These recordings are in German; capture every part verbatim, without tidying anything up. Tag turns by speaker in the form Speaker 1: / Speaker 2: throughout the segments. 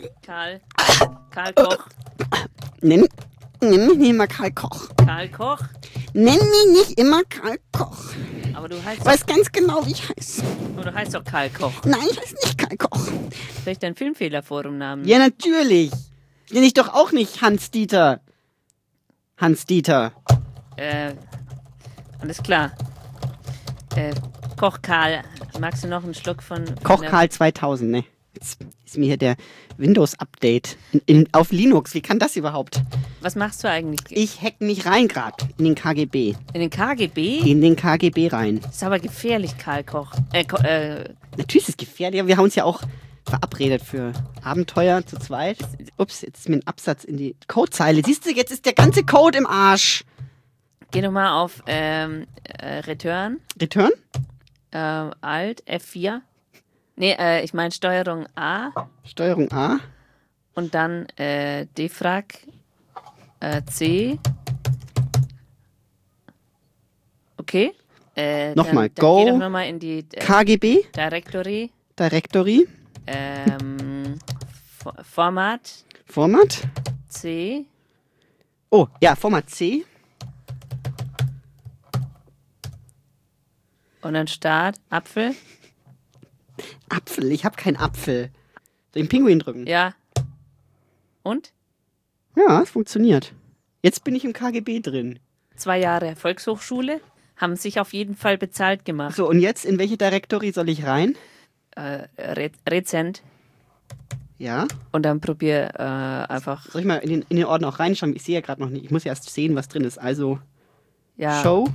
Speaker 1: Karl. Karl Koch.
Speaker 2: Nenn, nenn mich nicht immer Karl Koch.
Speaker 1: Karl Koch?
Speaker 2: Nenn mich nicht immer Karl Koch.
Speaker 1: Aber du heißt
Speaker 2: Ich weiß ganz genau, wie ich heiße.
Speaker 1: doch, du heißt doch Karl Koch.
Speaker 2: Nein, ich heiße nicht Karl Koch.
Speaker 1: Vielleicht ein Filmfehlerforum-Namen.
Speaker 2: Ja, natürlich. Nenne ich doch auch nicht Hans-Dieter. Hans-Dieter.
Speaker 1: Äh, alles klar. Äh, Koch Karl, magst du noch einen Schluck von... von
Speaker 2: Koch
Speaker 1: der-
Speaker 2: Karl zweitausend, ne? Jetzt ist mir hier der Windows-Update in, in, auf Linux. Wie kann das überhaupt?
Speaker 1: Was machst du eigentlich?
Speaker 2: Ich hack mich rein gerade in den K G B.
Speaker 1: In den K G B?
Speaker 2: In den K G B rein.
Speaker 1: Das ist aber gefährlich, Karl Koch. Äh, Ko äh,
Speaker 2: Natürlich ist es gefährlich, aber wir haben uns ja auch verabredet für Abenteuer zu zweit. Ups, jetzt ist mir ein Absatz in die Codezeile. Siehst du, jetzt ist der ganze Code im Arsch.
Speaker 1: geh nochmal auf ähm, äh, Return,
Speaker 2: Return?
Speaker 1: äh, Alt, F vier. Nee, äh, ich meine Steuerung A
Speaker 2: Steuerung A.
Speaker 1: und dann äh, Defrag äh, C. Okay. Äh,
Speaker 2: Nochmal,
Speaker 1: dann, dann
Speaker 2: Go.
Speaker 1: Geh doch nochmal in die äh,
Speaker 2: K G B.
Speaker 1: Directory.
Speaker 2: Directory.
Speaker 1: Ähm, F- Format
Speaker 2: Format.
Speaker 1: C.
Speaker 2: Oh, ja, Format C.
Speaker 1: Und dann Start, Apfel.
Speaker 2: Apfel. Ich habe keinen Apfel. Soll ich den Pinguin drücken?
Speaker 1: Ja. Und?
Speaker 2: Ja, es funktioniert. Jetzt bin ich im K G B drin.
Speaker 1: Zwei Jahre Volkshochschule. Haben sich auf jeden Fall bezahlt gemacht.
Speaker 2: So, und jetzt in welche Directory soll ich rein?
Speaker 1: Äh, Re Rezent.
Speaker 2: Ja.
Speaker 1: Und dann probier äh, einfach.
Speaker 2: Soll ich mal in den, in den Ordner auch reinschauen? Ich sehe ja gerade noch nicht. Ich muss ja erst sehen, was drin ist. Also,
Speaker 1: Ja.
Speaker 2: Show.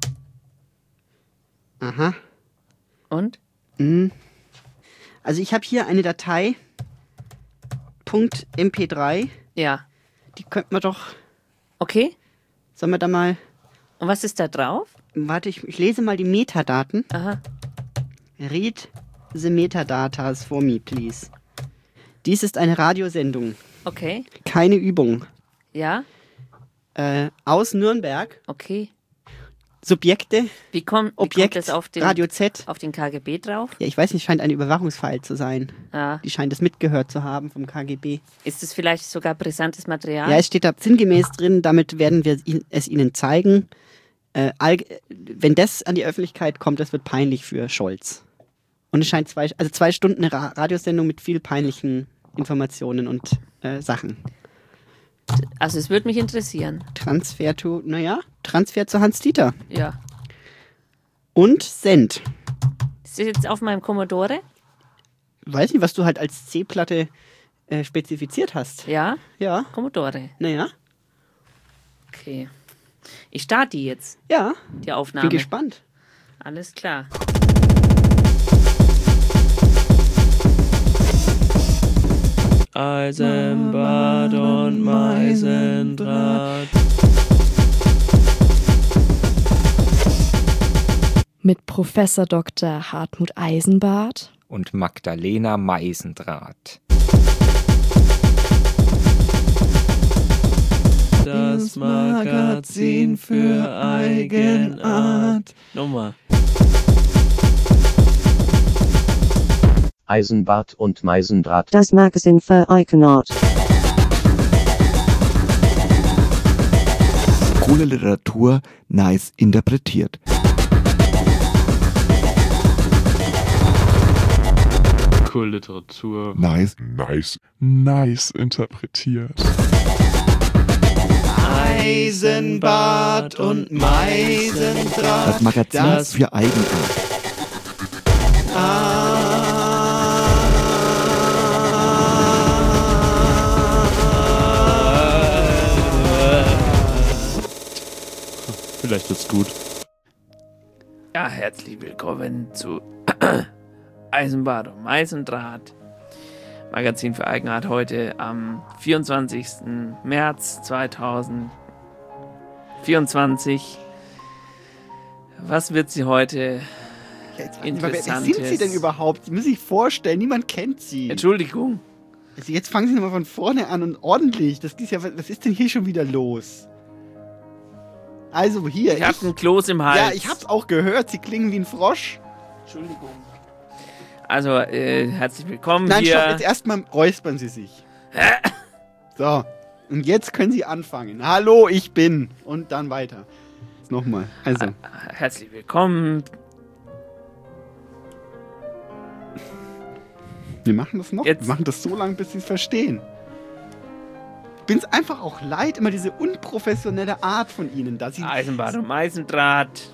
Speaker 2: Aha.
Speaker 1: Und?
Speaker 2: Mhm. Also ich habe hier eine Datei. Punkt M P drei.
Speaker 1: Ja.
Speaker 2: Die könnten wir doch.
Speaker 1: Okay.
Speaker 2: Sollen wir da mal.
Speaker 1: Und was ist da drauf?
Speaker 2: Warte, ich, ich lese mal die Metadaten.
Speaker 1: Aha.
Speaker 2: Read the metadatas for me, please. Dies ist eine Radiosendung.
Speaker 1: Okay.
Speaker 2: Keine Übung.
Speaker 1: Ja.
Speaker 2: Äh, aus Nürnberg.
Speaker 1: Okay.
Speaker 2: Subjekte.
Speaker 1: Wie, komm, wie
Speaker 2: Objekt.
Speaker 1: kommt das auf den,
Speaker 2: Radio Z.
Speaker 1: auf den K G B drauf?
Speaker 2: Ja, ich weiß nicht, scheint eine Überwachungsfile zu sein.
Speaker 1: Ja.
Speaker 2: Die scheint es mitgehört zu haben vom K G B.
Speaker 1: Ist es vielleicht sogar brisantes Material?
Speaker 2: Ja, es steht da sinngemäß drin, damit werden wir ihn- es Ihnen zeigen. Äh, allg- wenn das an die Öffentlichkeit kommt, das wird peinlich für Scholz. Und es scheint zwei, also zwei Stunden eine Ra- Radiosendung mit viel peinlichen Informationen und äh, Sachen.
Speaker 1: Also es würde mich interessieren.
Speaker 2: Transfer to, naja, Transfer zu Hans-Dieter.
Speaker 1: Ja.
Speaker 2: Und Send.
Speaker 1: Ist das jetzt auf meinem Commodore?
Speaker 2: Weiß nicht, was du halt als C-Platte äh, spezifiziert hast.
Speaker 1: Ja.
Speaker 2: Ja,
Speaker 1: Commodore.
Speaker 2: naja.
Speaker 1: Okay. Ich starte die jetzt,
Speaker 2: Ja,
Speaker 1: die Aufnahme.
Speaker 2: bin gespannt.
Speaker 1: Alles klar.
Speaker 3: Eisenbad und Meisendraht.
Speaker 4: Mit Professor Doktor Hartmut Eisenbart
Speaker 5: und Magdalena Meisendraht.
Speaker 3: Das Magazin für Eigenart. Nochmal.
Speaker 6: Eisenbart und Meisendraht.
Speaker 7: Das Magazin für Eigenart.
Speaker 8: Coole Literatur, nice interpretiert.
Speaker 9: Cool Literatur.
Speaker 8: Nice, nice, nice interpretiert.
Speaker 3: Eisenbart und Meisendraht.
Speaker 8: Das Magazin
Speaker 3: Das-
Speaker 8: für Eigenart.
Speaker 9: Vielleicht wird's gut.
Speaker 1: Ja, herzlich willkommen zu Eisenbad und Meisendraht. Magazin für Eigenart heute am vierundzwanzigsten März zweitausendvierundzwanzig. Was wird sie heute?
Speaker 2: Ja, jetzt weiß ich mal, wer, wer
Speaker 1: Interessantes.
Speaker 2: sind Sie denn überhaupt? Sie müssen sich vorstellen, niemand kennt Sie.
Speaker 1: Entschuldigung.
Speaker 2: Also jetzt fangen Sie nochmal von vorne an und ordentlich. Das ist ja, was ist denn hier schon wieder los? Also hier.
Speaker 1: Ich hab einen Kloß im Hals.
Speaker 2: Ja, ich hab's auch gehört. Sie klingen wie ein Frosch.
Speaker 1: Entschuldigung. Also, äh, herzlich willkommen
Speaker 2: Nein,
Speaker 1: hier.
Speaker 2: stopp, jetzt erstmal räuspern Sie sich. So, und jetzt können Sie anfangen. Hallo, ich bin. Und dann weiter. Jetzt nochmal. Also.
Speaker 1: Herzlich willkommen.
Speaker 2: Wir machen das noch.
Speaker 1: Jetzt.
Speaker 2: Wir machen das so lange, bis Sie es verstehen. Ich bin es einfach auch leid, immer diese unprofessionelle Art von Ihnen. Dass Sie
Speaker 1: Eisenbahn und Eisendraht.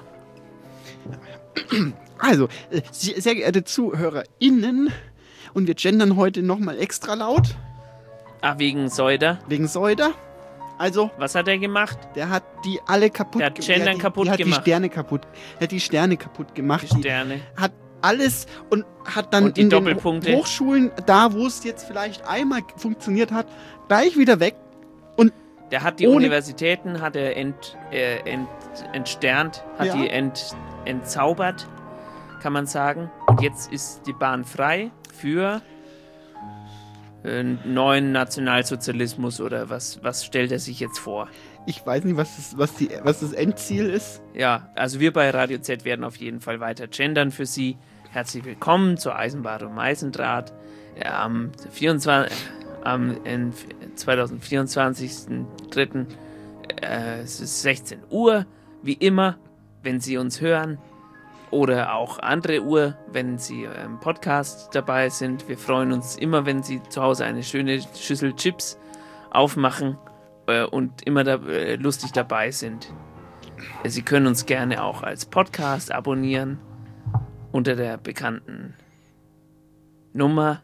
Speaker 2: Also, äh, sehr geehrte ZuhörerInnen, und wir gendern heute nochmal extra laut.
Speaker 1: Ah, wegen Säuder.
Speaker 2: Wegen Säuder. Also,
Speaker 1: Was hat er gemacht?
Speaker 2: der hat die alle kaputt
Speaker 1: Der hat
Speaker 2: ge-
Speaker 1: Gendern
Speaker 2: die,
Speaker 1: kaputt
Speaker 2: die hat
Speaker 1: gemacht.
Speaker 2: die Sterne kaputt. Der hat die Sterne kaputt gemacht.
Speaker 1: Die Sterne.
Speaker 2: Die hat alles und hat dann
Speaker 1: Und die
Speaker 2: in den
Speaker 1: Doppelpunkte.
Speaker 2: Hochschulen, da wo es jetzt vielleicht einmal funktioniert hat, gleich wieder weg.
Speaker 1: Der hat die
Speaker 2: Ohne-
Speaker 1: Universitäten hat er ent, äh, ent, entsternt, hat
Speaker 2: Ja.
Speaker 1: die ent, entzaubert, kann man sagen. Und jetzt ist die Bahn frei für äh, neuen Nationalsozialismus oder was, was stellt er sich jetzt vor?
Speaker 2: Ich weiß nicht, was das, was die, was das Endziel ist.
Speaker 1: Ja, also wir bei Radio Z werden auf jeden Fall weiter gendern für Sie. Herzlich willkommen zur Eisenbahn und Eisendraht. Ja, am vierundzwanzigsten am in zweitausendvierundzwanzigsten dritten Äh, es ist sechzehn Uhr, wie immer, wenn Sie uns hören. Oder auch andere Uhr, wenn Sie im Podcast dabei sind. Wir freuen uns immer, wenn Sie zu Hause eine schöne Schüssel Chips aufmachen äh, und immer da, äh, lustig dabei sind. Äh, Sie können uns gerne auch als Podcast abonnieren unter der bekannten Nummer.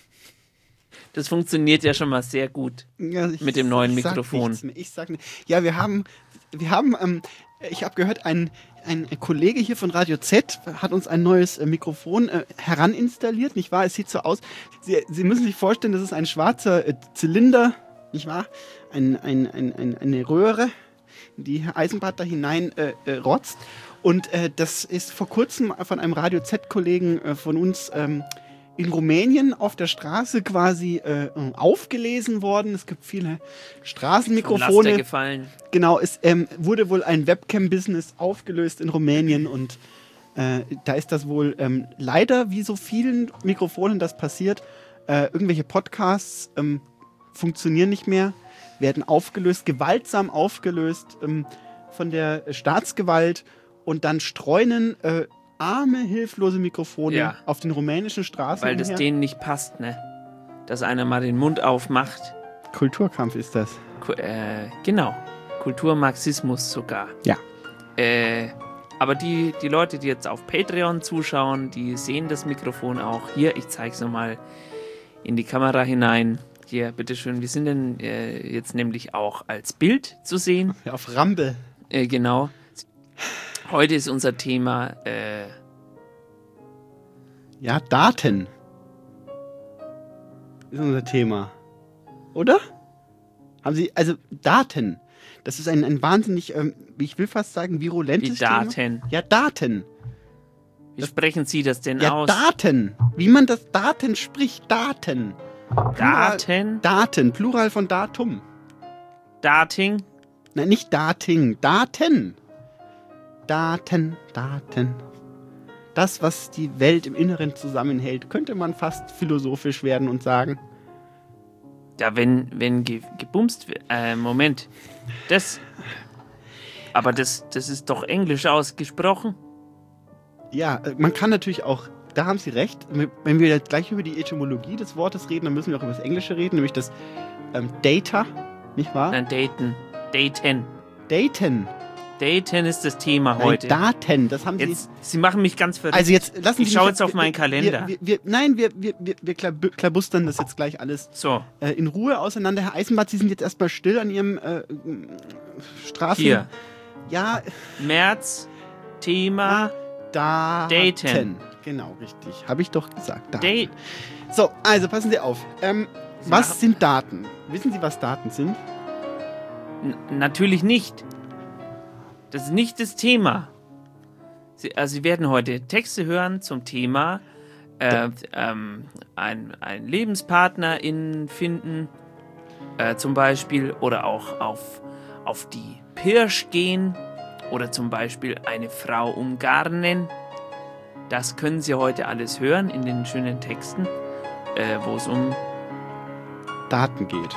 Speaker 1: Das funktioniert ja schon mal sehr gut
Speaker 2: Ja, ich,
Speaker 1: mit dem neuen
Speaker 2: ich sag
Speaker 1: Mikrofon.
Speaker 2: nichts mehr. Ich sag nicht. Ja, wir haben, wir haben, ähm, ich habe gehört, ein, ein Kollege hier von Radio Z hat uns ein neues äh, Mikrofon äh, heraninstalliert, nicht wahr? Es sieht so aus. Sie, Sie müssen sich vorstellen, das ist ein schwarzer äh, Zylinder, nicht wahr? Ein, ein, ein, ein, eine Röhre, in die Herr Eisenbart da hinein äh, äh, rotzt. Und äh, das ist vor kurzem von einem Radio Z-Kollegen äh, von uns ähm, in Rumänien auf der Straße quasi äh, aufgelesen worden. Es gibt viele
Speaker 1: Vom
Speaker 2: Straßenmikrofone.
Speaker 1: Laster gefallen.
Speaker 2: Genau, es ähm, wurde wohl ein Webcam-Business aufgelöst in Rumänien und äh, da ist das wohl ähm, leider, wie so vielen Mikrofonen das passiert, äh, irgendwelche Podcasts ähm, funktionieren nicht mehr, werden aufgelöst, gewaltsam aufgelöst ähm, von der Staatsgewalt und dann streunen äh, arme, hilflose Mikrofone
Speaker 1: Ja.
Speaker 2: auf den rumänischen Straßen
Speaker 1: Weil das
Speaker 2: umher.
Speaker 1: denen nicht passt, ne? Dass einer mal den Mund aufmacht.
Speaker 2: Kulturkampf ist das.
Speaker 1: Ku- Äh, genau. Kulturmarxismus sogar.
Speaker 2: Ja.
Speaker 1: Äh, aber die, die Leute, die jetzt auf Patreon zuschauen, die sehen das Mikrofon auch. Hier, ich zeige es nochmal in die Kamera hinein. Hier, bitteschön. Wir sind denn äh, jetzt nämlich auch als Bild zu sehen.
Speaker 2: Ja, auf Rampe.
Speaker 1: Äh, genau. Heute ist unser Thema äh,
Speaker 2: Ja, Daten. Ist unser Thema. Oder? Haben Sie, also Daten. Das ist ein, ein wahnsinnig, ähm, ich will fast sagen, virulentes
Speaker 1: die
Speaker 2: Thema.
Speaker 1: Daten.
Speaker 2: Ja, Daten.
Speaker 1: Wie sprechen Sie das denn
Speaker 2: Ja,
Speaker 1: aus?
Speaker 2: Daten. Wie man das Daten spricht. Daten. Plural,
Speaker 1: Daten?
Speaker 2: Daten. Plural von Datum.
Speaker 1: Dating?
Speaker 2: Nein, nicht Dating. Daten. Daten, Daten. Das, was die Welt im Inneren zusammenhält, könnte man fast philosophisch werden und sagen.
Speaker 1: Ja, wenn, wenn ge, gebumst wird. Äh, Moment. Das. Aber das, das ist doch Englisch ausgesprochen.
Speaker 2: Ja, äh, man kann natürlich auch, da haben Sie recht, wenn wir jetzt gleich über die Etymologie des Wortes reden, dann müssen wir auch über das Englische reden, nämlich das ähm, Data, nicht wahr?
Speaker 1: Nein, Daten. Daten.
Speaker 2: Daten.
Speaker 1: Daten ist das Thema
Speaker 2: Nein,
Speaker 1: heute.
Speaker 2: Daten, das haben Sie...
Speaker 1: Jetzt, Sie machen mich ganz verrückt.
Speaker 2: Also jetzt lassen
Speaker 1: ich
Speaker 2: Sie
Speaker 1: schaue
Speaker 2: mich-
Speaker 1: jetzt auf meinen Kalender.
Speaker 2: Wir, wir, wir, nein, wir, wir, wir, wir klab- klabustern das jetzt gleich alles
Speaker 1: so.
Speaker 2: äh, in Ruhe auseinander. Herr Eisenbart, Sie sind jetzt erstmal still an Ihrem äh, Straßen...
Speaker 1: Hier.
Speaker 2: Ja,
Speaker 1: März. Thema.
Speaker 2: Daten.
Speaker 1: Daten.
Speaker 2: Genau, richtig. Habe ich doch gesagt. Daten.
Speaker 1: Date.
Speaker 2: So, also passen Sie auf. Ähm,
Speaker 1: Sie
Speaker 2: was
Speaker 1: machen-
Speaker 2: sind Daten? Wissen Sie, was Daten sind?
Speaker 1: N natürlich nicht. Das ist nicht das Thema. Sie, also Sie werden heute Texte hören zum Thema äh, ähm, ein, ein Lebenspartnerin finden, äh, zum Beispiel, oder auch auf, auf die Pirsch gehen oder zum Beispiel eine Frau umgarnen. Das können Sie heute alles hören in den schönen Texten, äh, wo es um
Speaker 2: Daten geht.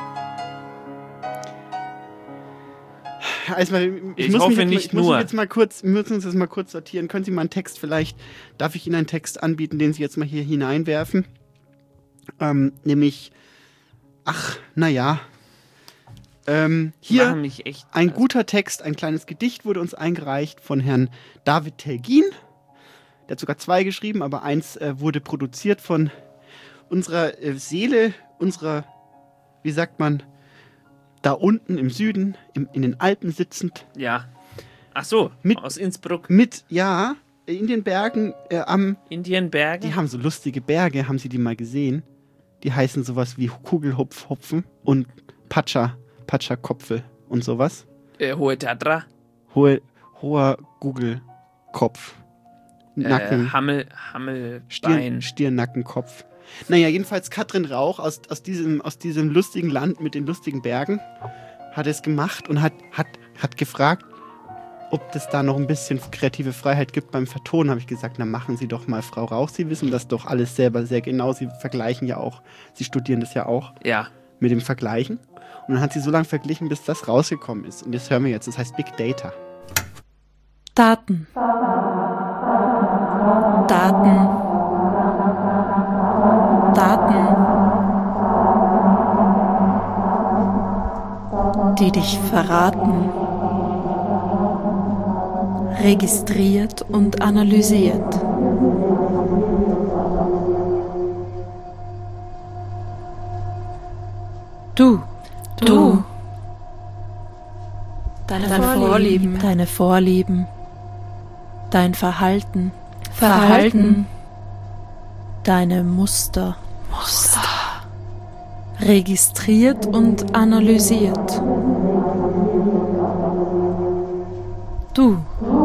Speaker 2: Also, ich,
Speaker 1: ich
Speaker 2: muss
Speaker 1: hoffe
Speaker 2: mich jetzt,
Speaker 1: nicht
Speaker 2: ich muss
Speaker 1: nur.
Speaker 2: mich jetzt mal kurz, wir müssen uns das mal kurz sortieren. Können Sie mal einen Text vielleicht, darf ich Ihnen einen Text anbieten, den Sie jetzt mal hier hineinwerfen? Ähm, nämlich, ach, naja, ähm, hier
Speaker 1: machen mich echt,
Speaker 2: ein
Speaker 1: also,
Speaker 2: guter Text, ein kleines Gedicht wurde uns eingereicht von Herrn David Telgin. Der hat sogar zwei geschrieben, aber eins äh, wurde produziert von unserer äh, Seele, unserer, wie sagt man, da unten im Süden, im, in den Alpen sitzend.
Speaker 1: Ja. Ach so,
Speaker 2: mit,
Speaker 1: aus Innsbruck.
Speaker 2: Mit, ja, in den Bergen äh, am...
Speaker 1: Indienbergen?
Speaker 2: Die haben so lustige Berge, haben Sie die mal gesehen? Die heißen sowas wie Kugelhupfhopfen und Patscha, Patscha-Kopfe und sowas.
Speaker 1: Äh, Hohe Tatra.
Speaker 2: Hohe, hoher Gugelkopf. Nacken.
Speaker 1: Äh, Hammel, Hammelbein.
Speaker 2: Stirn, Stirnnackenkopf. Naja, jedenfalls Katrin Rauch aus, aus, diesem, aus diesem lustigen Land mit den lustigen Bergen hat es gemacht und hat, hat, hat gefragt, ob es da noch ein bisschen kreative Freiheit gibt beim Vertonen. Habe ich gesagt, na machen Sie doch mal, Frau Rauch, Sie wissen das doch alles selber sehr genau. Sie vergleichen ja auch, Sie studieren das ja auch
Speaker 1: ja.
Speaker 2: mit dem Vergleichen. Und dann hat sie so lange verglichen, bis das rausgekommen ist. Und das hören wir jetzt, das heißt Big Data.
Speaker 10: Daten. Daten. Daten, die dich verraten, registriert und analysiert. Du, du, deine, deine Vorlieben, Vorlieben, deine Vorlieben, dein Verhalten, Verhalten, Verhalten. Deine Muster. Muster. Registriert und analysiert. Du.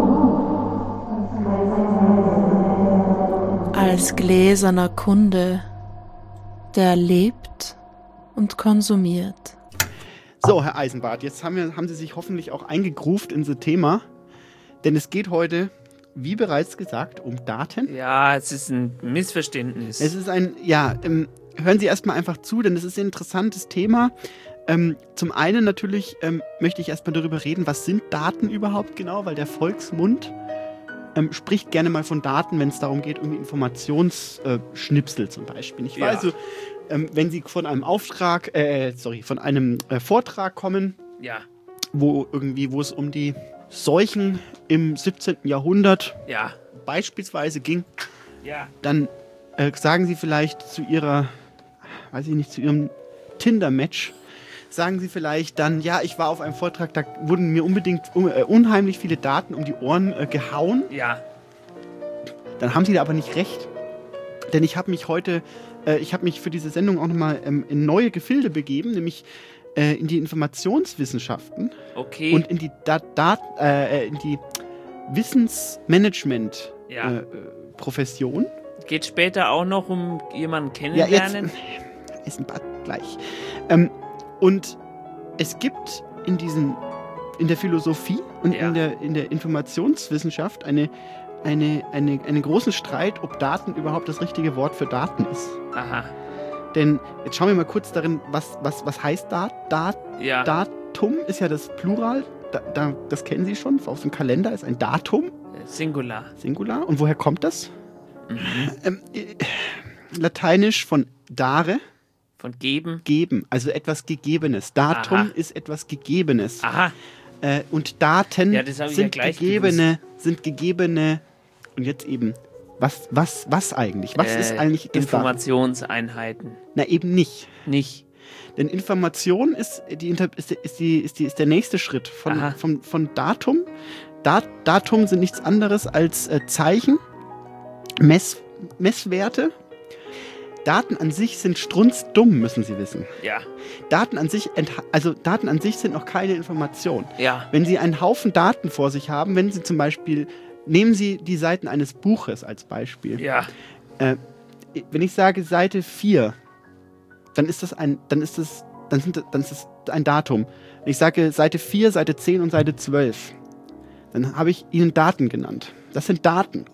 Speaker 10: Als gläserner Kunde, der lebt und konsumiert.
Speaker 2: So, Herr Eisenbart, jetzt haben, wir, haben Sie sich hoffentlich auch eingegruft in das Thema, denn es geht heute, wie bereits gesagt, um Daten.
Speaker 1: Ja, es ist ein Missverständnis.
Speaker 2: Es ist ein, ja, ähm, hören Sie erstmal einfach zu, denn es ist ein interessantes Thema. Ähm, zum einen natürlich ähm, möchte ich erstmal darüber reden, was sind Daten überhaupt genau, weil der Volksmund ähm, spricht gerne mal von Daten, wenn es darum geht, irgendwie Informationsschnipsel äh, zum Beispiel. Ich weiß, ja. so, ähm, wenn Sie von einem Auftrag, äh, sorry, von einem äh, Vortrag kommen,
Speaker 1: ja.
Speaker 2: wo irgendwie, wo es um die Seuchen im siebzehnten Jahrhundert
Speaker 1: ja.
Speaker 2: beispielsweise ging,
Speaker 1: ja.
Speaker 2: dann äh, sagen Sie vielleicht zu Ihrer, weiß ich nicht, zu Ihrem Tinder-Match, sagen Sie vielleicht dann, ja, ich war auf einem Vortrag, da wurden mir unbedingt un äh, unheimlich viele Daten um die Ohren äh, gehauen.
Speaker 1: Ja.
Speaker 2: Dann haben Sie da aber nicht recht. Denn ich habe mich heute, äh, ich habe mich für diese Sendung auch nochmal ähm, in neue Gefilde begeben, nämlich äh, in die Informationswissenschaften.
Speaker 1: Okay.
Speaker 2: Und in die, da Dat äh, in die Wissensmanagement-Profession.
Speaker 1: Ja. Äh, Geht später auch noch um jemanden kennenlernen?
Speaker 2: Ja, jetzt ist ein Bad gleich. Ähm, und es gibt in diesen, in der Philosophie und
Speaker 1: ja.
Speaker 2: in, der, in der Informationswissenschaft eine, eine, eine, einen großen Streit, ob Daten überhaupt das richtige Wort für Daten ist.
Speaker 1: Aha.
Speaker 2: Denn jetzt schauen wir mal kurz darin, was, was, was heißt Dat, Dat,
Speaker 1: ja.
Speaker 2: Datum ist ja das Plural, da, da, das kennen Sie schon, aus dem Kalender ist ein Datum.
Speaker 1: Singular.
Speaker 2: Singular. Und woher kommt das?
Speaker 1: Mhm.
Speaker 2: Ähm, äh, Lateinisch von dare.
Speaker 1: Von geben.
Speaker 2: Geben, also etwas Gegebenes. Datum
Speaker 1: Aha.
Speaker 2: ist etwas Gegebenes.
Speaker 1: Aha.
Speaker 2: Äh, und Daten
Speaker 1: ja, das hab ich
Speaker 2: sind,
Speaker 1: ja gleich
Speaker 2: gegebene, sind gegebene, und jetzt eben, was, was, was eigentlich? Was
Speaker 1: äh,
Speaker 2: ist eigentlich das
Speaker 1: Informationseinheiten.
Speaker 2: Datum? Na, eben nicht.
Speaker 1: Nicht.
Speaker 2: Denn Information ist, die, ist, die, ist, die, ist, die, ist der nächste Schritt von, von, von Datum. Dat, Datum sind nichts anderes als äh, Zeichen, Mess, Messwerte. Daten an sich sind strunzdumm, müssen Sie wissen.
Speaker 1: Ja.
Speaker 2: Daten an sich, also Daten an sich sind noch keine Information.
Speaker 1: Ja.
Speaker 2: Wenn Sie einen Haufen Daten vor sich haben, wenn Sie zum Beispiel, nehmen Sie die Seiten eines Buches als Beispiel.
Speaker 1: Ja.
Speaker 2: Äh, wenn ich sage Seite vier, dann ist das ein, dann ist das, dann sind, dann ist das ein Datum. Wenn ich sage Seite vier, Seite zehn und Seite zwölf, dann habe ich Ihnen Daten genannt. Das sind Daten.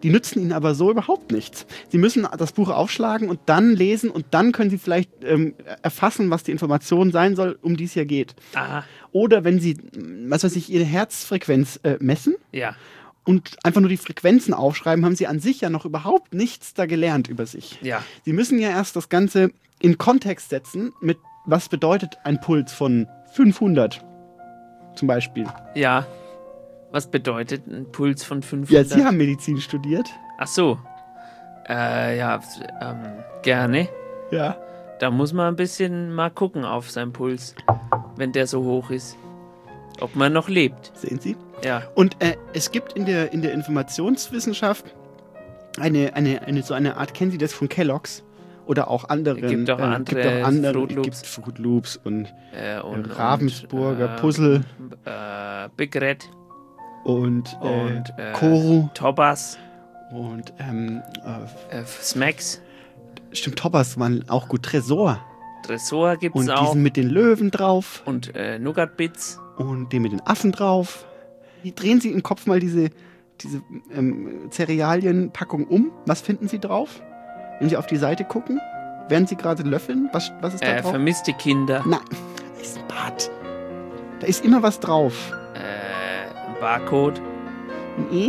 Speaker 11: die nützen Ihnen aber so überhaupt nichts. Sie müssen das Buch aufschlagen und dann lesen und dann können Sie vielleicht ähm, erfassen, was die Information sein soll, um die es hier geht.
Speaker 1: Aha.
Speaker 11: Oder wenn Sie, was weiß ich, Ihre Herzfrequenz äh, messen
Speaker 1: Ja.
Speaker 11: und einfach nur die Frequenzen aufschreiben, haben Sie an sich ja noch überhaupt nichts da gelernt über sich.
Speaker 1: Ja.
Speaker 11: Sie müssen ja erst das Ganze in Kontext setzen mit, was bedeutet ein Puls von fünfhundert zum Beispiel.
Speaker 1: Ja. Was bedeutet ein Puls von fünfhundert?
Speaker 11: Ja, Sie haben Medizin studiert.
Speaker 1: Ach so. Äh, ja, ähm, gerne.
Speaker 11: Ja.
Speaker 1: Da muss man ein bisschen mal gucken auf seinen Puls, wenn der so hoch ist. Ob man noch lebt.
Speaker 11: Sehen Sie?
Speaker 1: Ja.
Speaker 11: Und äh, es gibt in der, in der Informationswissenschaft eine, eine, eine, so eine Art, kennen Sie das von Kellogg's? Oder auch andere.
Speaker 1: Es gibt auch andere,
Speaker 11: gibt auch andere
Speaker 1: Fruit Loops.
Speaker 11: Es gibt Fruit Loops und,
Speaker 1: äh, und
Speaker 11: Ravensburger
Speaker 1: und, äh,
Speaker 11: Puzzle.
Speaker 1: Äh, Big Red.
Speaker 11: Und, äh,
Speaker 1: Und äh,
Speaker 11: Koro.
Speaker 1: Tobbers.
Speaker 11: Und ähm,
Speaker 1: äh, Smacks.
Speaker 11: Stimmt, Tobbers waren auch gut. Tresor.
Speaker 1: Tresor gibt's
Speaker 11: und
Speaker 1: auch.
Speaker 11: Und diesen mit den Löwen drauf.
Speaker 1: Und äh, Nougat Bits.
Speaker 11: Und den mit den Affen drauf. Drehen Sie im Kopf mal diese, diese ähm, Cerealienpackung um. Was finden Sie drauf? Wenn Sie auf die Seite gucken, werden Sie gerade löffeln? Was, was ist da
Speaker 1: äh,
Speaker 11: drauf?
Speaker 1: Vermisste Kinder.
Speaker 11: Nein, das ist ein Bad. Da ist immer was drauf.
Speaker 1: Äh, ein Barcode.
Speaker 11: Nee.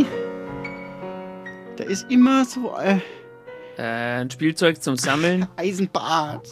Speaker 11: Da ist immer so äh,
Speaker 1: äh, ein Spielzeug zum Sammeln.
Speaker 11: Eisenbad.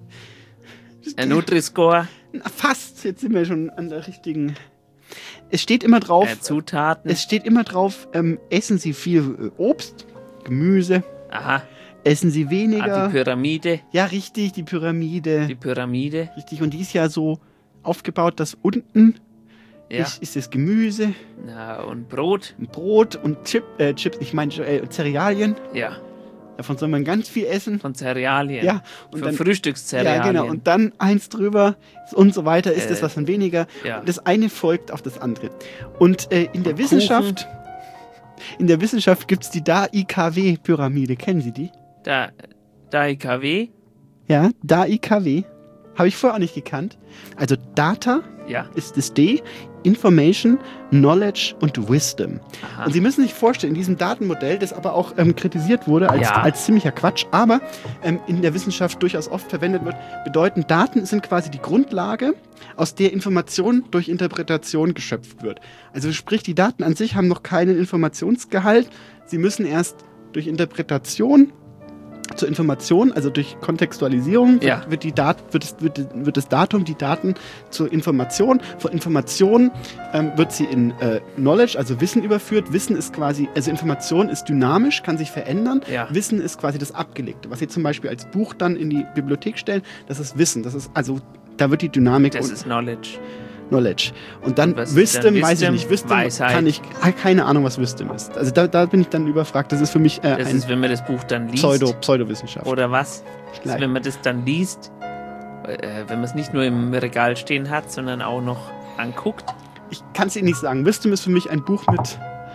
Speaker 1: Ein Nutri-Score.
Speaker 11: Na, fast. Jetzt sind wir schon an der richtigen. Es steht immer drauf.
Speaker 1: Äh, Zutaten.
Speaker 11: Es steht immer drauf, ähm, essen Sie viel äh, Obst, Gemüse.
Speaker 1: Aha.
Speaker 11: Essen Sie weniger.
Speaker 1: Ah, die Pyramide.
Speaker 11: Ja, richtig, die Pyramide.
Speaker 1: Die Pyramide.
Speaker 11: Richtig, und die ist ja so aufgebaut, dass unten
Speaker 1: ja.
Speaker 11: ist, ist das Gemüse.
Speaker 1: Ja, und Brot.
Speaker 11: Brot und Chip, äh, Chips, ich meine äh, Cerealien.
Speaker 1: Ja.
Speaker 11: Davon soll man ganz viel essen.
Speaker 1: Von Cerealien.
Speaker 11: Ja.
Speaker 1: Und Für dann, Frühstückscerealien.
Speaker 11: Ja, genau. Und dann eins drüber und so weiter ist
Speaker 1: äh,
Speaker 11: das was von weniger.
Speaker 1: Ja.
Speaker 11: Das eine folgt auf das andere. Und äh, in der und Wissenschaft, Kuchen. in der Wissenschaft gibt es die D A I K W-Pyramide. Kennen Sie die?
Speaker 1: Da, D A I K W?
Speaker 11: Ja, D A I K W. Habe ich vorher auch nicht gekannt. Also Data
Speaker 1: ja.
Speaker 11: ist das D, Information, Knowledge und Wisdom. Aha. Und Sie müssen sich vorstellen, in diesem Datenmodell, das aber auch ähm, kritisiert wurde als, ja. als ziemlicher Quatsch, aber ähm, in der Wissenschaft durchaus oft verwendet wird, bedeuten, Daten sind quasi die Grundlage, aus der Information durch Interpretation geschöpft wird. Also sprich, die Daten an sich haben noch keinen Informationsgehalt. Sie müssen erst durch Interpretation zur Information, also durch Kontextualisierung,
Speaker 1: ja.
Speaker 11: wird, wird, die Dat- wird, das, wird, wird das Datum, die Daten zur Information. Von Information ähm, wird sie in äh, Knowledge, also Wissen überführt. Wissen ist quasi, also Information ist dynamisch, kann sich verändern.
Speaker 1: Ja.
Speaker 11: Wissen ist quasi das Abgelegte. Was Sie zum Beispiel als Buch dann in die Bibliothek stellen, das ist Wissen. Das ist, also, da wird die Dynamik.
Speaker 1: Das ist Knowledge.
Speaker 11: Knowledge. Und dann
Speaker 1: und
Speaker 11: Wisdom,
Speaker 1: dann
Speaker 11: weiß ich nicht. Wisdom
Speaker 1: Weisheit.
Speaker 11: kann ich, keine Ahnung, was Wisdom ist. Also da, da bin ich dann überfragt. Das ist für mich äh,
Speaker 1: das
Speaker 11: ein
Speaker 1: ist, wenn man das Buch dann liest.
Speaker 11: Pseudo, Pseudowissenschaft.
Speaker 1: Oder was? Das ist, wenn man das dann liest, äh, wenn man es nicht nur im Regal stehen hat, sondern auch noch anguckt.
Speaker 11: Ich kann es Ihnen nicht sagen. Wisdom ist für mich ein Buch mit...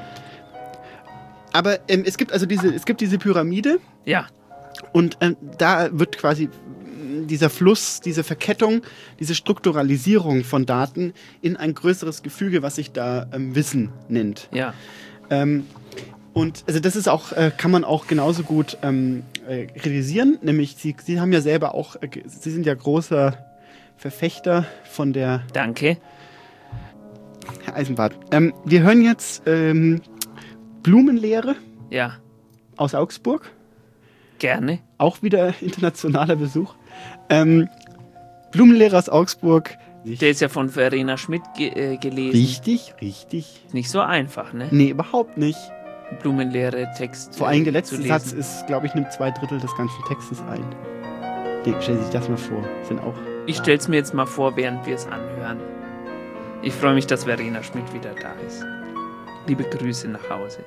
Speaker 11: Aber ähm, es gibt also diese, es gibt diese Pyramide.
Speaker 1: Ja.
Speaker 11: Und ähm, da wird quasi dieser Fluss, diese Verkettung, diese Strukturalisierung von Daten in ein größeres Gefüge, was sich da ähm, Wissen nennt.
Speaker 1: Ja.
Speaker 11: Ähm, und also das ist auch, äh, kann man auch genauso gut ähm, äh, kritisieren, nämlich Sie, Sie haben ja selber auch, äh, Sie sind ja großer Verfechter von der...
Speaker 1: Danke.
Speaker 11: Herr Eisenbart. Ähm, wir hören jetzt ähm, Blumenlehre
Speaker 1: ja.
Speaker 11: aus Augsburg.
Speaker 1: Gerne.
Speaker 11: Auch wieder internationaler Besuch. Ähm, Blumenlehre aus Augsburg.
Speaker 1: Der ist ja von Verena Schmidt ge äh, gelesen.
Speaker 11: Richtig, richtig.
Speaker 1: Nicht so einfach, ne?
Speaker 11: Nee, überhaupt nicht.
Speaker 1: Blumenlehre-Text.
Speaker 11: Vor allem der letzte Satz ist, glaube ich, nimmt zwei Drittel des ganzen Textes ein. Stellen Sie sich das mal vor. Sind auch.
Speaker 1: Ich stell's mir jetzt mal vor, während wir es anhören. Ich freue mich, dass Verena Schmidt wieder da ist. Liebe Grüße nach Hause.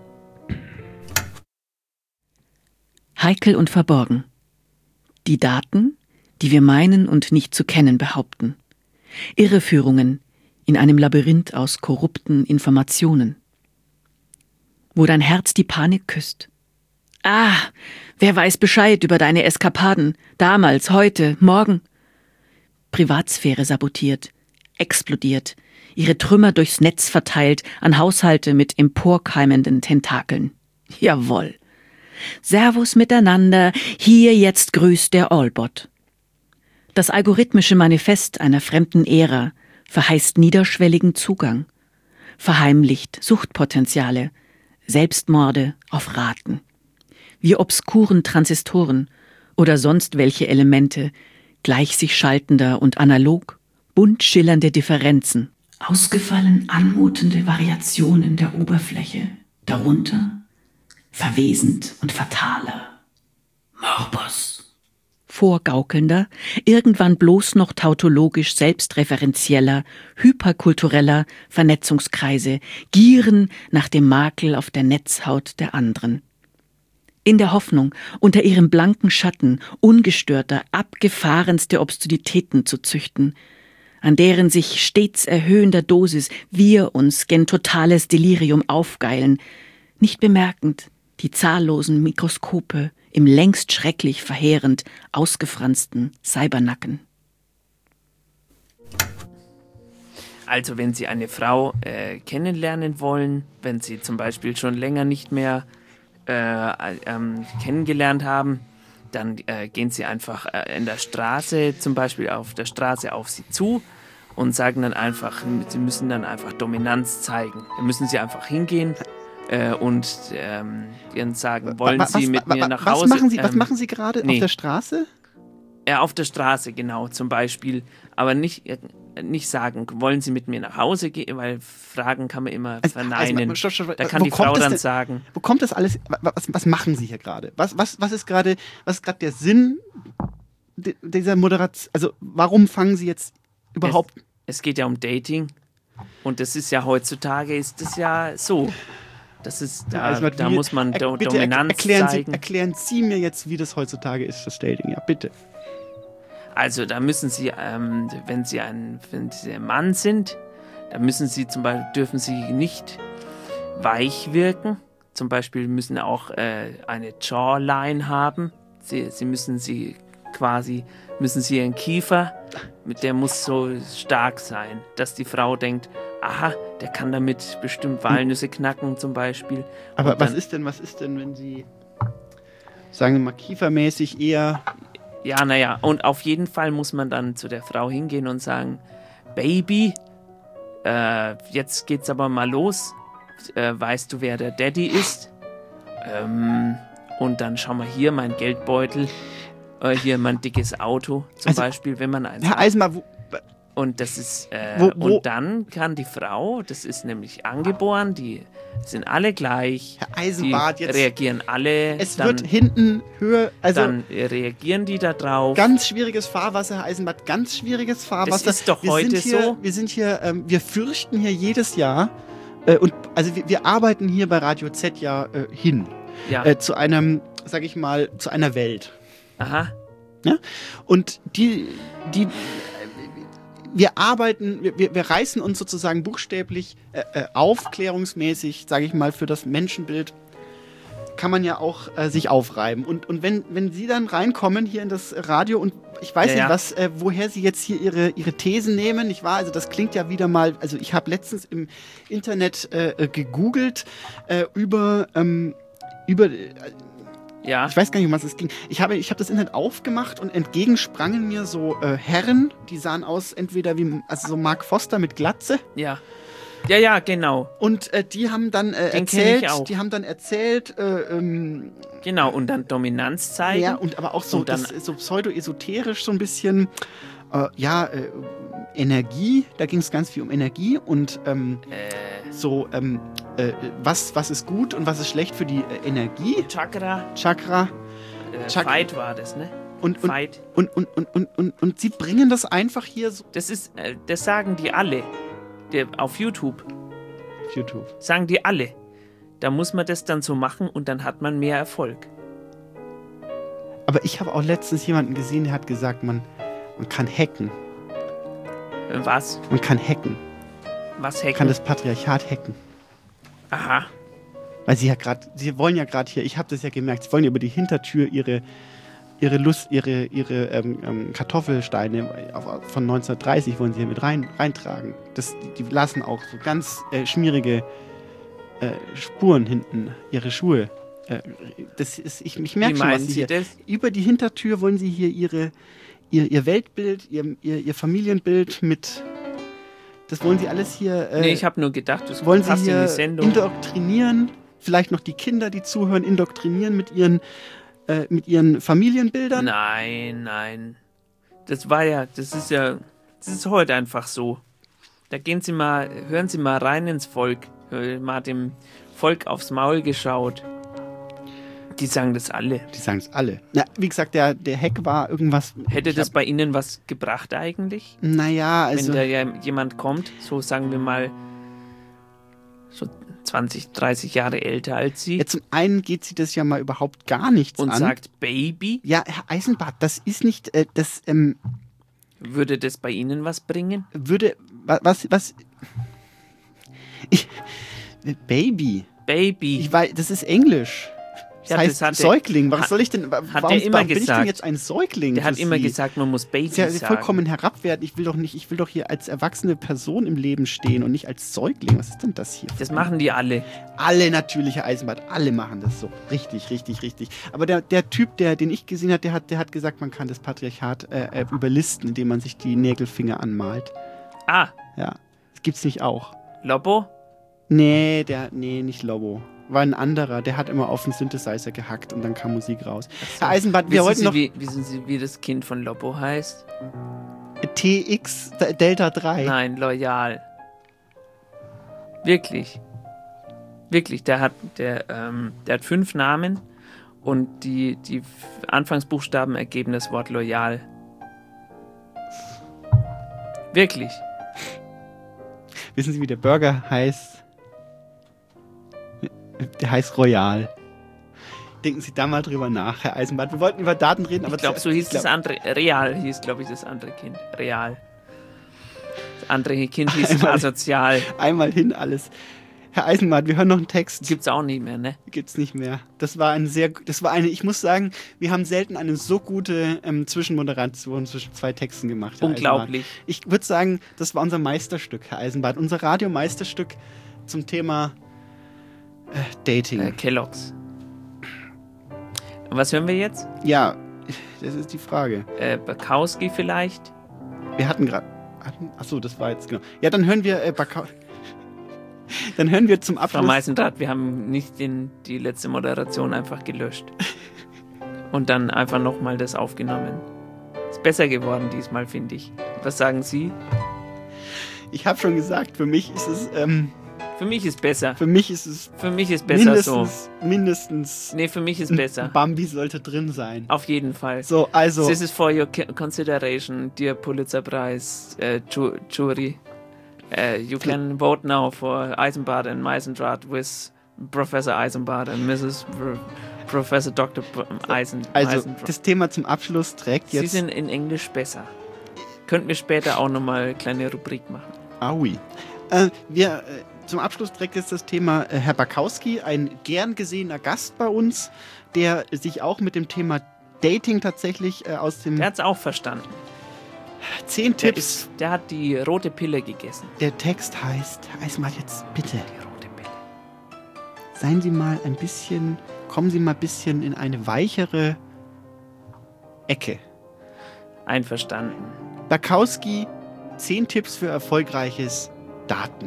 Speaker 12: Heikel und verborgen. Die Daten, die wir meinen und nicht zu kennen behaupten. Irreführungen in einem Labyrinth aus korrupten Informationen. Wo dein Herz die Panik küsst. Ah, wer weiß Bescheid über deine Eskapaden, damals, heute, morgen. Privatsphäre sabotiert, explodiert, ihre Trümmer durchs Netz verteilt an Haushalte mit emporkeimenden Tentakeln. Jawohl. Servus miteinander, hier jetzt grüßt der Allbot. Das algorithmische Manifest einer fremden Ära verheißt niederschwelligen Zugang, verheimlicht Suchtpotenziale, Selbstmorde auf Raten. Wir obskuren Transistoren oder sonst welche Elemente, gleich sich schaltender und analog, bunt schillernde Differenzen, ausgefallen anmutende Variationen der Oberfläche, darunter verwesend und fataler Morbus. Vorgaukelnder, irgendwann bloß noch tautologisch selbstreferenzieller, hyperkultureller Vernetzungskreise gieren nach dem Makel auf der Netzhaut der anderen. In der Hoffnung, unter ihrem blanken Schatten ungestörter, abgefahrenste Obszönitäten zu züchten, an deren sich stets erhöhender Dosis wir uns gen totales Delirium aufgeilen, nicht bemerkend die zahllosen Mikroskope im längst schrecklich verheerend ausgefransten Cybernacken.
Speaker 1: Also wenn Sie eine Frau äh, kennenlernen wollen, wenn Sie zum Beispiel schon länger nicht mehr äh, ähm, kennengelernt haben, dann äh, gehen Sie einfach äh, in der Straße, zum Beispiel auf der Straße auf Sie zu und sagen dann einfach, Sie müssen dann einfach Dominanz zeigen. Da müssen Sie einfach hingehen äh, und ähm, ihnen sagen, wollen
Speaker 11: was,
Speaker 1: Sie mit
Speaker 11: was,
Speaker 1: mir
Speaker 11: was,
Speaker 1: nach
Speaker 11: was
Speaker 1: Hause?
Speaker 11: Machen Sie,
Speaker 1: ähm,
Speaker 11: was machen Sie gerade
Speaker 1: nee.
Speaker 11: auf der Straße?
Speaker 1: Ja, auf der Straße, genau, zum Beispiel. Aber nicht, nicht sagen, wollen Sie mit mir nach Hause gehen, weil Fragen kann man immer
Speaker 11: also,
Speaker 1: verneinen.
Speaker 11: Also, stopp, stopp,
Speaker 1: da kann
Speaker 11: wo
Speaker 1: die Frau dann
Speaker 11: denn,
Speaker 1: sagen.
Speaker 11: Wo kommt das alles, was, was machen Sie hier gerade? Was, was, was ist gerade, was ist gerade der Sinn dieser Moderation? Also warum fangen Sie jetzt überhaupt...
Speaker 1: Es, es geht ja um Dating und das ist ja heutzutage, ist das ja so. Das ist, da,
Speaker 11: also,
Speaker 1: da
Speaker 11: wie,
Speaker 1: muss man
Speaker 11: er, bitte
Speaker 1: Dominanz
Speaker 11: erklären
Speaker 1: zeigen.
Speaker 11: Sie, erklären Sie mir jetzt, wie das heutzutage ist, das Dating. Ja, bitte.
Speaker 1: Also da müssen Sie, ähm, wenn Sie ein, wenn Sie ein Mann sind, dann müssen Sie zum Beispiel, dürfen Sie nicht weich wirken. Zum Beispiel müssen auch äh, eine Jawline haben. Sie, Sie müssen sie quasi, müssen Sie Ihren Kiefer, mit der muss so stark sein, dass die Frau denkt, aha, der kann damit bestimmt Walnüsse knacken zum Beispiel.
Speaker 11: Aber
Speaker 1: Und
Speaker 11: was
Speaker 1: dann,
Speaker 11: ist denn, was ist denn, wenn Sie, sagen wir mal, kiefermäßig eher...
Speaker 1: Ja, naja, und auf jeden Fall muss man dann zu der Frau hingehen und sagen, Baby, äh, jetzt geht's aber mal los. Äh, weißt du, wer der Daddy ist? Ähm, und dann schau mal hier, mein Geldbeutel, äh, hier mein dickes Auto zum
Speaker 11: also,
Speaker 1: Beispiel, wenn man eins
Speaker 11: Herr Eisenbach, wo,
Speaker 1: und das ist, äh,
Speaker 11: wo, wo,
Speaker 1: und dann kann die Frau, das ist nämlich angeboren, die sind alle gleich,
Speaker 11: Herr Eisenbart,
Speaker 1: die
Speaker 11: jetzt
Speaker 1: reagieren alle.
Speaker 11: Es
Speaker 1: dann,
Speaker 11: wird hinten höher, also
Speaker 1: dann reagieren die da drauf.
Speaker 11: Ganz schwieriges Fahrwasser, Herr Eisenbart, ganz schwieriges Fahrwasser.
Speaker 1: Das ist doch
Speaker 11: wir
Speaker 1: heute
Speaker 11: sind hier,
Speaker 1: so.
Speaker 11: Wir sind hier, ähm, wir fürchten hier jedes Jahr, äh, und also wir, wir arbeiten hier bei Radio Z ja äh, hin,
Speaker 1: ja.
Speaker 11: äh, zu einem, sag ich mal, zu einer Welt.
Speaker 1: Aha.
Speaker 11: Ja? Und die, die, wir arbeiten, wir, wir reißen uns sozusagen buchstäblich äh, äh, aufklärungsmäßig, sage ich mal, für das Menschenbild kann man ja auch äh, sich aufreiben. Und, und wenn, wenn Sie dann reinkommen hier in das Radio und ich weiß
Speaker 1: ja,
Speaker 11: nicht,
Speaker 1: ja.
Speaker 11: was, äh, woher Sie jetzt hier Ihre, Ihre Thesen nehmen, nicht wahr? Also das klingt ja wieder mal, also ich habe letztens im Internet äh, gegoogelt äh, über, ähm, über äh,
Speaker 1: Ja.
Speaker 11: ich weiß gar nicht, um was es ging. Ich habe, ich habe das Internet aufgemacht und entgegen sprangen mir so äh, Herren, die sahen aus entweder wie also so Mark Foster mit Glatze.
Speaker 1: Ja. Ja, ja, genau.
Speaker 11: Und äh, die haben dann äh,
Speaker 1: Den kenn
Speaker 11: erzählt,
Speaker 1: ich auch.
Speaker 11: die haben dann erzählt, äh, ähm,
Speaker 1: Genau, und dann Dominanz zeigen.
Speaker 11: ja, und aber auch so,
Speaker 1: Und dann-
Speaker 11: das, so pseudo-esoterisch so ein bisschen, äh, ja, äh, Energie, da ging es ganz viel um Energie und ähm,
Speaker 1: Äh,
Speaker 11: so, ähm, äh, was, was ist gut und was ist schlecht für die äh, Energie.
Speaker 1: Chakra.
Speaker 11: Chakra.
Speaker 1: Äh,
Speaker 11: Chak-
Speaker 1: Fight war das, ne?
Speaker 11: Und, und,
Speaker 1: Fight.
Speaker 11: und, und, und, und, und, und sie bringen das einfach hier so
Speaker 1: Das ist, äh, das sagen die alle. Der, auf YouTube
Speaker 11: auf YouTube.
Speaker 1: sagen die alle. Da muss man das dann so machen und dann hat man mehr Erfolg.
Speaker 11: Aber ich habe auch letztens jemanden gesehen, der hat gesagt, man, man kann hacken.
Speaker 1: Äh, Was?
Speaker 11: Man kann hacken.
Speaker 1: Was
Speaker 11: Man
Speaker 1: hacken?
Speaker 11: kann das Patriarchat hacken.
Speaker 1: Aha.
Speaker 11: Weil sie ja gerade, sie wollen ja gerade hier, ich habe das ja gemerkt, sie wollen ja über die Hintertür ihre, ihre Lust, ihre, ihre ähm, ähm, Kartoffelsteine auf, von neunzehnhundertdreißig wollen sie hier mit rein, reintragen. Das, die, die lassen auch so ganz äh, schmierige äh, Spuren hinten, ihre Schuhe. Äh, das ist, ich, ich merke
Speaker 1: Wie
Speaker 11: schon, was
Speaker 1: meinen
Speaker 11: Sie
Speaker 1: Sie
Speaker 11: hier.
Speaker 1: das?
Speaker 11: Über die Hintertür wollen Sie hier Ihre, ihr, ihr Weltbild, ihr, ihr, ihr Familienbild mit. Das wollen Sie alles hier. Äh,
Speaker 1: nee, ich habe nur gedacht, das
Speaker 11: wollen Sie
Speaker 1: passt in
Speaker 11: hier
Speaker 1: die Sendung.
Speaker 11: indoktrinieren. Vielleicht noch die Kinder, die zuhören, indoktrinieren mit ihren, äh, mit ihren Familienbildern.
Speaker 1: Nein, nein. Das war ja, das ist ja, das ist heute einfach so. Da gehen Sie mal, hören Sie mal rein ins Volk. Mal dem Volk aufs Maul geschaut. Die sagen das alle.
Speaker 11: Die sagen es alle. Na, wie gesagt, der, der Hack war irgendwas.
Speaker 1: Hätte das bei Ihnen was gebracht eigentlich?
Speaker 11: Naja, also.
Speaker 1: Wenn da ja jemand kommt, so sagen wir mal, so zwanzig, dreißig Jahre älter als Sie.
Speaker 11: Ja, zum einen geht sie das ja mal überhaupt gar nichts
Speaker 1: und
Speaker 11: an.
Speaker 1: sagt Baby.
Speaker 11: Ja, Herr Eisenbart, das ist nicht, äh, das, ähm,
Speaker 1: würde das bei Ihnen was bringen?
Speaker 11: Würde, was, was, was ich, Baby.
Speaker 1: Baby.
Speaker 11: Ich weiß, das ist Englisch. Das
Speaker 1: ja,
Speaker 11: heißt
Speaker 1: das hat
Speaker 11: Säugling.
Speaker 1: Der,
Speaker 11: was soll ich denn,
Speaker 1: hat
Speaker 11: warum,
Speaker 1: der immer
Speaker 11: warum bin
Speaker 1: gesagt,
Speaker 11: ich denn jetzt ein Säugling?
Speaker 1: Der hat immer
Speaker 11: Sie?
Speaker 1: gesagt, man muss Baby
Speaker 11: sagen. Das ist ja
Speaker 1: sagen.
Speaker 11: vollkommen herabwertend. Ich will doch nicht, ich will doch hier als erwachsene Person im Leben stehen und nicht als Säugling. Was ist denn das hier?
Speaker 1: Das machen die alle.
Speaker 11: Alle natürlich, Herr Eisenbart, alle machen das so. Richtig, richtig, richtig. Aber der, der Typ, der, den ich gesehen habe, der hat, der hat gesagt, man kann das Patriarchat äh, überlisten, indem man sich die Nägelfinger anmalt.
Speaker 1: Ah.
Speaker 11: Ja, das gibt's nicht auch.
Speaker 1: Lobo?
Speaker 11: Nee, der, nee, nicht Lobo. War ein anderer, der hat immer auf den Synthesizer gehackt und dann kam Musik raus. So. Herr Eisenbart, wir
Speaker 1: wissen
Speaker 11: wollten
Speaker 1: Sie,
Speaker 11: noch...
Speaker 1: Wie, wissen Sie, wie das Kind von Lobo heißt?
Speaker 11: T X Delta drei.
Speaker 1: Nein, Loyal. Wirklich. Wirklich, der hat, der, ähm, der hat fünf Namen und die, die Anfangsbuchstaben ergeben das Wort Loyal. Wirklich.
Speaker 11: Wissen Sie, wie der Burger heißt? Der heißt Royal. Denken Sie da mal drüber nach, Herr Eisenbart. Wir wollten über Daten reden, aber...
Speaker 1: Ich glaube, so hieß das andere... Real hieß, glaube ich, das andere Kind. Real. Das andere Kind hieß einmal, asozial.
Speaker 11: Einmal hin alles. Herr Eisenbart, wir hören noch einen Text.
Speaker 1: Gibt's auch nicht mehr, ne?
Speaker 11: Gibt's nicht mehr. Das war ein sehr... Das war eine... Ich muss sagen, wir haben selten eine so gute ähm, Zwischenmoderation zwischen zwei Texten gemacht, Herr
Speaker 1: Unglaublich.
Speaker 11: Eisenbart. Ich würde sagen, das war unser Meisterstück, Herr Eisenbart. Unser Radiomeisterstück zum Thema... Dating.
Speaker 1: Äh, Kellogg's. Und was hören wir jetzt?
Speaker 11: Ja, das ist die Frage.
Speaker 1: Äh, Bukowski vielleicht?
Speaker 11: Wir hatten gerade... Achso, das war jetzt genau. Ja, dann hören wir äh, Bukowski. Dann hören wir zum Abschluss...
Speaker 1: Frau Meisendrath, wir haben nicht den, die letzte Moderation einfach gelöscht. Und dann einfach nochmal das aufgenommen. Ist besser geworden diesmal, finde ich. Was sagen Sie?
Speaker 11: Ich habe schon gesagt, für mich ist es... Ähm,
Speaker 1: Für mich ist besser.
Speaker 11: Für mich ist es.
Speaker 1: Für mich ist besser
Speaker 11: mindestens,
Speaker 1: so.
Speaker 11: Mindestens.
Speaker 1: Nee, für mich ist besser.
Speaker 11: Bambi sollte drin sein.
Speaker 1: Auf jeden Fall.
Speaker 11: So, also.
Speaker 1: This is for your consideration, dear Pulitzer Prize uh, ju jury. Uh, you can vote now for Eisenbart and Meisendrath with Professor Eisenbart and Missus Pro Professor Doktor Eisen.
Speaker 11: Also,
Speaker 1: Eisendrath.
Speaker 11: Das Thema zum Abschluss trägt jetzt.
Speaker 1: Sie sind in Englisch besser. Könnten wir später auch nochmal eine kleine Rubrik machen.
Speaker 11: Ah, oui. Äh, wir. Äh, Zum Abschluss trägt jetzt das Thema äh, Herr Bukowski, ein gern gesehener Gast bei uns, der sich auch mit dem Thema Dating tatsächlich äh, aus dem...
Speaker 1: Der hat es auch verstanden.
Speaker 11: Zehn
Speaker 1: der
Speaker 11: Tipps.
Speaker 1: Ist, der hat die rote Pille gegessen.
Speaker 11: Der Text heißt, Herr Eisenbart, jetzt bitte.
Speaker 1: Die rote Pille.
Speaker 11: Seien Sie mal ein bisschen, kommen Sie mal ein bisschen in eine weichere Ecke.
Speaker 1: Einverstanden.
Speaker 11: Bukowski, zehn Tipps für erfolgreiches Daten.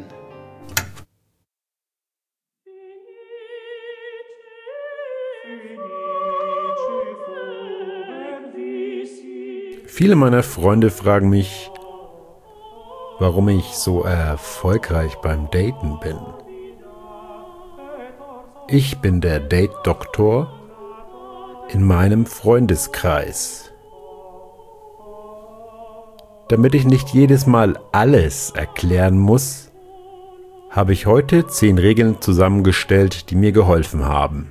Speaker 13: Viele meiner Freunde fragen mich, warum ich so erfolgreich beim Daten bin. Ich bin der Date-Doktor in meinem Freundeskreis. Damit ich nicht jedes Mal alles erklären muss, habe ich heute zehn Regeln zusammengestellt, die mir geholfen haben.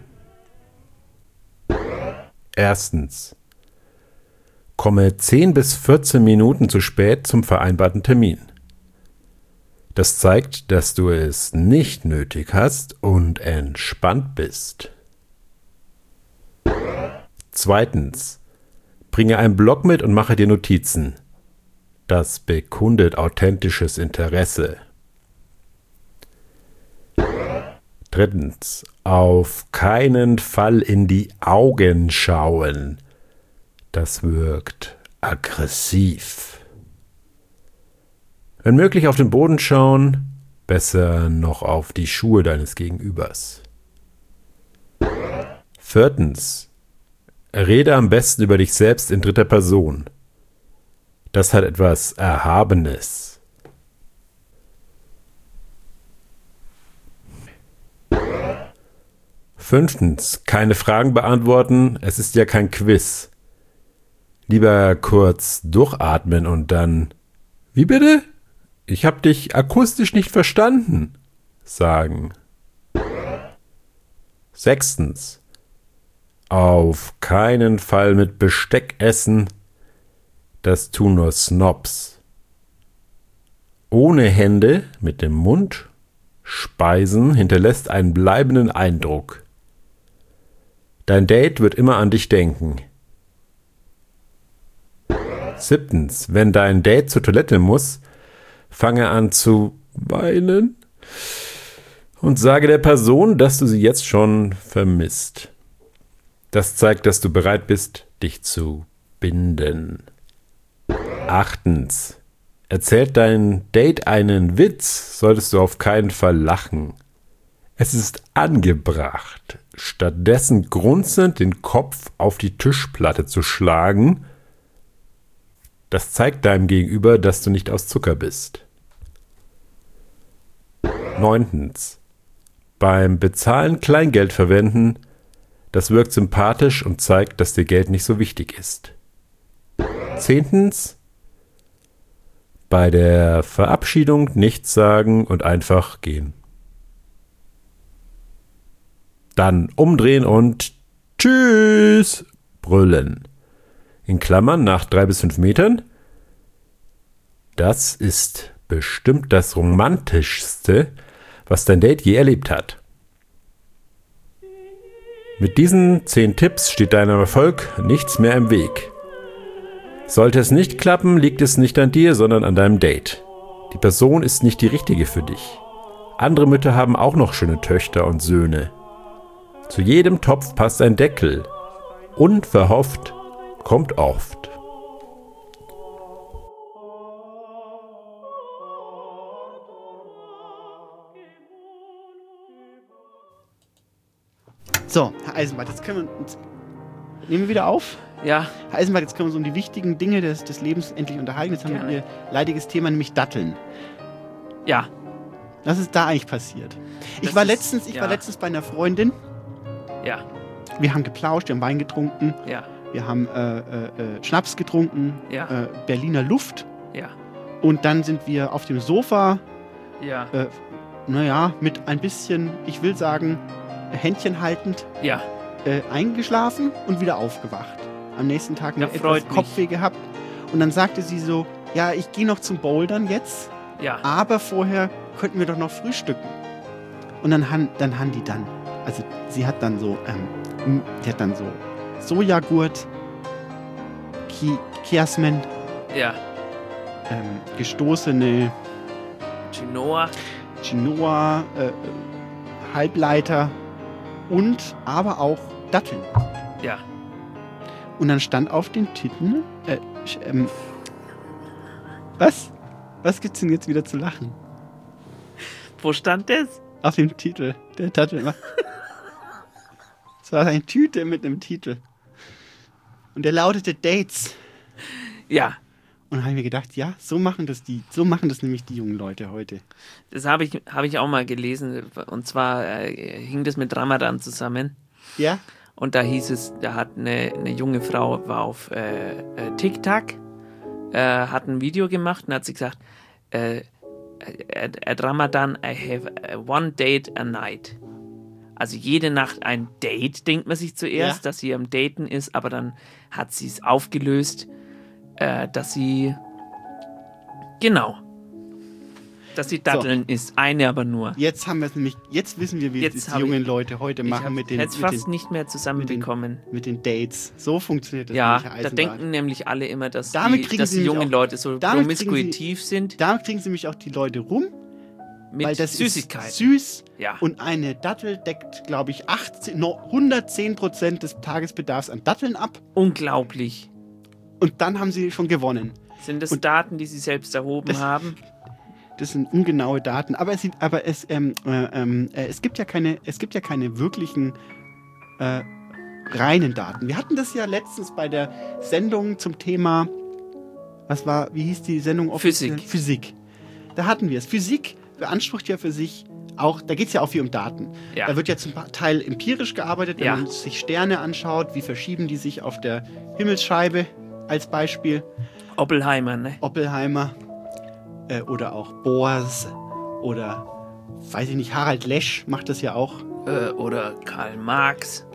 Speaker 13: Erstens. Komme zehn bis vierzehn Minuten zu spät zum vereinbarten Termin. Das zeigt, dass du es nicht nötig hast und entspannt bist. Zweitens. Bringe einen Block mit und mache dir Notizen. Das bekundet authentisches Interesse. Drittens, auf keinen Fall in die Augen schauen. Das wirkt aggressiv. Wenn möglich auf den Boden schauen, besser noch auf die Schuhe deines Gegenübers. Viertens, rede am besten über dich selbst in dritter Person. Das hat etwas Erhabenes. Fünftens, keine Fragen beantworten, es ist ja kein Quiz. Lieber kurz durchatmen und dann, wie bitte? Ich hab dich akustisch nicht verstanden, sagen. Sechstens, auf keinen Fall mit Besteck essen, das tun nur Snobs. Ohne Hände, mit dem Mund, speisen hinterlässt einen bleibenden Eindruck. Dein Date wird immer an dich denken. Siebtens, wenn dein Date zur Toilette muss, fange an zu weinen und sage der Person, dass du sie jetzt schon vermisst. Das zeigt, dass du bereit bist, dich zu binden. Achtens, erzählt dein Date einen Witz, solltest du auf keinen Fall lachen. Es ist angebracht, stattdessen grunzend den Kopf auf die Tischplatte zu schlagen. Das zeigt deinem Gegenüber, dass du nicht aus Zucker bist. Neuntens, beim Bezahlen Kleingeld verwenden, das wirkt sympathisch und zeigt, dass dir Geld nicht so wichtig ist. Zehntens, bei der Verabschiedung nichts sagen und einfach gehen. Dann umdrehen und Tschüss brüllen. In Klammern nach drei bis fünf Metern. Das ist bestimmt das Romantischste, was dein Date je erlebt hat. Mit diesen zehn Tipps steht deinem Erfolg nichts mehr im Weg. Sollte es nicht klappen, liegt es nicht an dir, sondern an deinem Date. Die Person ist nicht die richtige für dich. Andere Mütter haben auch noch schöne Töchter und Söhne. Zu jedem Topf passt ein Deckel. Unverhofft kommt oft.
Speaker 11: So, Herr Eisenbart, jetzt können wir uns... Nehmen wir wieder auf?
Speaker 1: Ja.
Speaker 11: Herr Eisenbart, jetzt können wir uns um die wichtigen Dinge des, des Lebens endlich unterhalten. Jetzt haben
Speaker 1: Gerne.
Speaker 11: wir Ihr leidiges Thema, nämlich Datteln.
Speaker 1: Ja.
Speaker 11: Was ist da eigentlich passiert? Ich,
Speaker 1: Das
Speaker 11: war
Speaker 1: ist-
Speaker 11: letztens, ich
Speaker 1: ja.
Speaker 11: war letztens bei einer Freundin.
Speaker 1: Ja.
Speaker 11: Wir haben geplauscht, wir haben Wein getrunken.
Speaker 1: Ja.
Speaker 11: Wir haben äh, äh, äh, Schnaps getrunken.
Speaker 1: Ja.
Speaker 11: Äh, Berliner Luft.
Speaker 1: Ja.
Speaker 11: Und dann sind wir auf dem Sofa,
Speaker 1: Ja.
Speaker 11: äh, naja, mit ein bisschen, ich will sagen, Händchen haltend,
Speaker 1: Ja.
Speaker 11: äh, eingeschlafen und wieder aufgewacht. Am nächsten Tag
Speaker 1: Ja,
Speaker 11: noch
Speaker 1: freut
Speaker 11: etwas
Speaker 1: mich.
Speaker 11: Kopfweh gehabt. Und dann sagte sie so, ja, ich gehe noch zum Bouldern jetzt,
Speaker 1: Ja.
Speaker 11: aber vorher könnten wir doch noch frühstücken. Und dann haben dann haben die dann, also sie hat dann so, ähm, die hat dann so Sojagurt, Ki Kiasmen,
Speaker 1: Ja.
Speaker 11: ähm, gestoßene
Speaker 1: Quinoa.
Speaker 11: Quinoa, äh, äh, Halbleiter und aber auch Datteln.
Speaker 1: Ja.
Speaker 11: Und dann stand auf den Titeln, äh, sch- ähm, was? Was gibt's denn jetzt wieder zu lachen?
Speaker 1: Wo stand das?
Speaker 11: Auf dem Titel, der Dattel. Es war eine Tüte mit einem Titel. Und der lautete Dates.
Speaker 1: Ja.
Speaker 11: Und dann habe ich mir gedacht, ja, so machen das die, so machen das nämlich die jungen Leute heute.
Speaker 1: Das habe ich, hab ich auch mal gelesen. Und zwar äh, hing das mit Ramadan zusammen.
Speaker 11: Ja?
Speaker 1: Und da hieß es, da hat eine, eine junge Frau, war auf äh, äh, TikTok, äh, hat ein Video gemacht und hat sie gesagt, äh, at, at Ramadan I have uh, one date a night. Also jede Nacht ein Date, denkt man sich zuerst,
Speaker 11: Ja.
Speaker 1: dass sie am Daten ist, aber dann hat sie es aufgelöst, äh, dass sie, genau, dass sie Datteln ist, eine aber nur.
Speaker 11: Jetzt haben wir es nämlich, jetzt wissen wir, wie
Speaker 1: Jetzt
Speaker 11: es die
Speaker 1: hab
Speaker 11: jungen
Speaker 1: ich-
Speaker 11: Leute heute
Speaker 1: Ich
Speaker 11: machen
Speaker 1: hab-
Speaker 11: mit den,
Speaker 1: hätte es
Speaker 11: mit
Speaker 1: fast
Speaker 11: den,
Speaker 1: nicht mehr zusammenbekommen.
Speaker 11: mit den Dates. So funktioniert das
Speaker 1: Ja,
Speaker 11: nämlich, Herr
Speaker 1: da
Speaker 11: Eisenbart.
Speaker 1: denken nämlich alle immer, dass
Speaker 11: Damit
Speaker 1: die,
Speaker 11: kriegen
Speaker 1: dass
Speaker 11: sie
Speaker 1: die
Speaker 11: nämlich
Speaker 1: jungen
Speaker 11: auch-
Speaker 1: Leute so
Speaker 11: damit kriegen
Speaker 1: promiskuitiv sind.
Speaker 11: Damit kriegen sie nämlich auch die Leute rum,
Speaker 1: Mit
Speaker 11: weil das
Speaker 1: Süßigkeiten.
Speaker 11: ist süß
Speaker 1: Ja.
Speaker 11: und eine Dattel deckt, glaube ich, achtzehn, no, hundertzehn Prozent des Tagesbedarfs an Datteln ab.
Speaker 1: Unglaublich.
Speaker 11: Und dann haben sie schon gewonnen.
Speaker 1: Sind das
Speaker 11: Und
Speaker 1: Daten, die Sie selbst erhoben
Speaker 11: das,
Speaker 1: haben?
Speaker 11: Das sind ungenaue Daten. Aber es, aber es, ähm, äh, ähm, äh, es, gibt, ja keine, es gibt ja keine wirklichen äh, reinen Daten. Wir hatten das ja letztens bei der Sendung zum Thema, was war, wie hieß die Sendung? offiziell?
Speaker 1: Physik.
Speaker 11: Physik. Da hatten wir es. Physik beansprucht ja für sich auch, da geht es ja auch viel um Daten.
Speaker 1: Ja.
Speaker 11: Da wird ja zum Teil empirisch gearbeitet, wenn
Speaker 1: Ja.
Speaker 11: man sich Sterne anschaut, wie verschieben die sich auf der Himmelsscheibe als Beispiel.
Speaker 1: Oppenheimer, ne?
Speaker 11: Oppenheimer äh, oder auch Bohrs oder, weiß ich nicht, Harald Lesch macht das ja auch.
Speaker 1: Äh, oder Karl Marx.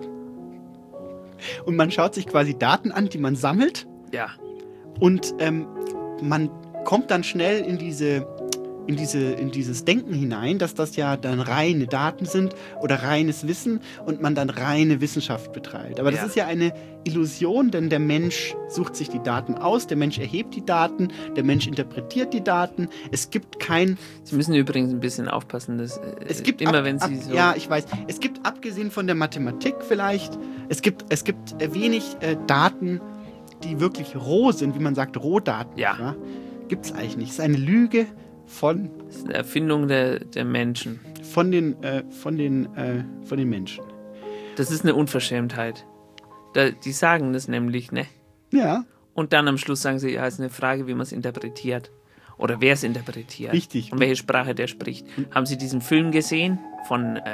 Speaker 11: Und man schaut sich quasi Daten an, die man sammelt.
Speaker 1: Ja.
Speaker 11: Und ähm, man kommt dann schnell in diese, in diese, in dieses Denken hinein, dass das ja dann reine Daten sind oder reines Wissen und man dann reine Wissenschaft betreibt. Aber das
Speaker 1: Ja.
Speaker 11: ist ja eine Illusion, denn der Mensch sucht sich die Daten aus, der Mensch erhebt die Daten, der Mensch interpretiert die Daten. Es gibt kein...
Speaker 1: Sie müssen übrigens ein bisschen aufpassen, dass äh,
Speaker 11: Es gibt
Speaker 1: immer
Speaker 11: ab,
Speaker 1: wenn Sie
Speaker 11: ab,
Speaker 1: so...
Speaker 11: Ja, ich weiß. Es gibt, abgesehen von der Mathematik vielleicht, es gibt, es gibt äh, wenig äh, Daten, die wirklich roh sind, wie man sagt, Rohdaten.
Speaker 1: Ja.
Speaker 11: Gibt es eigentlich nicht. Es ist eine Lüge von...
Speaker 1: Das ist eine Erfindung der, der Menschen.
Speaker 11: Von den, äh, von, den, äh, von den Menschen.
Speaker 1: Das ist eine Unverschämtheit. Da, die sagen das nämlich, ne?
Speaker 11: Ja.
Speaker 1: Und dann am Schluss sagen sie, ja, es ist eine Frage, wie man es interpretiert. Oder wer es interpretiert.
Speaker 11: Richtig.
Speaker 1: Und welche Sprache der spricht. Haben Sie diesen Film gesehen von äh,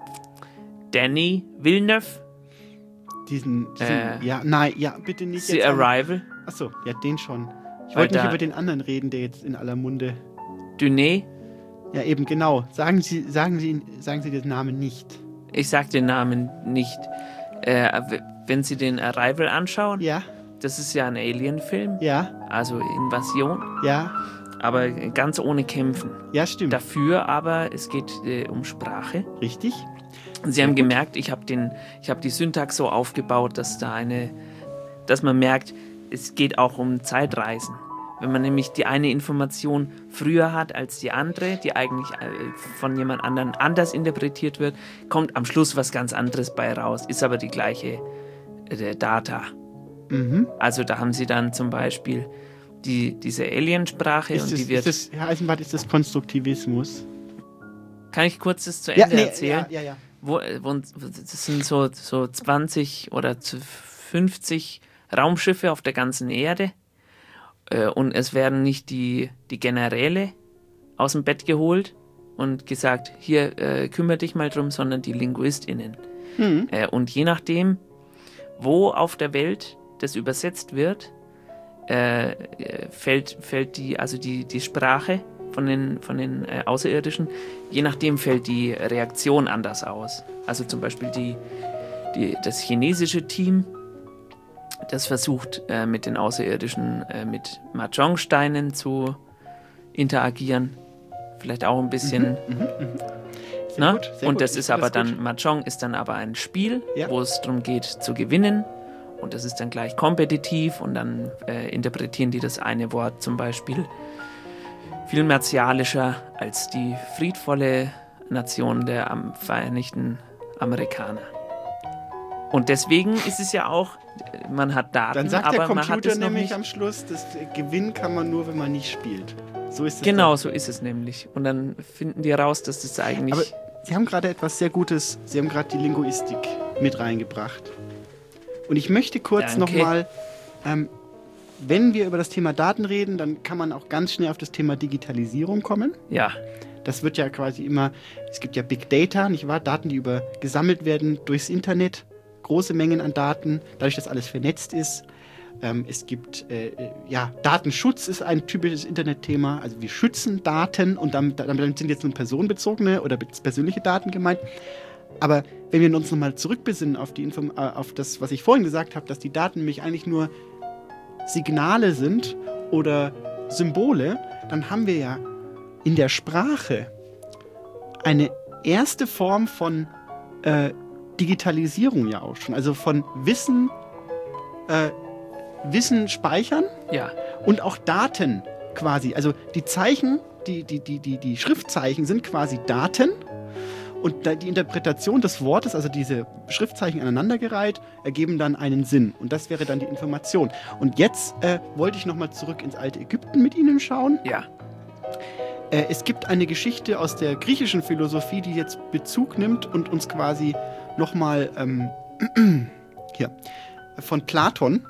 Speaker 1: Danny Villeneuve?
Speaker 11: Diesen, diesen
Speaker 1: Äh,
Speaker 11: ja, nein, ja, bitte nicht.
Speaker 1: The
Speaker 11: jetzt an-
Speaker 1: Arrival?
Speaker 11: Achso, ja, den schon. Ich
Speaker 1: Weil
Speaker 11: wollte nicht
Speaker 1: da-
Speaker 11: über den anderen reden, der jetzt in aller Munde...
Speaker 1: Duné?
Speaker 11: Ja, eben, genau. Sagen Sie, sagen Sie, sagen Sie den Namen nicht.
Speaker 1: Ich sag den Namen nicht. Äh, w- wenn Sie den Arrival anschauen,
Speaker 11: ja.
Speaker 1: Das ist ja ein Alien-Film.
Speaker 11: Ja.
Speaker 1: Also Invasion.
Speaker 11: Ja.
Speaker 1: Aber ganz ohne Kämpfen.
Speaker 11: Ja, stimmt.
Speaker 1: Dafür aber, es geht äh, um Sprache.
Speaker 11: Richtig.
Speaker 1: Und Sie haben gemerkt, ich habe den, ich habe die Syntax so aufgebaut, dass da eine, dass man merkt, es geht auch um Zeitreisen. Wenn man nämlich die eine Information früher hat als die andere, die eigentlich äh, von jemand anderem anders interpretiert wird, kommt am Schluss was ganz anderes bei raus, ist aber die gleiche äh, Data.
Speaker 11: Mhm.
Speaker 1: Also da haben Sie dann zum Beispiel die, diese Aliensprache
Speaker 11: Ist
Speaker 1: und
Speaker 11: das,
Speaker 1: die wird...
Speaker 11: ist das, Herr Eisenbart, ist das Konstruktivismus?
Speaker 1: Kann ich kurz das zu
Speaker 11: Ja,
Speaker 1: Ende
Speaker 11: nee,
Speaker 1: erzählen?
Speaker 11: ja, ja, ja.
Speaker 1: Wo, wo, das sind so, so zwanzig oder fünfzig Raumschiffe auf der ganzen Erde äh, und es werden nicht die, die Generäle aus dem Bett geholt und gesagt, hier äh, kümmere dich mal drum, sondern die LinguistInnen.
Speaker 11: Hm.
Speaker 1: Äh, und je nachdem, wo auf der Welt das übersetzt wird, äh, fällt, fällt die, also die, die Sprache von den, von den äh, Außerirdischen, je nachdem fällt die Reaktion anders aus. Also zum Beispiel die, die, das chinesische Team, das versucht äh, mit den Außerirdischen äh, mit Mahjong-Steinen zu interagieren. Vielleicht auch ein bisschen.
Speaker 11: Mhm, mhm, mhm. Sehr
Speaker 1: Na?
Speaker 11: gut, sehr
Speaker 1: Und
Speaker 11: gut.
Speaker 1: das
Speaker 11: Ich
Speaker 1: ist
Speaker 11: finde
Speaker 1: aber
Speaker 11: das gut.
Speaker 1: dann, Mahjong ist dann aber ein Spiel,
Speaker 11: Ja.
Speaker 1: wo es darum geht zu gewinnen. Und das ist dann gleich kompetitiv und dann äh, interpretieren die das eine Wort zum Beispiel viel martialischer als die friedvolle Nation der am Vereinigten Amerikaner. Und deswegen ist es ja auch, man hat Daten,
Speaker 11: Dann sagt
Speaker 1: aber
Speaker 11: der
Speaker 1: man hat
Speaker 11: Computer
Speaker 1: es noch
Speaker 11: nämlich
Speaker 1: nicht.
Speaker 11: am Schluss, das Gewinn kann man nur, wenn man nicht spielt. So ist es.
Speaker 1: Genau, so ist es nämlich. Und dann finden die raus, dass das eigentlich...
Speaker 11: Aber Sie haben gerade etwas sehr Gutes, Sie haben gerade die Linguistik mit reingebracht. Und ich möchte kurz
Speaker 1: Danke.
Speaker 11: nochmal, ähm, wenn wir über das Thema Daten reden, dann kann man auch ganz schnell auf das Thema Digitalisierung kommen.
Speaker 1: Ja.
Speaker 11: Das wird ja quasi immer, es gibt ja Big Data, nicht wahr? Daten, die über gesammelt werden durchs Internet, große Mengen an Daten, dadurch, dass alles vernetzt ist. Ähm, es gibt, äh, ja, Datenschutz ist ein typisches Internetthema. Also wir schützen Daten und damit, damit sind jetzt nur personenbezogene oder persönliche Daten gemeint. Aber wenn wir uns nochmal zurückbesinnen auf, die Inform äh, auf das, was ich vorhin gesagt habe, dass die Daten nämlich eigentlich nur Signale sind oder Symbole, dann haben wir ja in der Sprache eine erste Form von äh, Digitalisierung ja auch schon. Also von Wissen, äh, Wissen speichern
Speaker 1: Ja.
Speaker 11: und auch Daten quasi. Also die Zeichen die, die, die, die, die Schriftzeichen sind quasi Daten und die Interpretation des Wortes, also diese Schriftzeichen aneinandergereiht, ergeben dann einen Sinn. Und das wäre dann die Information. Und jetzt äh, wollte ich nochmal zurück ins alte Ägypten mit Ihnen schauen.
Speaker 1: Ja.
Speaker 11: Äh, es gibt eine Geschichte aus der griechischen Philosophie, die jetzt Bezug nimmt und uns quasi nochmal ähm, hier von Platon,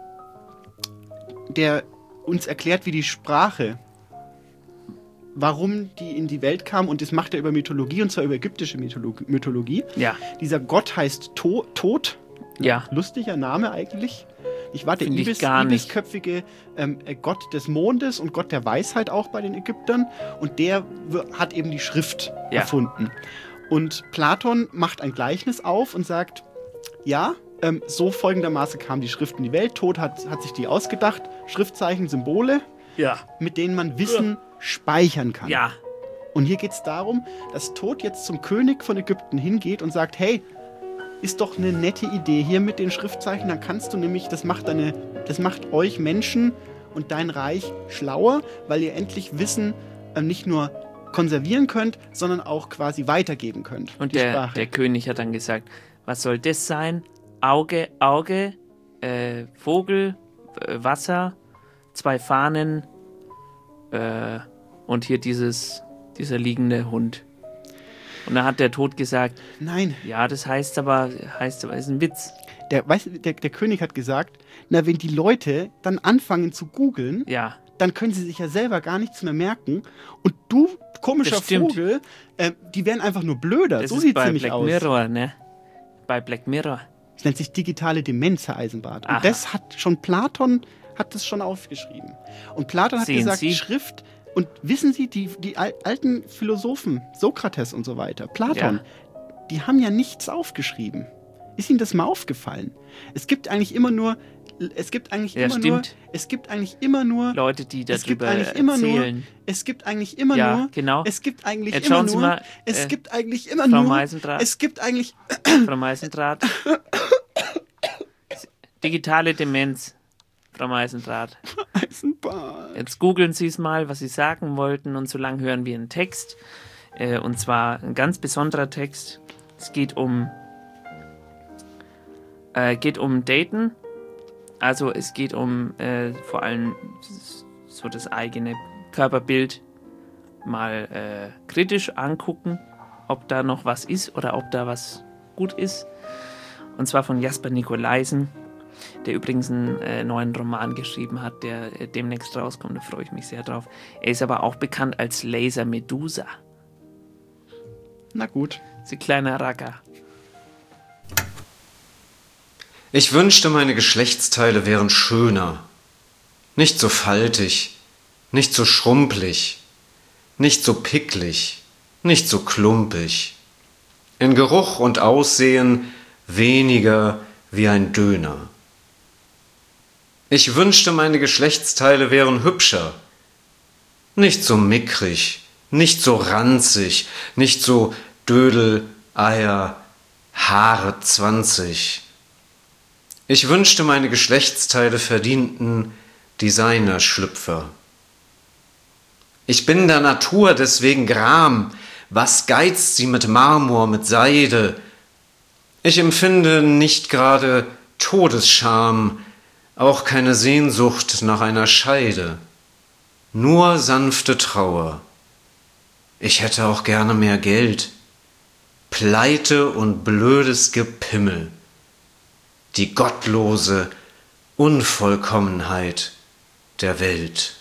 Speaker 11: der uns erklärt, wie die Sprache, warum die in die Welt kam, und das macht er über Mythologie, und zwar über ägyptische Mythologie. Mythologie.
Speaker 1: Ja.
Speaker 11: Dieser Gott heißt to Tod.
Speaker 1: Ja.
Speaker 11: Lustiger Name eigentlich. Ich war der
Speaker 1: Find ich
Speaker 11: Ibis,
Speaker 1: gar nicht.
Speaker 11: ibisköpfige ähm, Gott des Mondes und Gott der Weisheit auch bei den Ägyptern. Und der w- hat eben die Schrift
Speaker 1: Ja.
Speaker 11: erfunden. Und Platon macht ein Gleichnis auf und sagt, ja, ähm, so folgendermaßen kam die Schrift in die Welt. Tod hat, hat sich die ausgedacht. Schriftzeichen, Symbole,
Speaker 1: Ja.
Speaker 11: mit denen man Wissen speichern kann.
Speaker 1: Ja.
Speaker 11: Und hier geht es darum, dass Tod jetzt zum König von Ägypten hingeht und sagt, hey, ist doch eine nette Idee hier mit den Schriftzeichen, dann kannst du nämlich, das macht deine, das macht euch Menschen und dein Reich schlauer, weil ihr endlich Wissen äh, nicht nur konservieren könnt, sondern auch quasi weitergeben könnt.
Speaker 1: Und
Speaker 11: die
Speaker 1: der,
Speaker 11: Sprache.
Speaker 1: der König hat dann gesagt, was soll das sein? Auge, Auge, äh, Vogel, äh, Wasser, zwei Fahnen äh, und hier dieses, dieser liegende Hund. Und da hat der Tod gesagt,
Speaker 11: nein.
Speaker 1: Ja, das heißt aber, heißt aber, ist ein Witz.
Speaker 11: Der, weißt, du, der, der König hat gesagt, na, wenn die Leute dann anfangen zu googeln,
Speaker 1: ja.
Speaker 11: dann können sie sich ja selber gar nichts mehr merken. Und du, komischer Vogel, äh, die werden einfach nur blöder.
Speaker 1: Das
Speaker 11: so
Speaker 1: ist
Speaker 11: sieht es
Speaker 1: bei
Speaker 11: nämlich
Speaker 1: Black
Speaker 11: aus.
Speaker 1: Mirror, ne? Bei Black Mirror.
Speaker 11: Das nennt sich digitale Demenz, Herr Eisenbart.
Speaker 1: Aha.
Speaker 11: Und das hat schon Platon hat das schon aufgeschrieben. Und Platon hat
Speaker 1: Sehen
Speaker 11: gesagt,
Speaker 1: Sie?
Speaker 11: Schrift, und wissen Sie, die, die al- alten Philosophen, Sokrates und so weiter, Platon,
Speaker 1: Ja.
Speaker 11: die haben ja nichts aufgeschrieben. Ist Ihnen das mal aufgefallen? Es gibt eigentlich immer nur, es gibt eigentlich
Speaker 1: Ja,
Speaker 11: immer
Speaker 1: stimmt.
Speaker 11: nur, es gibt eigentlich immer nur
Speaker 1: Leute, die
Speaker 11: es gibt
Speaker 1: darüber
Speaker 11: eigentlich immer nur,
Speaker 1: erzählen.
Speaker 11: es gibt eigentlich immer
Speaker 1: Ja,
Speaker 11: nur,
Speaker 1: genau.
Speaker 11: es gibt eigentlich
Speaker 1: Jetzt
Speaker 11: immer
Speaker 1: schauen Sie
Speaker 11: nur,
Speaker 1: mal,
Speaker 11: es
Speaker 1: äh,
Speaker 11: gibt eigentlich immer
Speaker 1: Frau
Speaker 11: nur,
Speaker 1: Meisendrath.
Speaker 11: es gibt eigentlich,
Speaker 1: Frau Meisendrath. Digitale Demenz, Frau Meisendrath.
Speaker 11: Eisenbart.
Speaker 1: Jetzt googeln Sie es mal, was Sie sagen wollten, und so lang hören wir einen Text. Äh, und zwar ein ganz besonderer Text. Es geht um äh, geht um Daten. Also es geht um äh, vor allem so das eigene Körperbild mal äh, kritisch angucken, ob da noch was ist oder ob da was gut ist. Und zwar von Jasper Nicolaisen, der übrigens einen äh, neuen Roman geschrieben hat, der äh, demnächst rauskommt. Da freue ich mich sehr drauf. Er ist aber auch bekannt als Laser Medusa.
Speaker 11: Na gut.
Speaker 1: Sie kleiner Racker.
Speaker 14: Ich wünschte, meine Geschlechtsteile wären schöner. Nicht so faltig, nicht so schrumpelig, nicht so picklig, nicht so klumpig. In Geruch und Aussehen weniger wie ein Döner. Ich wünschte, meine Geschlechtsteile wären hübscher. Nicht so mickrig, nicht so ranzig, nicht so Dödel, Eier, Haare zwanzig. Ich wünschte, meine Geschlechtsteile verdienten Designerschlüpfer. Ich bin der Natur deswegen gram. Was geizt sie mit Marmor, mit Seide? Ich empfinde nicht gerade Todesscham, auch keine Sehnsucht nach einer Scheide. Nur sanfte Trauer. Ich hätte auch gerne mehr Geld. Pleite und blödes Gepimmel. Die gottlose Unvollkommenheit der Welt.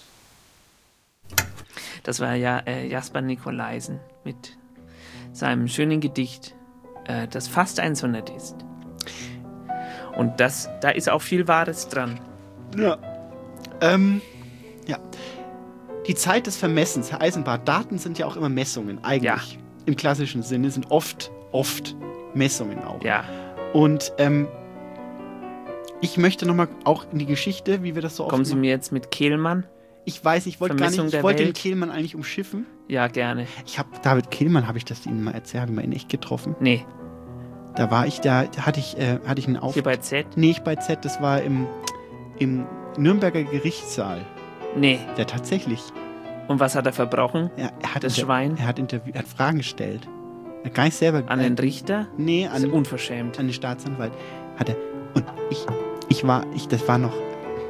Speaker 1: Das war ja äh, Jasper Nicolaisen mit seinem schönen Gedicht, äh, das fast ein Sonett ist. Und das, da ist auch viel Wahres dran.
Speaker 11: Ja. Ähm, ja. Die Zeit des Vermessens, Herr Eisenbart, Daten sind ja auch immer Messungen, eigentlich. Ja. Im klassischen Sinne sind oft, oft Messungen auch.
Speaker 1: Ja.
Speaker 11: Und ähm, ich möchte nochmal auch in die Geschichte, wie wir das so oft
Speaker 1: Kommen Sie
Speaker 11: machen.
Speaker 1: mir jetzt mit Kehlmann?
Speaker 11: Ich weiß, ich wollte gar nicht, ich wollte den Kehlmann eigentlich umschiffen.
Speaker 1: Ja, gerne.
Speaker 11: Ich habe David Kehlmann, habe ich das Ihnen mal erzählt, habe ich mal in echt getroffen?
Speaker 1: Nee.
Speaker 11: Da war ich, da hatte ich, äh, hatte ich einen Auftritt.
Speaker 1: Hier bei Z?
Speaker 11: Nee, nicht bei Z, das war im, im Nürnberger Gerichtssaal.
Speaker 1: Nee.
Speaker 11: Ja, tatsächlich.
Speaker 1: Und was hat er verbrochen?
Speaker 11: Ja, er hat
Speaker 1: das
Speaker 11: inter-
Speaker 1: Schwein?
Speaker 11: Er hat, Interview- er hat Fragen gestellt. Er hat gar nicht selber...
Speaker 1: An den Richter?
Speaker 11: Nee,
Speaker 1: Das ist
Speaker 11: an,
Speaker 1: unverschämt.
Speaker 11: an den Staatsanwalt. Hat er. Und ich, ich war, ich, das war noch...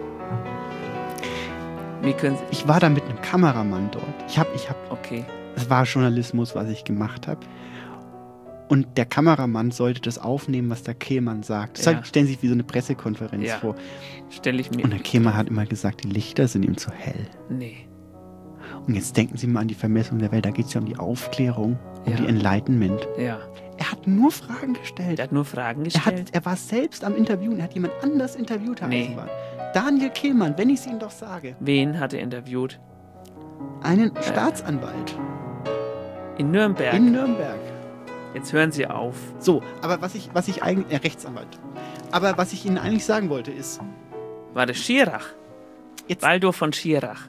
Speaker 1: Wie können Sie...
Speaker 11: Ich war da mit einem Kameramann dort. Ich hab, ich hab...
Speaker 1: Okay.
Speaker 11: Es war Journalismus, was ich gemacht habe. Und der Kameramann sollte das aufnehmen, was der Kehlmann sagt. Das
Speaker 1: Ja.
Speaker 11: stellen Sie sich wie so eine Pressekonferenz
Speaker 1: Ja.
Speaker 11: vor.
Speaker 1: Stelle ich mir...
Speaker 11: Und der Kehlmann hat immer gesagt, die Lichter sind ihm zu hell.
Speaker 1: Nee.
Speaker 11: Und jetzt denken Sie mal an die Vermessung der Welt. Da geht es ja um die Aufklärung, um
Speaker 1: Ja.
Speaker 11: die Enlightenment.
Speaker 1: Ja.
Speaker 11: Er hat nur Fragen gestellt.
Speaker 1: Er hat nur Fragen
Speaker 11: Er, hat,
Speaker 1: gestellt?
Speaker 11: er war selbst am Interviewen. Er hat jemand anders interviewt, Herr
Speaker 1: Nee.
Speaker 11: Eisenbahn. Daniel Kehlmann, wenn ich es Ihnen doch sage.
Speaker 1: Wen hat er interviewt?
Speaker 11: Einen Staatsanwalt.
Speaker 1: In Nürnberg?
Speaker 11: In Nürnberg.
Speaker 1: Jetzt hören Sie auf.
Speaker 11: So, aber was ich, was ich eigentlich... Äh, Rechtsanwalt. Aber was ich Ihnen eigentlich sagen wollte ist...
Speaker 1: War das Schirach?
Speaker 11: Jetzt,
Speaker 1: Waldorf von Schirach.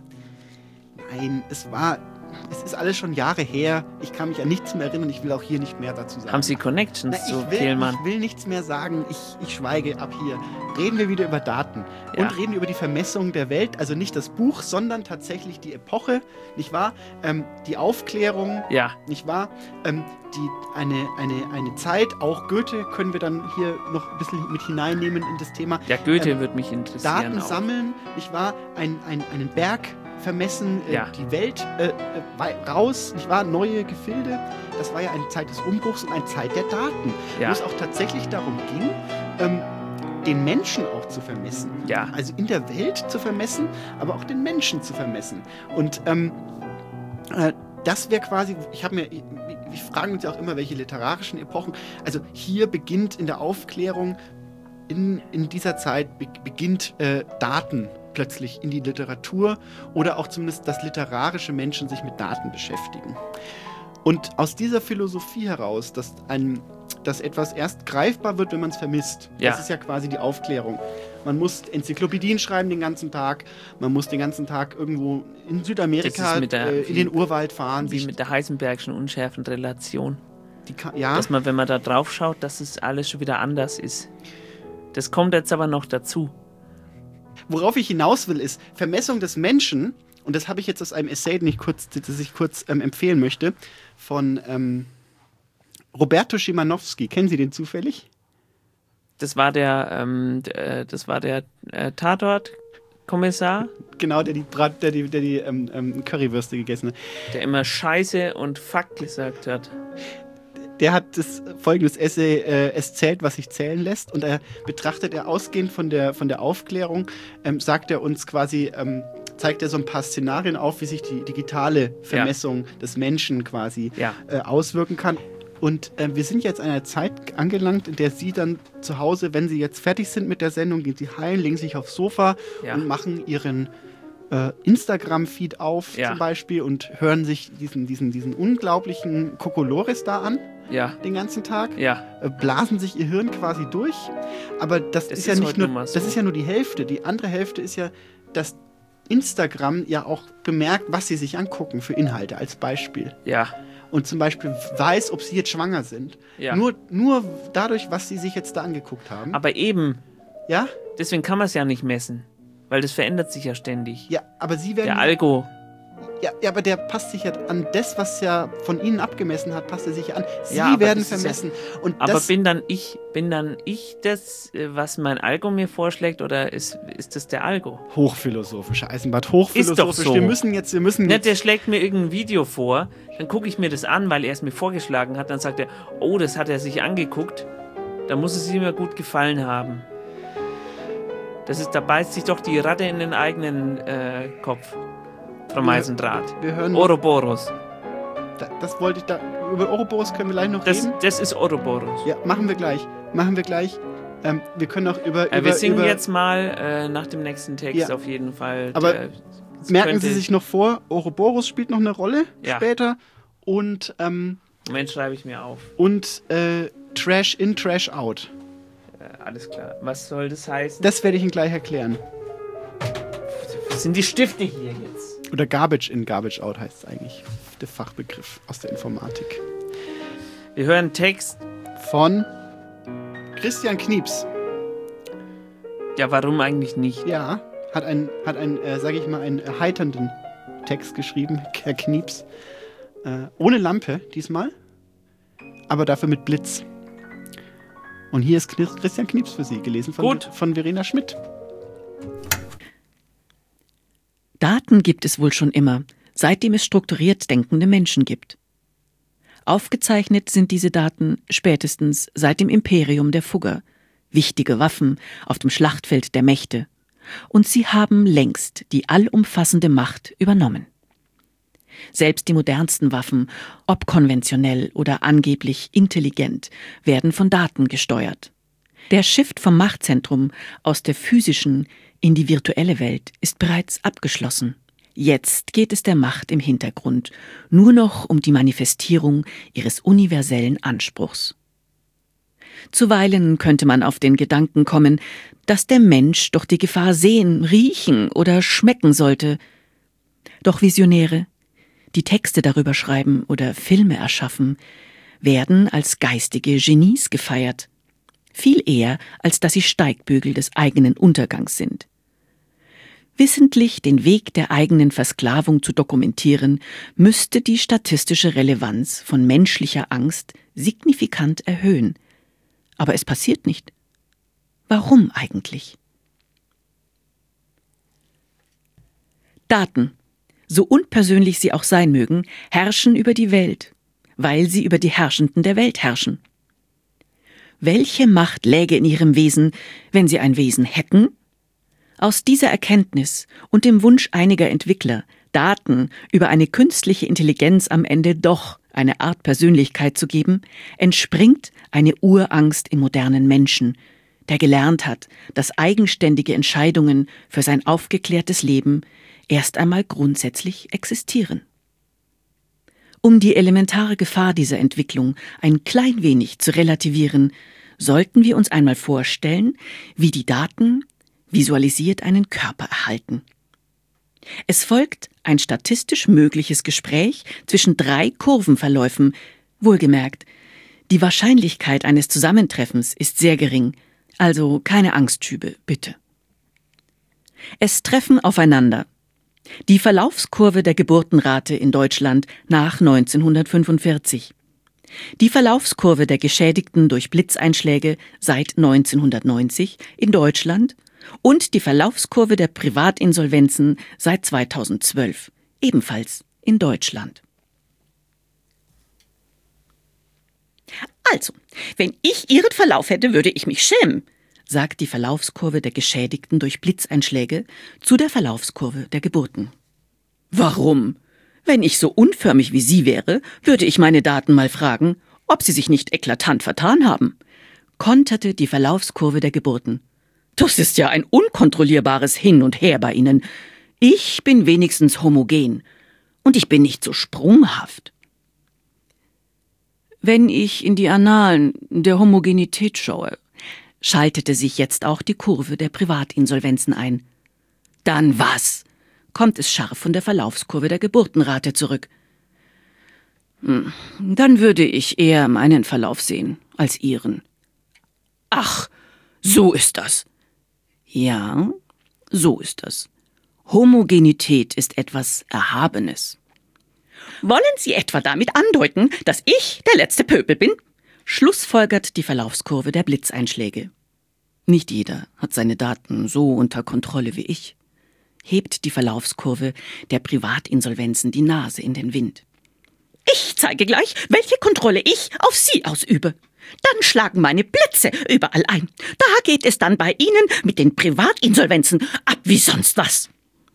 Speaker 11: Nein, es war... Es ist alles schon Jahre her. Ich kann mich an nichts mehr erinnern. Ich will auch hier nicht mehr dazu sagen.
Speaker 1: Haben Sie Connections
Speaker 11: Na,
Speaker 1: zu
Speaker 11: ich will,
Speaker 1: Kehlmann?
Speaker 11: Ich will nichts mehr sagen. Ich, ich schweige ab hier. Reden wir wieder über Daten.
Speaker 1: Ja.
Speaker 11: Und reden über die Vermessung der Welt. Also nicht das Buch, sondern tatsächlich die Epoche. Nicht wahr? Ähm, die Aufklärung.
Speaker 1: Ja.
Speaker 11: Nicht wahr? Ähm, die, eine, eine, eine Zeit. Auch Goethe können wir dann hier noch ein bisschen mit hineinnehmen in das Thema.
Speaker 1: Ja, Goethe
Speaker 11: Ähm,
Speaker 1: würde mich interessieren.
Speaker 11: Daten
Speaker 1: auch.
Speaker 11: sammeln. Nicht wahr? Ein, ein, einen Berg vermessen, äh,
Speaker 1: Ja.
Speaker 11: die Welt äh, äh, wei- raus, nicht wahr? Neue Gefilde. Das war ja eine Zeit des Umbruchs und eine Zeit der Daten,
Speaker 1: Ja.
Speaker 11: wo es auch tatsächlich darum ging, ähm, den Menschen auch zu vermessen.
Speaker 1: Ja.
Speaker 11: Also in der Welt zu vermessen, aber auch den Menschen zu vermessen. Und ähm, äh, das wäre quasi, ich habe mir, wir fragen uns ja auch immer, welche literarischen Epochen, also hier beginnt in der Aufklärung, in, in dieser Zeit be beginnt äh, Daten plötzlich in die Literatur oder auch zumindest, dass literarische Menschen sich mit Daten beschäftigen. Und aus dieser Philosophie heraus, dass, ein, dass etwas erst greifbar wird, wenn man es vermisst,
Speaker 1: Ja.
Speaker 11: das ist ja quasi die Aufklärung. Man muss Enzyklopädien schreiben den ganzen Tag, man muss den ganzen Tag irgendwo in Südamerika
Speaker 1: Das ist mit der-
Speaker 11: äh, in den Urwald fahren.
Speaker 1: Wie
Speaker 11: sich-
Speaker 1: mit der Heisenbergschen unschärfen Relation.
Speaker 11: die kann, ja,
Speaker 1: Dass man, wenn man da drauf schaut, dass es alles schon wieder anders ist. Das kommt jetzt aber noch dazu.
Speaker 11: Worauf ich hinaus will, ist Vermessung des Menschen, und das habe ich jetzt aus einem Essay, den ich kurz, das ich kurz ähm, empfehlen möchte, von ähm, Roberto Szymanowski. Kennen Sie den zufällig?
Speaker 1: Das war der, ähm, d- äh, das war der äh, Tatort-Kommissar,
Speaker 11: Genau, der die, Brat, der die, der die ähm, ähm, Currywürste gegessen hat.
Speaker 1: der immer Scheiße und Fuck gesagt hat.
Speaker 11: Der hat das folgendes Essay, äh, es zählt, was sich zählen lässt, und er betrachtet er ausgehend von der, von der Aufklärung, ähm, sagt er uns quasi, ähm, zeigt er so ein paar Szenarien auf, wie sich die digitale Vermessung des Menschen quasi
Speaker 1: Ja.
Speaker 11: äh, auswirken kann. Und äh, wir sind jetzt an einer Zeit angelangt, in der Sie dann zu Hause, wenn Sie jetzt fertig sind mit der Sendung, gehen Sie heim, legen sich aufs Sofa
Speaker 1: Ja.
Speaker 11: und machen Ihren äh, Instagram-Feed auf
Speaker 1: Ja.
Speaker 11: zum Beispiel und hören sich diesen, diesen, diesen unglaublichen Kokolores da an.
Speaker 1: Ja.
Speaker 11: Den ganzen Tag,
Speaker 1: Ja.
Speaker 11: äh, blasen sich ihr Hirn quasi durch. Aber das,
Speaker 1: Das
Speaker 11: ist ja
Speaker 1: ist
Speaker 11: nicht
Speaker 1: heute
Speaker 11: nur,
Speaker 1: nun mal so.
Speaker 11: das ist ja nur die Hälfte. Die andere Hälfte ist ja, dass Instagram ja auch bemerkt, was sie sich angucken für Inhalte als Beispiel.
Speaker 1: Ja.
Speaker 11: Und zum Beispiel weiß, ob sie jetzt schwanger sind.
Speaker 1: Ja.
Speaker 11: Nur, nur dadurch, was sie sich jetzt da angeguckt haben.
Speaker 1: Aber eben.
Speaker 11: Ja?
Speaker 1: Deswegen kann man es ja nicht messen. Weil das verändert sich ja ständig.
Speaker 11: Ja, aber sie werden.
Speaker 1: Der Algo.
Speaker 11: Ja, ja, aber der passt sich ja an das, was ja von ihnen abgemessen hat, passt er sich an. Sie
Speaker 1: Ja, aber
Speaker 11: werden
Speaker 1: das ist
Speaker 11: vermessen.
Speaker 1: Ja,
Speaker 11: und
Speaker 1: aber
Speaker 11: das,
Speaker 1: bin dann ich, bin dann ich das, äh, was mein Algo mir vorschlägt, oder ist, ist das der Algo?
Speaker 11: Hochphilosophischer Eisenbart, hochphilosophisch.
Speaker 1: Ist doch so.
Speaker 11: Wir müssen jetzt, wir müssen
Speaker 1: Ne,
Speaker 11: jetzt.
Speaker 1: der schlägt mir irgendein Video vor, dann gucke ich mir das an, weil er es mir vorgeschlagen hat, dann sagt er, oh, das hat er sich angeguckt, dann muss es ihm ja gut gefallen haben. Das ist, da beißt sich doch die Ratte in den eigenen äh, Kopf. Frau
Speaker 11: Wir-
Speaker 1: Meisendraht.
Speaker 11: wir hören-
Speaker 1: Ouroboros.
Speaker 11: Da, das wollte ich da. Über Ouroboros können wir gleich noch
Speaker 1: Das,
Speaker 11: reden.
Speaker 1: das ist Ouroboros.
Speaker 11: Ja, machen wir gleich. Machen wir gleich. Ähm, wir können auch über.
Speaker 1: Äh,
Speaker 11: über
Speaker 1: wir singen
Speaker 11: über,
Speaker 1: jetzt mal äh, nach dem nächsten Text
Speaker 11: Ja.
Speaker 1: auf jeden Fall.
Speaker 11: Aber
Speaker 1: Der- es
Speaker 11: merken
Speaker 1: könnte-
Speaker 11: Sie sich noch vor, Ouroboros spielt noch eine Rolle
Speaker 1: Ja.
Speaker 11: später. Und, ähm,
Speaker 1: Moment, schreibe ich mir auf.
Speaker 11: und äh, Trash in, Trash out.
Speaker 1: Äh, alles klar. Was soll das heißen?
Speaker 11: Das werde ich Ihnen gleich erklären.
Speaker 1: Was sind die Stifte hier jetzt?
Speaker 11: Oder Garbage in, Garbage out heißt es eigentlich. Der Fachbegriff aus der Informatik.
Speaker 1: Wir hören Text.
Speaker 11: Von Christian Knieps.
Speaker 1: Ja, warum eigentlich nicht?
Speaker 11: Ja, hat einen, hat einen äh, sage ich mal, einen erheiternden Text geschrieben, Herr Knieps. Äh, ohne Lampe diesmal, aber dafür mit Blitz. Und hier ist Christian Knieps für Sie, gelesen von, von Verena Schmidt.
Speaker 12: Daten gibt es wohl schon immer, seitdem es strukturiert denkende Menschen gibt. Aufgezeichnet sind diese Daten spätestens seit dem Imperium der Fugger, wichtige Waffen auf dem Schlachtfeld der Mächte. Und sie haben längst die allumfassende Macht übernommen. Selbst die modernsten Waffen, ob konventionell oder angeblich intelligent, werden von Daten gesteuert. Der Shift vom Machtzentrum aus der physischen in die virtuelle Welt ist bereits abgeschlossen. Jetzt geht es der Macht im Hintergrund nur noch um die Manifestierung ihres universellen Anspruchs. Zuweilen könnte man auf den Gedanken kommen, dass der Mensch doch die Gefahr sehen, riechen oder schmecken sollte. Doch Visionäre, die Texte darüber schreiben oder Filme erschaffen, werden als geistige Genies gefeiert. Viel eher, als dass sie Steigbügel des eigenen Untergangs sind. Wissentlich den Weg der eigenen Versklavung zu dokumentieren, müsste die statistische Relevanz von menschlicher Angst signifikant erhöhen. Aber es passiert nicht. Warum eigentlich? Daten, so unpersönlich sie auch sein mögen, herrschen über die Welt, weil sie über die Herrschenden der Welt herrschen. Welche Macht läge in ihrem Wesen, wenn sie ein Wesen hätten? Aus dieser Erkenntnis und dem Wunsch einiger Entwickler, Daten über eine künstliche Intelligenz am Ende doch eine Art Persönlichkeit zu geben, entspringt eine Urangst im modernen Menschen, der gelernt hat, dass eigenständige Entscheidungen für sein aufgeklärtes Leben erst einmal grundsätzlich existieren. Um die elementare Gefahr dieser Entwicklung ein klein wenig zu relativieren, sollten wir uns einmal vorstellen, wie die Daten visualisiert einen Körper erhalten. Es folgt ein statistisch mögliches Gespräch zwischen drei Kurvenverläufen. Wohlgemerkt, die Wahrscheinlichkeit eines Zusammentreffens ist sehr gering, also keine Angstschübe, bitte. Es treffen aufeinander die Verlaufskurve der Geburtenrate in Deutschland nach neunzehnhundertfünfundvierzig, die Verlaufskurve der Geschädigten durch Blitzeinschläge seit neunzehnhundertneunzig in Deutschland und die Verlaufskurve der Privatinsolvenzen seit zweitausendzwölf, ebenfalls in Deutschland.
Speaker 15: Also, wenn ich Ihren Verlauf hätte, würde ich mich schämen, sagt die Verlaufskurve der Geschädigten durch Blitzeinschläge zu der Verlaufskurve der Geburten. Warum? Wenn ich so unförmig wie Sie wäre, würde ich meine Daten mal fragen, ob sie sich nicht eklatant vertan haben, konterte die Verlaufskurve der Geburten. Das ist ja ein unkontrollierbares Hin und Her bei Ihnen. Ich bin wenigstens homogen und ich bin nicht so sprunghaft. Wenn ich in die Annalen der Homogenität schaue, schaltete sich jetzt auch die Kurve der Privatinsolvenzen ein. Dann was? Kommt es scharf von der Verlaufskurve der Geburtenrate zurück. Hm, dann würde ich eher meinen Verlauf sehen als Ihren. Ach, so ist das. Ja, so ist das. Homogenität ist etwas Erhabenes. Wollen Sie etwa damit andeuten, dass ich der letzte Pöbel bin? Schlussfolgert die Verlaufskurve der Blitzeinschläge. Nicht jeder hat seine Daten so unter Kontrolle wie ich. Hebt die Verlaufskurve der Privatinsolvenzen die Nase in den Wind. Ich zeige gleich, welche Kontrolle ich auf Sie ausübe. Dann schlagen meine Blitze überall ein. Da geht es dann bei Ihnen mit den Privatinsolvenzen ab wie sonst was.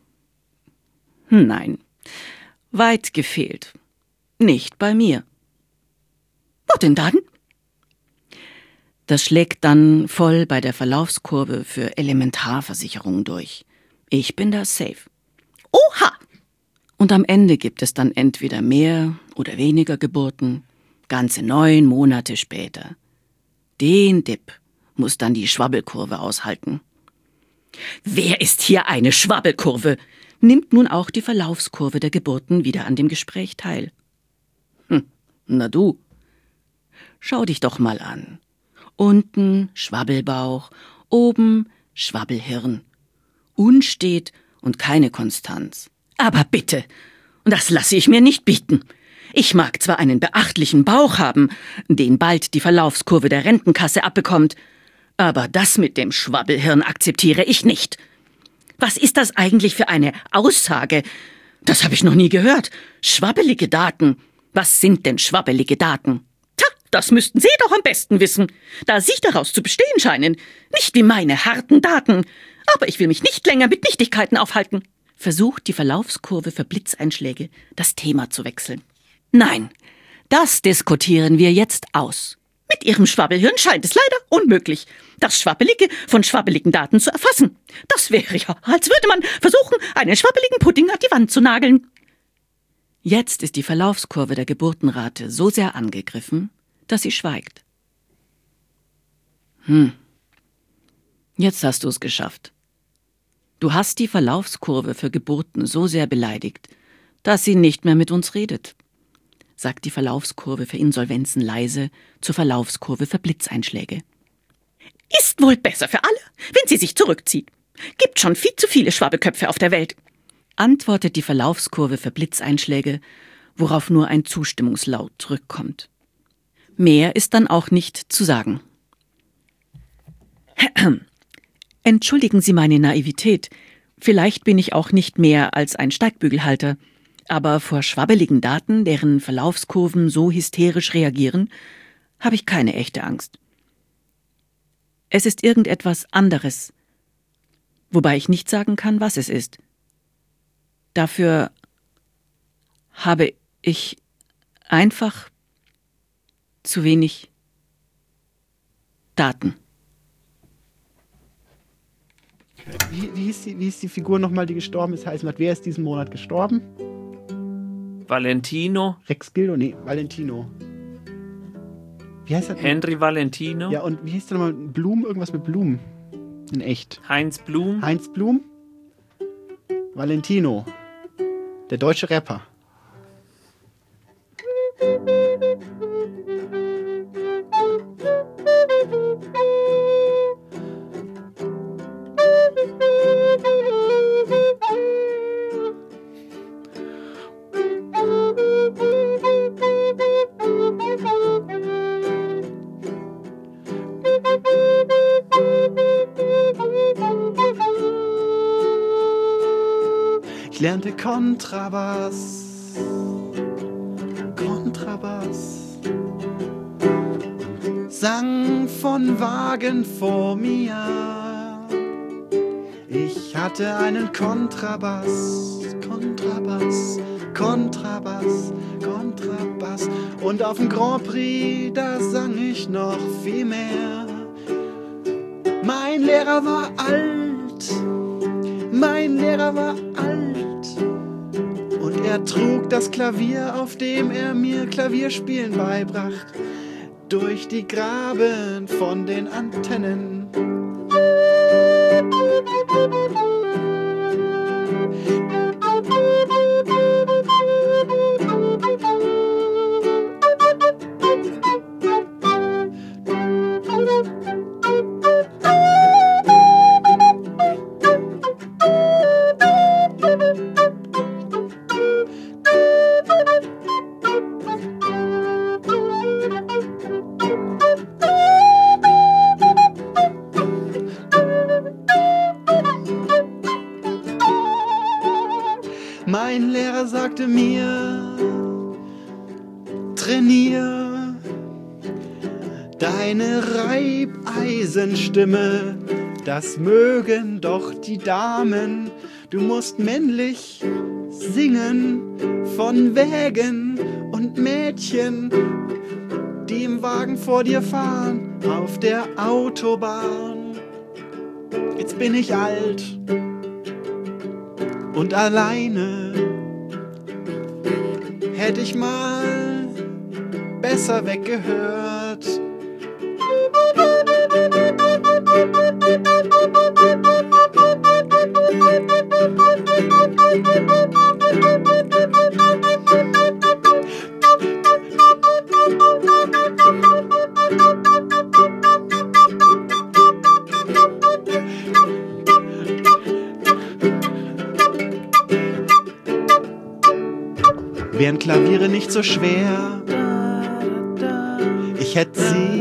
Speaker 15: Nein, weit gefehlt. Nicht bei mir. Wo denn dann? Das schlägt dann voll bei der Verlaufskurve für Elementarversicherungen durch. Ich bin da safe. Oha! Und am Ende gibt es dann entweder mehr oder weniger Geburten, ganze neun Monate später. Den Dip muss dann die Schwabbelkurve aushalten. Wer ist hier eine Schwabbelkurve? Nimmt nun auch die Verlaufskurve der Geburten wieder an dem Gespräch teil. Hm, na du. Schau dich doch mal an. Unten Schwabbelbauch, oben Schwabbelhirn. Unstet und keine Konstanz. Aber bitte, das lasse ich mir nicht bieten. Ich mag zwar einen beachtlichen Bauch haben, den bald die Verlaufskurve der Rentenkasse abbekommt, aber das mit dem Schwabbelhirn akzeptiere ich nicht. Was ist das eigentlich für eine Aussage? Das habe ich noch nie gehört. Schwabbelige Daten. Was sind denn schwabbelige Daten? Tja, das müssten Sie doch am besten wissen, da Sie daraus zu bestehen scheinen. Nicht wie meine harten Daten. Aber ich will mich nicht länger mit Nichtigkeiten aufhalten. Versucht die Verlaufskurve für Blitzeinschläge, das Thema zu wechseln. Nein, das diskutieren wir jetzt aus. Mit Ihrem Schwabbelhirn scheint es leider unmöglich, das Schwabbelige von schwabbeligen Daten zu erfassen. Das wäre ja, als würde man versuchen, einen schwabbeligen Pudding an die Wand zu nageln. Jetzt ist die Verlaufskurve der Geburtenrate so sehr angegriffen, dass sie schweigt. Hm. Jetzt hast du es geschafft. Du hast die Verlaufskurve für Geburten so sehr beleidigt, dass sie nicht mehr mit uns redet, sagt die Verlaufskurve für Insolvenzen leise zur Verlaufskurve für Blitzeinschläge. Ist wohl besser für alle, wenn sie sich zurückzieht. Gibt schon viel zu viele Schwabbelköpfe auf der Welt, antwortet die Verlaufskurve für Blitzeinschläge, worauf nur ein Zustimmungslaut zurückkommt. Mehr ist dann auch nicht zu sagen. Entschuldigen Sie meine Naivität, vielleicht bin ich auch nicht mehr als ein Steigbügelhalter, aber vor schwabbeligen Daten, deren Verlaufskurven so hysterisch reagieren, habe ich keine echte Angst. Es ist irgendetwas anderes, wobei ich nicht sagen kann, was es ist. Dafür habe ich einfach zu wenig Daten.
Speaker 11: Wie, wie, hieß die, wie hieß die Figur nochmal, die gestorben ist? Heißt, wer ist diesen Monat gestorben?
Speaker 1: Valentino.
Speaker 11: Rex Gildo? Nee, Valentino. Wie heißt er?
Speaker 1: Henry Valentino.
Speaker 11: Ja, und wie hieß der nochmal? Blum? Irgendwas mit Blumen. In echt.
Speaker 1: Heinz Blum.
Speaker 11: Heinz Blum? Valentino. Der deutsche Rapper. Ich lernte Kontrabass, Kontrabass, sang von Wagen vor mir. Ich hatte einen Kontrabass, Kontrabass, Kontrabass, Kontrabass. Und auf dem Grand Prix, da sang ich noch viel mehr. Mein Lehrer war alt, mein Lehrer war alt. Und er trug das Klavier, auf dem er mir Klavierspielen beibracht, durch die Graben von den Antennen. Mein Lehrer sagte mir, trainier deine Reibeisenstimme, das mögen doch die Damen. Du musst männlich singen von Wägen und Mädchen, die im Wagen vor dir fahren auf der Autobahn. Jetzt bin ich alt und alleine. Hätte ich mal besser weggehört. wären Klaviere nicht so schwer. Ich hätte sie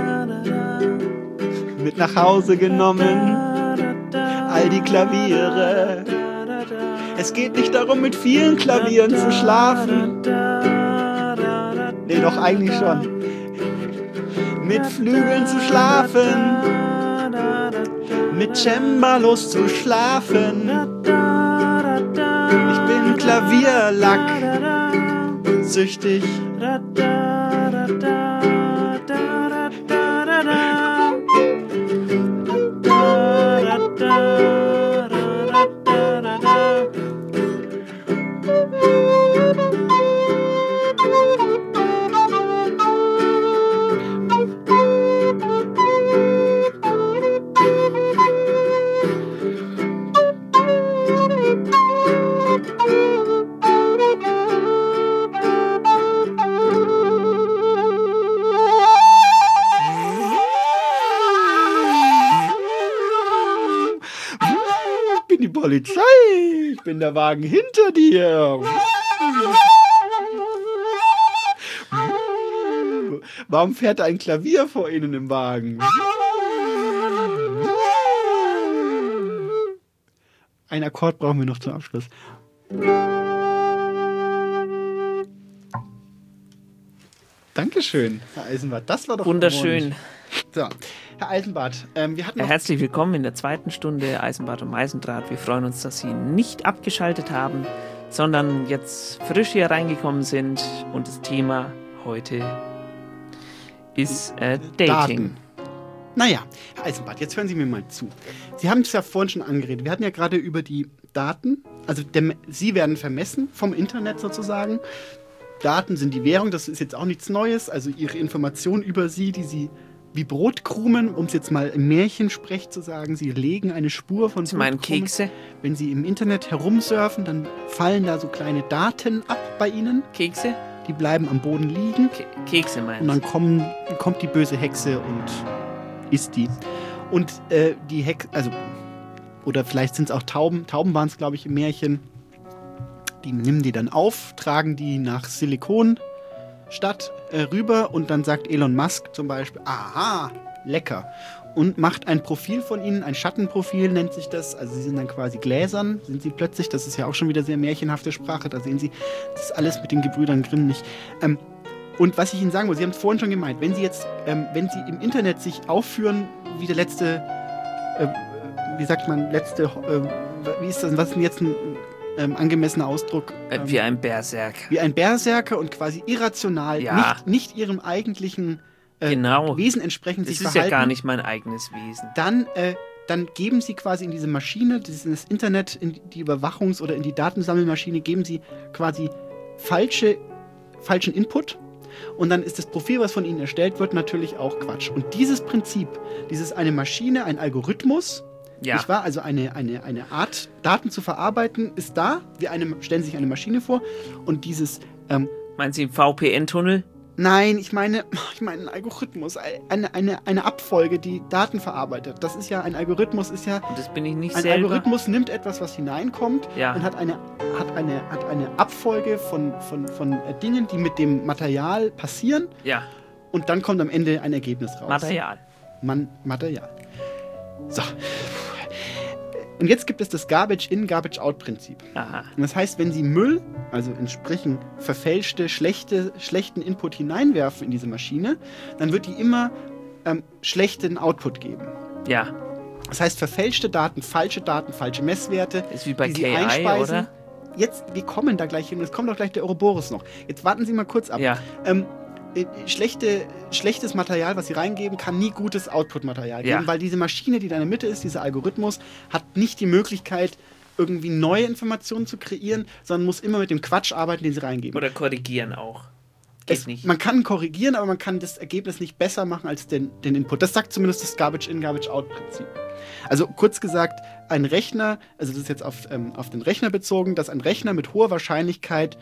Speaker 11: mit nach Hause genommen, all die Klaviere. Es geht nicht darum, mit vielen Klavieren zu schlafen. Nee, doch eigentlich schon. Mit Flügeln zu schlafen, mit Cembalos zu schlafen. Ich bin Klavierlack süchtig. Polizei, ich bin der Wagen hinter dir. Warum fährt ein Klavier vor Ihnen im Wagen? Ein Akkord brauchen wir noch zum Abschluss. Dankeschön, Herr Eisenbart. Das war doch
Speaker 1: wunderschön.
Speaker 11: So, Herr Eisenbart, ähm, wir hatten noch
Speaker 1: herzlich willkommen in der zweiten Stunde Eisenbart und Meisendraht. Wir freuen uns, dass Sie nicht abgeschaltet haben, sondern jetzt frisch hier reingekommen sind. Und das Thema heute ist äh, Dating.
Speaker 11: Daten. Naja, Herr Eisenbart, jetzt hören Sie mir mal zu. Sie haben es ja vorhin schon angeredet. Wir hatten ja gerade über die Daten, also der, Sie werden vermessen vom Internet sozusagen. Daten sind die Währung, das ist jetzt auch nichts Neues. Also Ihre Informationen über Sie, die Sie wie Brotkrumen, um es jetzt mal im Märchensprech zu sagen, Sie legen eine Spur von
Speaker 1: Sie meinen Kekse?
Speaker 11: Wenn Sie im Internet herumsurfen, dann fallen da so kleine Daten ab bei Ihnen.
Speaker 1: Kekse?
Speaker 11: Die bleiben am Boden liegen.
Speaker 1: Ke Kekse meinst
Speaker 11: du? Und dann kommen, kommt die böse Hexe und isst die. Und äh, die Hexe, also, oder vielleicht sind es auch Tauben. Tauben waren es, glaube ich, im Märchen. Die nehmen die dann auf, tragen die nach Silikon Stadt äh, rüber und dann sagt Elon Musk zum Beispiel, aha, lecker. Und macht ein Profil von ihnen, ein Schattenprofil nennt sich das. Also sie sind dann quasi gläsern, sind sie plötzlich. Das ist ja auch schon wieder sehr märchenhafte Sprache. Da sehen Sie, das ist alles mit den Gebrüdern Grimm nicht. Ähm, und was ich Ihnen sagen muss, Sie haben es vorhin schon gemeint, wenn Sie jetzt, ähm, wenn Sie im Internet sich aufführen wie der letzte, äh, wie sagt man, letzte, äh, wie ist das, was ist denn jetzt ein Ähm, angemessener Ausdruck.
Speaker 1: Ähm, wie ein Berserker.
Speaker 11: Wie ein Berserker und quasi irrational,
Speaker 1: ja.
Speaker 11: nicht, nicht ihrem eigentlichen äh,
Speaker 1: genau.
Speaker 11: Wesen entsprechend
Speaker 1: das
Speaker 11: sich
Speaker 1: ist
Speaker 11: verhalten.
Speaker 1: Ja gar nicht mein eigenes Wesen.
Speaker 11: Dann, äh, dann geben sie quasi in diese Maschine, das ist in das Internet, in die Überwachungs- oder in die Datensammelmaschine, geben sie quasi falsche, falschen Input. Und dann ist das Profil, was von ihnen erstellt wird, natürlich auch Quatsch. Und dieses Prinzip, dieses eine Maschine, ein Algorithmus, ja. Nicht wahr? Also eine, eine, eine Art, Daten zu verarbeiten, ist da. Wir eine, stellen sich eine Maschine vor und dieses... Ähm,
Speaker 1: Meinen Sie einen V P N-Tunnel?
Speaker 11: Nein, ich meine, ich meine einen Algorithmus, eine, eine, eine Abfolge, die Daten verarbeitet. Das ist ja, ein Algorithmus ist ja...
Speaker 1: Und das bin ich nicht
Speaker 11: ein
Speaker 1: selber.
Speaker 11: Ein Algorithmus nimmt etwas, was hineinkommt
Speaker 1: ja.
Speaker 11: und hat eine, hat eine, hat eine Abfolge von, von, von Dingen, die mit dem Material passieren.
Speaker 1: Ja.
Speaker 11: Und dann kommt am Ende ein Ergebnis raus.
Speaker 1: Material.
Speaker 11: Man, Material. So. Und jetzt gibt es das Garbage-in, Garbage-out-Prinzip.
Speaker 1: Aha.
Speaker 11: Und das heißt, wenn Sie Müll, also entsprechend verfälschte, schlechte, schlechten Input hineinwerfen in diese Maschine, dann wird die immer ähm, schlechten Output geben.
Speaker 1: Ja.
Speaker 11: Das heißt, verfälschte Daten, falsche Daten, falsche Messwerte,
Speaker 1: ist wie bei
Speaker 11: die
Speaker 1: K I,
Speaker 11: Sie einspeisen.
Speaker 1: Oder?
Speaker 11: Jetzt, wir kommen da gleich hin. Es kommt doch gleich der Ouroboros noch. Jetzt warten Sie mal kurz ab.
Speaker 1: Ja.
Speaker 11: Ähm, Schlechte, schlechtes Material, was sie reingeben, kann nie gutes Output-Material geben,
Speaker 1: ja.
Speaker 11: weil diese Maschine, die da in der Mitte ist, dieser Algorithmus, hat nicht die Möglichkeit, irgendwie neue Informationen zu kreieren, sondern muss immer mit dem Quatsch arbeiten, den sie reingeben.
Speaker 1: Oder korrigieren auch. Geht
Speaker 11: es,
Speaker 1: nicht.
Speaker 11: Man kann korrigieren, aber man kann das Ergebnis nicht besser machen als den, den Input. Das sagt zumindest das Garbage-in, Garbage-out-Prinzip. Also kurz gesagt, ein Rechner, also das ist jetzt auf, ähm, auf den Rechner bezogen, dass ein Rechner mit hoher Wahrscheinlichkeit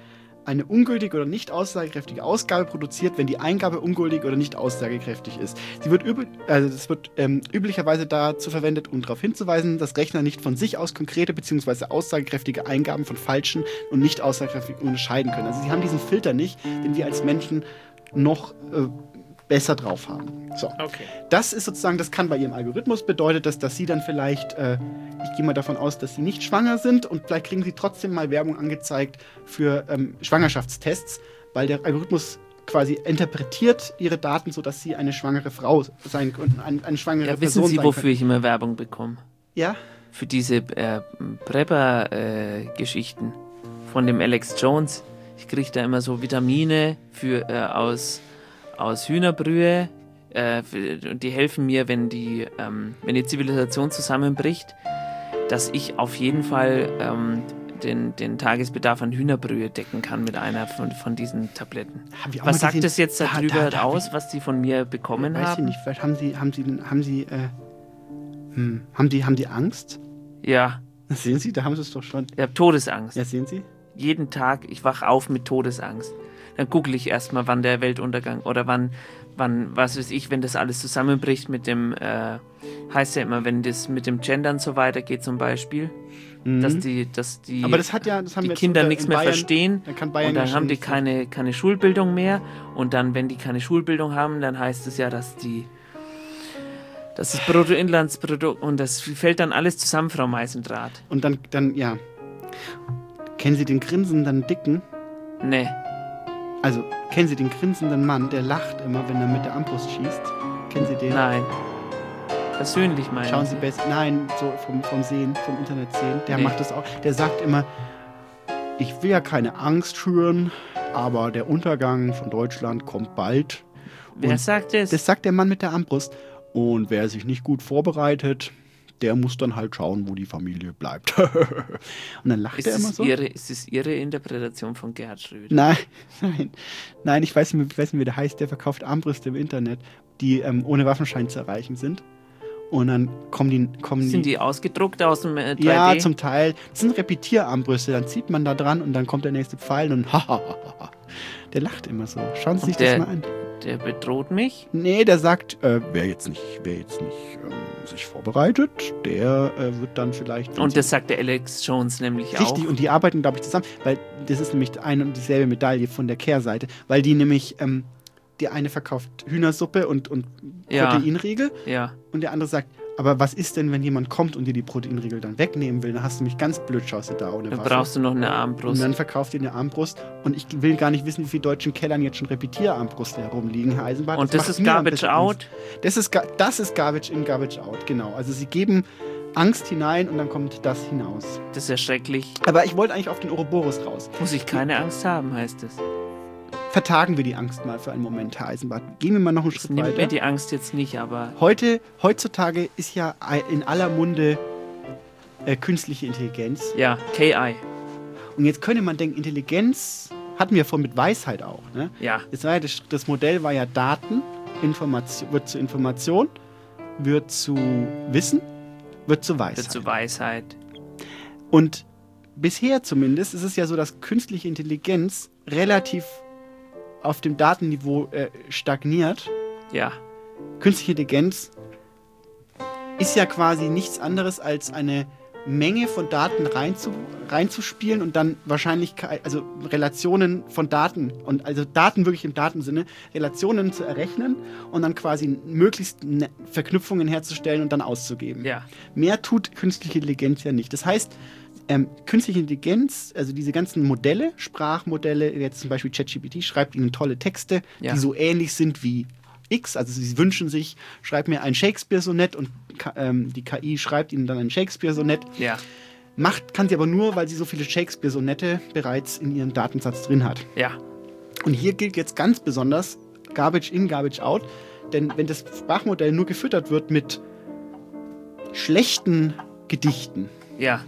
Speaker 11: eine ungültige oder nicht aussagekräftige Ausgabe produziert, wenn die Eingabe ungültig oder nicht aussagekräftig ist. Sie wird üb- also das wird ähm, üblicherweise dazu verwendet, um darauf hinzuweisen, dass Rechner nicht von sich aus konkrete bzw. aussagekräftige Eingaben von falschen und nicht aussagekräftigen unterscheiden können. Also sie haben diesen Filter nicht, den wir als Menschen noch äh, besser drauf haben. So.
Speaker 1: Okay.
Speaker 11: Das ist sozusagen, das kann bei ihrem Algorithmus bedeutet, dass, dass sie dann vielleicht, äh, ich gehe mal davon aus, dass sie nicht schwanger sind und vielleicht kriegen sie trotzdem mal Werbung angezeigt für ähm, Schwangerschaftstests, weil der Algorithmus quasi interpretiert ihre Daten, sodass sie eine schwangere Frau sein könnten, eine, eine schwangere
Speaker 1: Ja,
Speaker 11: Person
Speaker 1: wissen Sie,
Speaker 11: sein
Speaker 1: wofür
Speaker 11: können.
Speaker 1: ich immer Werbung bekomme?
Speaker 11: Ja?
Speaker 1: Für diese äh, Prepper-Geschichten äh, von dem Alex Jones. Ich kriege da immer so Vitamine für, äh, aus aus Hühnerbrühe, äh, und die helfen mir, wenn die, ähm, wenn die Zivilisation zusammenbricht, dass ich auf jeden Fall ähm, den, den Tagesbedarf an Hühnerbrühe decken kann mit einer von, von diesen Tabletten. Was sagt das jetzt darüber da, da, da aus, was die von mir bekommen
Speaker 11: weiß
Speaker 1: haben?
Speaker 11: Ich nicht, vielleicht haben sie, haben sie, haben sie, äh, hm, haben die, haben die Angst?
Speaker 1: Ja.
Speaker 11: Sehen Sie, da haben sie es doch schon.
Speaker 1: Ich habe Todesangst.
Speaker 11: Ja, sehen Sie?
Speaker 1: Jeden Tag, ich wach auf mit Todesangst. Dann google ich erstmal, wann der Weltuntergang oder wann, wann, was weiß ich, wenn das alles zusammenbricht mit dem, äh, heißt ja immer, wenn das mit dem Gendern so weitergeht zum Beispiel, mhm. dass die, dass die,
Speaker 11: Aber das hat ja, das haben
Speaker 1: die
Speaker 11: wir
Speaker 1: Kinder
Speaker 11: jetzt
Speaker 1: nichts
Speaker 11: in
Speaker 1: mehr
Speaker 11: Bayern,
Speaker 1: verstehen
Speaker 11: dann kann Bayern
Speaker 1: und dann
Speaker 11: ja
Speaker 1: haben die
Speaker 11: schon
Speaker 1: keine, keine Schulbildung mehr und dann, wenn die keine Schulbildung haben, dann heißt es ja, dass die das ist Bruttoinlandsprodukt und das fällt dann alles zusammen, Frau Meisendrath.
Speaker 11: Und dann, dann, ja. Kennen Sie den grinsenden Dicken?
Speaker 1: Nee.
Speaker 11: Also, kennen Sie den grinsenden Mann, der lacht immer, wenn er mit der Armbrust schießt? Kennen Sie den?
Speaker 1: Nein. Persönlich meinen
Speaker 11: Schauen Sie besser. Nein, so vom, vom Sehen, vom Internet sehen. Der
Speaker 1: Nee.
Speaker 11: macht das auch. Der sagt immer, ich will ja keine Angst schüren, aber der Untergang von Deutschland kommt bald.
Speaker 1: Wer
Speaker 11: Und
Speaker 1: sagt das?
Speaker 11: Das sagt der Mann mit der Armbrust. Und wer sich nicht gut vorbereitet, der muss dann halt schauen, wo die Familie bleibt. Und dann lacht
Speaker 1: Ist
Speaker 11: er immer
Speaker 1: es
Speaker 11: so.
Speaker 1: ihre, ist es Ihre Interpretation von Gerhard Schröder?
Speaker 11: Nein, nein, nein, ich weiß nicht, ich weiß nicht, wie der heißt. Der verkauft Armbrüste im Internet, die ähm, ohne Waffenschein zu erreichen sind. Und dann kommen die, kommen
Speaker 1: Sind
Speaker 11: die,
Speaker 1: die ausgedruckt aus dem äh, drei D?
Speaker 11: ja, zum Teil. Das sind Repetierarmbrüste. Dann zieht man da dran und dann kommt der nächste Pfeil und hahaha. Der lacht immer so. Schauen Sie sich
Speaker 1: Und der,
Speaker 11: das mal an.
Speaker 1: Der bedroht mich?
Speaker 11: Nee, der sagt, äh, wer jetzt nicht, wer jetzt nicht ähm, sich vorbereitet, der äh, wird dann vielleicht...
Speaker 1: Und das sagt der Alex Jones nämlich auch.
Speaker 11: Richtig, und die arbeiten, glaube ich, zusammen, weil das ist nämlich eine und dieselbe Medaille von der Kehrseite, weil die nämlich, ähm, die eine verkauft Hühnersuppe und, und
Speaker 1: Ja.
Speaker 11: Proteinriegel
Speaker 1: Ja.
Speaker 11: und der andere sagt, aber was ist denn, wenn jemand kommt und dir die Proteinriegel dann wegnehmen will? Dann hast du mich ganz blöd, schaust du da ohne
Speaker 1: Dann
Speaker 11: Waffe.
Speaker 1: brauchst du noch eine Armbrust.
Speaker 11: Und dann verkauft ihr eine Armbrust und ich will gar nicht wissen, wie viele deutschen Kellern jetzt schon Repetierarmbrüste herumliegen, Herr Eisenbahn.
Speaker 1: Und das
Speaker 11: macht
Speaker 1: ist
Speaker 11: mir ein
Speaker 1: Garbage
Speaker 11: bisschen
Speaker 1: out?
Speaker 11: Angst. Das ist, ga- das ist Garbage in, Garbage out, genau. Also sie geben Angst hinein und dann kommt das hinaus.
Speaker 1: Das ist ja schrecklich.
Speaker 11: Aber ich wollte eigentlich auf den Ouroboros raus.
Speaker 1: Muss ich keine Angst haben, heißt es.
Speaker 11: Vertagen wir die Angst mal für einen Moment, Herr Eisenbart. Gehen wir mal noch einen Schritt
Speaker 1: Nimmt
Speaker 11: weiter.
Speaker 1: mir die Angst jetzt nicht, aber
Speaker 11: Heute, heutzutage ist ja in aller Munde äh, künstliche Intelligenz.
Speaker 1: ja, K I.
Speaker 11: Und jetzt könnte man denken, Intelligenz hatten wir vorhin mit Weisheit auch. Ne?
Speaker 1: Ja.
Speaker 11: Das, war ja das, das Modell war ja Daten, Information, wird zu Information, wird zu Wissen, wird zu Weisheit.
Speaker 1: Wird zu Weisheit.
Speaker 11: Und bisher zumindest ist es ja so, dass künstliche Intelligenz relativ auf dem Datenniveau äh, stagniert.
Speaker 1: Ja.
Speaker 11: Künstliche Intelligenz ist ja quasi nichts anderes als eine Menge von Daten reinzu, reinzuspielen und dann Wahrscheinlichkeit, also Relationen von Daten und also Daten wirklich im Datensinne, Relationen zu errechnen und dann quasi möglichst ne- Verknüpfungen herzustellen und dann auszugeben.
Speaker 1: Ja.
Speaker 11: Mehr tut künstliche Intelligenz ja nicht. Das heißt, ähm, künstliche Intelligenz, also diese ganzen Modelle, Sprachmodelle, jetzt zum Beispiel ChatGPT, schreibt ihnen tolle Texte,
Speaker 1: Ja.
Speaker 11: die so ähnlich sind wie X, also sie wünschen sich, schreib mir ein Shakespeare-Sonett und K- ähm, die K I schreibt ihnen dann ein Shakespeare-Sonett.
Speaker 1: Ja.
Speaker 11: Macht, kann sie aber nur, weil sie so viele Shakespeare-Sonette bereits in ihrem Datensatz drin hat.
Speaker 1: Ja.
Speaker 11: Und hier gilt jetzt ganz besonders Garbage in, Garbage out, denn wenn das Sprachmodell nur gefüttert wird mit schlechten Gedichten.
Speaker 1: Ja.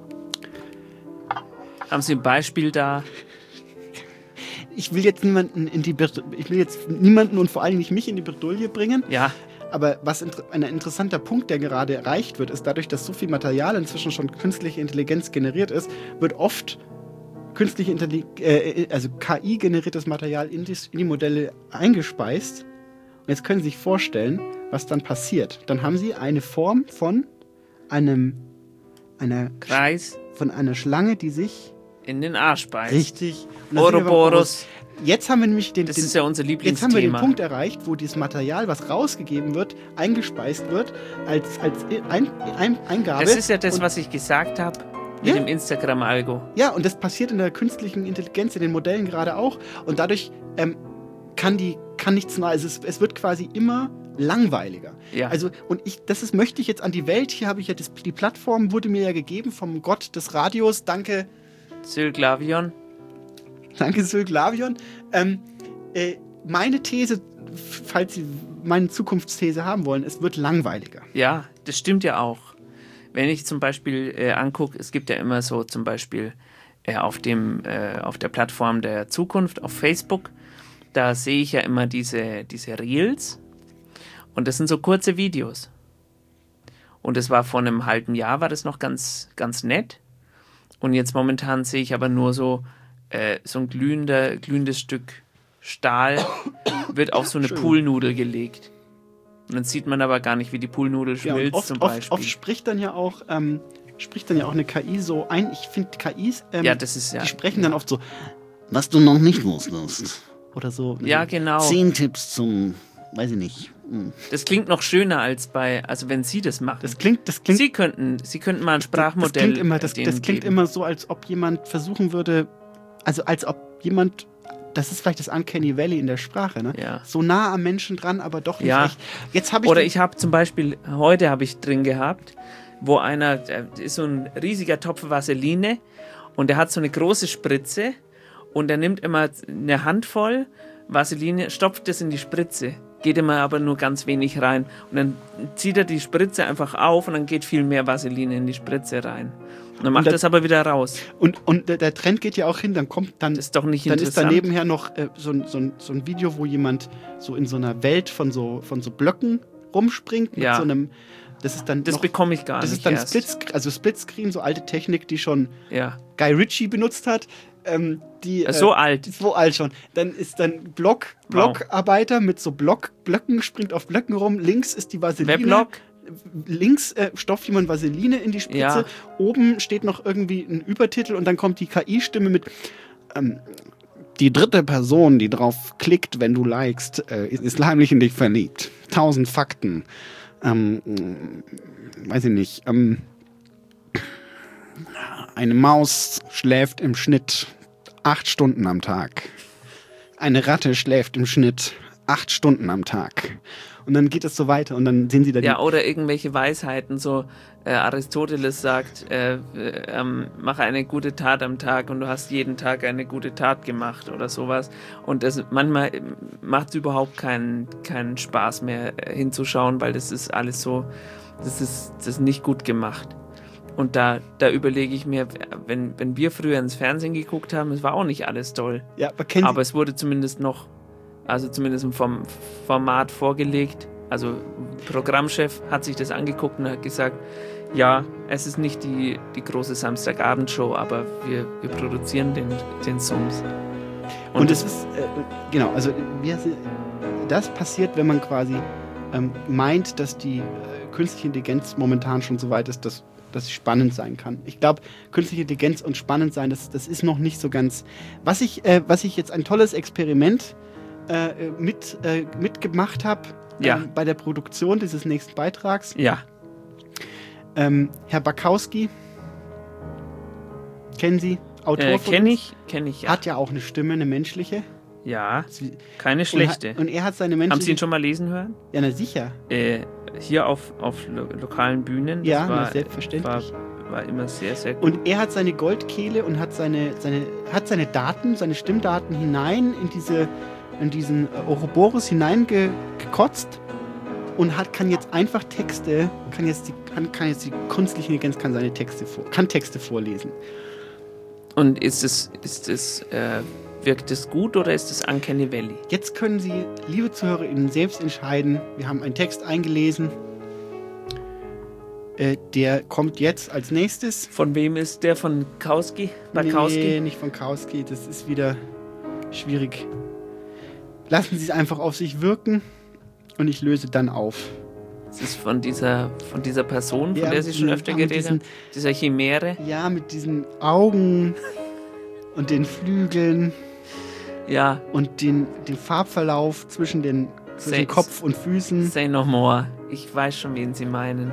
Speaker 1: Haben Sie ein Beispiel da?
Speaker 11: Ich will jetzt niemanden in die Bred- ich will jetzt niemanden und vor allem nicht mich in die Bredouille bringen.
Speaker 1: Ja.
Speaker 11: Aber was inter- ein interessanter Punkt, der gerade erreicht wird, ist dadurch, dass so viel Material inzwischen schon künstliche Intelligenz generiert ist, wird oft künstliche Intelligenz, äh, also K I-generiertes Material in die, in die Modelle eingespeist. Und jetzt können Sie sich vorstellen, was dann passiert. Dann haben Sie eine Form von einem einer
Speaker 1: Kreis,
Speaker 11: von einer Schlange, die sich
Speaker 1: in den Arsch beißt.
Speaker 11: Richtig.
Speaker 1: Ouroboros.
Speaker 11: Jetzt haben wir nämlich den,
Speaker 1: das
Speaker 11: den,
Speaker 1: ist ja unser Lieblingsthema.
Speaker 11: Jetzt haben wir den Punkt erreicht, wo dieses Material, was rausgegeben wird, eingespeist wird als, als ein, ein, Eingabe.
Speaker 1: Das ist ja das,
Speaker 11: und,
Speaker 1: was ich gesagt habe mit
Speaker 11: ja?
Speaker 1: dem Instagram-Algo.
Speaker 11: Ja, und das passiert in der künstlichen Intelligenz, in den Modellen gerade auch. Und dadurch ähm, kann die kann nichts Neues. Es, es wird quasi immer langweiliger.
Speaker 1: Ja.
Speaker 11: Also, und ich, das ist, möchte ich jetzt an die Welt. Hier habe ich ja das, die Plattform wurde mir ja gegeben vom Gott des Radios. Danke.
Speaker 1: Sylglavion.
Speaker 11: Danke, Sylglavion. Ähm, äh, meine These, falls Sie meine Zukunftsthese haben wollen, es wird langweiliger.
Speaker 1: Ja, das stimmt ja auch. Wenn ich zum Beispiel äh, angucke, es gibt ja immer so zum Beispiel äh, auf, dem, äh, auf der Plattform der Zukunft, auf Facebook, da sehe ich ja immer diese, diese Reels und das sind so kurze Videos. Und das war vor einem halben Jahr, war das noch ganz, ganz nett. Und jetzt momentan sehe ich aber nur so, äh, so ein glühender, glühendes Stück Stahl wird auf so eine Poolnudel gelegt. Und dann sieht man aber gar nicht, wie die Poolnudel schmilzt,
Speaker 11: ja, oft,
Speaker 1: zum Beispiel.
Speaker 11: Oft, oft spricht dann ja auch, ähm, spricht dann ja auch eine K I so ein. Ich finde K Is, ähm,
Speaker 1: ja, das ist, ja,
Speaker 11: die sprechen dann oft so, was du noch nicht wusstest. Oder so.
Speaker 1: Ja, genau.
Speaker 11: Zehn Tipps zum, weiß ich nicht. Hm.
Speaker 1: Das klingt noch schöner als bei, also wenn Sie das machen.
Speaker 11: Das klingt, das klingt.
Speaker 1: Sie könnten, Sie könnten mal ein Sprachmodell.
Speaker 11: Das klingt immer, das, das klingt immer so, als ob jemand versuchen würde, also als ob jemand, das ist vielleicht das Uncanny Valley in der Sprache, ne?
Speaker 1: Ja.
Speaker 11: So nah am Menschen dran, aber doch nicht
Speaker 1: ja.
Speaker 11: echt. Jetzt hab ich
Speaker 1: Oder ich habe zum Beispiel, heute habe ich drin gehabt, wo einer, der ist so ein riesiger Topf Vaseline und der hat so eine große Spritze und er nimmt immer eine Handvoll Vaseline, stopft das in die Spritze, geht immer aber nur ganz wenig rein und dann zieht er die Spritze einfach auf und dann geht viel mehr Vaseline in die Spritze rein. Und dann macht er das aber wieder raus.
Speaker 11: Und, und der, der Trend geht ja auch hin, dann kommt dann.
Speaker 1: Das ist doch nicht
Speaker 11: dann
Speaker 1: interessant.
Speaker 11: Dann ist da nebenher noch äh, so, ein, so, ein, so ein Video, wo jemand so in so einer Welt von so, von so Blöcken rumspringt. Mit
Speaker 1: ja.
Speaker 11: so einem. Das ist dann.
Speaker 1: Das
Speaker 11: noch,
Speaker 1: bekomme ich gar
Speaker 11: das
Speaker 1: nicht.
Speaker 11: Das ist dann Split, also Splitscreen, so alte Technik, die schon
Speaker 1: ja.
Speaker 11: Guy Ritchie benutzt hat. Ähm, die, äh,
Speaker 1: so alt.
Speaker 11: So alt schon. Dann ist dann Block, Blockarbeiter wow. mit so Block, Blöcken, springt auf Blöcken rum. Links ist die Vaseline.
Speaker 1: Wer Block?
Speaker 11: Links äh, stopft jemand Vaseline in die Spritze.
Speaker 1: Ja.
Speaker 11: Oben steht noch irgendwie ein Übertitel und dann kommt die K I-Stimme mit ähm, die dritte Person, die drauf klickt, wenn du likest, äh, ist, ist heimlich in dich verliebt. Tausend Fakten. Ähm, weiß ich nicht. Ähm, eine Maus schläft im Schnitt acht Stunden am Tag. Eine Ratte schläft im Schnitt acht Stunden am Tag. Und dann geht es so weiter und dann sehen Sie da die...
Speaker 1: Ja, oder irgendwelche Weisheiten, so äh, Aristoteles sagt, äh, äh, mache eine gute Tat am Tag und du hast jeden Tag eine gute Tat gemacht oder sowas. Und das, manchmal macht es überhaupt keinen, keinen Spaß mehr äh, hinzuschauen, weil das ist alles so, das ist, das ist nicht gut gemacht. Und da, da überlege ich mir, wenn, wenn wir früher ins Fernsehen geguckt haben, es war auch nicht alles toll.
Speaker 11: Ja, aber kennen Sie
Speaker 1: aber es wurde zumindest noch, also zumindest im Form, Format vorgelegt. Also Programmchef hat sich das angeguckt und hat gesagt, ja, es ist nicht die, die große Samstagabendshow, aber wir, wir produzieren den, den Sums.
Speaker 11: Und, und es ist, äh, genau, also wir, das passiert, wenn man quasi ähm, meint, dass die äh, künstliche Intelligenz momentan schon so weit ist, dass dass sie spannend sein kann. Ich glaube, künstliche Intelligenz und spannend sein, das, das ist noch nicht so ganz... Was ich, äh, was ich jetzt ein tolles Experiment äh, mit, äh, mitgemacht habe
Speaker 1: ja.
Speaker 11: ähm, bei der Produktion dieses nächsten Beitrags.
Speaker 1: Ja.
Speaker 11: Ähm, Herr Bakowski, kennen Sie? Autor
Speaker 1: äh,
Speaker 11: von
Speaker 1: Kenne
Speaker 11: uns?
Speaker 1: ich, kenne ich, ja.
Speaker 11: Hat ja auch eine Stimme, eine menschliche.
Speaker 1: Ja, keine schlechte.
Speaker 11: Und, hat, und er hat seine menschliche...
Speaker 1: Haben Sie ihn schon mal lesen hören?
Speaker 11: Ja, na sicher.
Speaker 1: Äh, hier auf, auf lo lokalen Bühnen.
Speaker 11: Ja,
Speaker 1: war,
Speaker 11: na, selbstverständlich.
Speaker 1: War, war immer sehr, sehr gut.
Speaker 11: Und er hat seine Goldkehle und hat seine, seine, hat seine Daten, seine Stimmdaten hinein in, diese, in diesen Ouroboros hineingekotzt und hat, kann jetzt einfach Texte, kann jetzt die, kann, kann jetzt die künstliche Intelligenz kann seine Texte vor, kann Texte vorlesen.
Speaker 1: Und ist es, ist es, äh, wirkt es gut oder ist es Uncanny Valley?
Speaker 11: Jetzt können Sie, liebe ZuhörerInnen, selbst entscheiden. Wir haben einen Text eingelesen. Äh, der kommt jetzt als nächstes.
Speaker 1: Von wem ist der? Von Kauski? Bakowski?
Speaker 11: Nee, nicht von Kauski. Das ist wieder schwierig. Lassen Sie es einfach auf sich wirken und ich löse dann auf.
Speaker 1: Das ist von dieser, von dieser Person, von
Speaker 11: ja,
Speaker 1: der Sie schon öfter
Speaker 11: ja,
Speaker 1: geredet haben? Dieser Chimäre?
Speaker 11: Ja, mit diesen Augen und den Flügeln.
Speaker 1: Ja.
Speaker 11: Und den, den Farbverlauf zwischen den zwischen
Speaker 1: say,
Speaker 11: Kopf und Füßen.
Speaker 1: Say no more. Ich weiß schon, wen Sie meinen.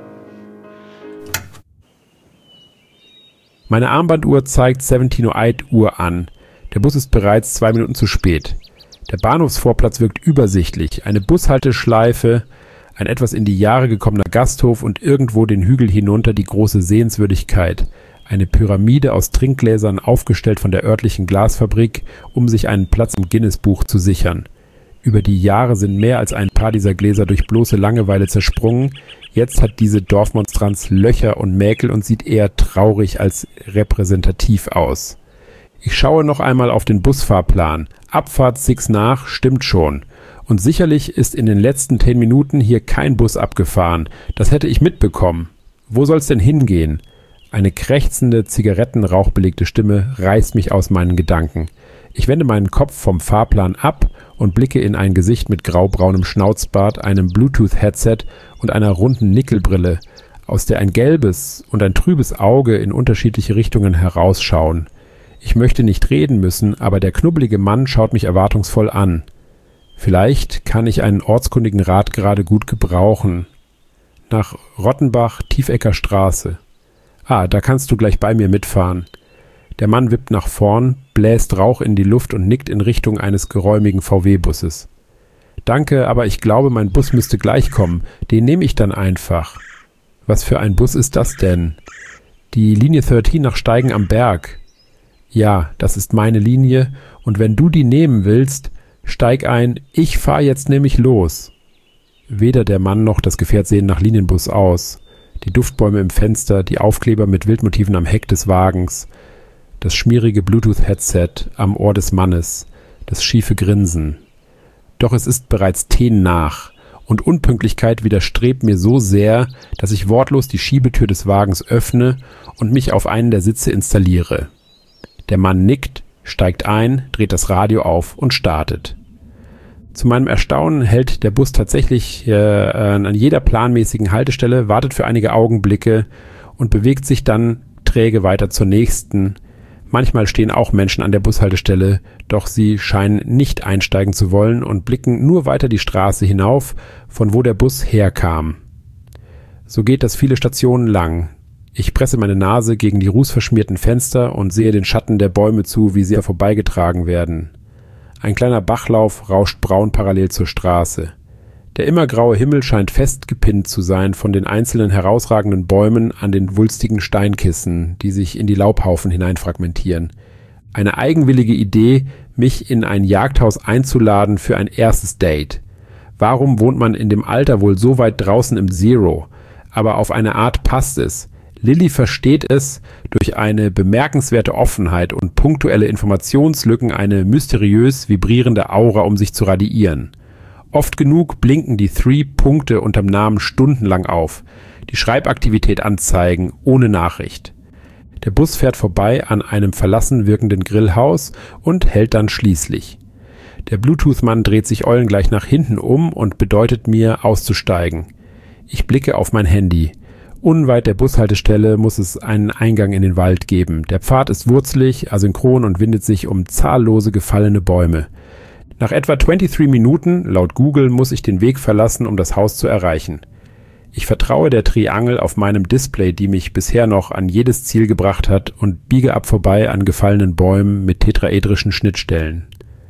Speaker 13: Meine Armbanduhr zeigt siebzehn Uhr eins Uhr an. Der Bus ist bereits zwei Minuten zu spät. Der Bahnhofsvorplatz wirkt übersichtlich. Eine Bushalteschleife, ein etwas in die Jahre gekommener Gasthof und irgendwo den Hügel hinunter die große Sehenswürdigkeit. Eine Pyramide aus Trinkgläsern, aufgestellt von der örtlichen Glasfabrik, um sich einen Platz im Guinness-Buch zu sichern. Über die Jahre sind mehr als ein paar dieser Gläser durch bloße Langeweile zersprungen. Jetzt hat diese Dorfmonstranz Löcher und Mäkel und sieht eher traurig als repräsentativ aus. Ich schaue noch einmal auf den Busfahrplan. Abfahrt sechs nach, stimmt schon. Und sicherlich ist in den letzten zehn Minuten hier kein Bus abgefahren. Das hätte ich mitbekommen. Wo soll's denn hingehen? Eine krächzende, zigarettenrauchbelegte Stimme reißt mich aus meinen Gedanken. Ich wende meinen Kopf vom Fahrplan ab und blicke in ein Gesicht mit graubraunem Schnauzbart, einem Bluetooth-Headset und einer runden Nickelbrille, aus der ein gelbes und ein trübes Auge in unterschiedliche Richtungen herausschauen. Ich möchte nicht reden müssen, aber der knubbelige Mann schaut mich erwartungsvoll an. Vielleicht kann ich einen ortskundigen Rat gerade gut gebrauchen. Nach Rottenbach, Tiefecker Straße. Ah, da kannst du gleich bei mir mitfahren. Der Mann wippt nach vorn, bläst Rauch in die Luft und nickt in Richtung eines geräumigen V W-Busses. Danke, aber ich glaube, mein Bus müsste gleich kommen. Den nehme ich dann einfach. Was für ein Bus ist das denn? Die Linie dreizehn nach Steigen am Berg. Ja, das ist meine Linie, und wenn du die nehmen willst, steig ein, ich fahr jetzt nämlich los. Weder der Mann noch das Gefährt sehen nach Linienbus aus. Die Duftbäume im Fenster, die Aufkleber mit Wildmotiven am Heck des Wagens, das schmierige Bluetooth-Headset am Ohr des Mannes, das schiefe Grinsen. Doch es ist bereits zehn nach, und Unpünktlichkeit widerstrebt mir so sehr, dass ich wortlos die Schiebetür des Wagens öffne und mich auf einen der Sitze installiere. Der Mann nickt, steigt ein, dreht das Radio auf und startet. Zu meinem Erstaunen hält der Bus tatsächlich äh, an jeder planmäßigen Haltestelle, wartet für einige Augenblicke und bewegt sich dann träge weiter zur nächsten. Manchmal stehen auch Menschen an der Bushaltestelle, doch sie scheinen nicht einsteigen zu wollen und blicken nur weiter die Straße hinauf, von wo der Bus herkam. So geht das viele Stationen lang. Ich presse meine Nase gegen die rußverschmierten Fenster und sehe den Schatten der Bäume zu, wie sie vorbeigetragen werden. Ein kleiner Bachlauf rauscht braun parallel zur Straße. Der immergraue Himmel scheint festgepinnt zu sein von den einzelnen herausragenden Bäumen an den wulstigen Steinkissen, die sich in die Laubhaufen hineinfragmentieren. Eine eigenwillige Idee, mich in ein Jagdhaus einzuladen für ein erstes Date. Warum wohnt man in dem Alter wohl so weit draußen im Zero? Aber auf eine Art passt es. Lilly versteht es, durch eine bemerkenswerte Offenheit und punktuelle Informationslücken eine mysteriös vibrierende Aura um sich zu radiieren. Oft genug blinken die Three-Punkte unterm Namen stundenlang auf, die Schreibaktivität anzeigen, ohne Nachricht. Der Bus fährt vorbei an einem verlassen wirkenden Grillhaus und hält dann schließlich. Der Bluetooth-Mann dreht sich eulengleich nach hinten um und bedeutet mir, auszusteigen. Ich blicke auf mein Handy. Unweit der Bushaltestelle muss es einen Eingang in den Wald geben. Der Pfad ist wurzelig, asynchron und windet sich um zahllose gefallene Bäume. Nach etwa dreiundzwanzig Minuten, laut Google, muss ich den Weg verlassen, um das Haus zu erreichen. Ich vertraue der Triangel auf meinem Display, die mich bisher noch an jedes Ziel gebracht hat, und biege ab vorbei an gefallenen Bäumen mit tetraedrischen Schnittstellen.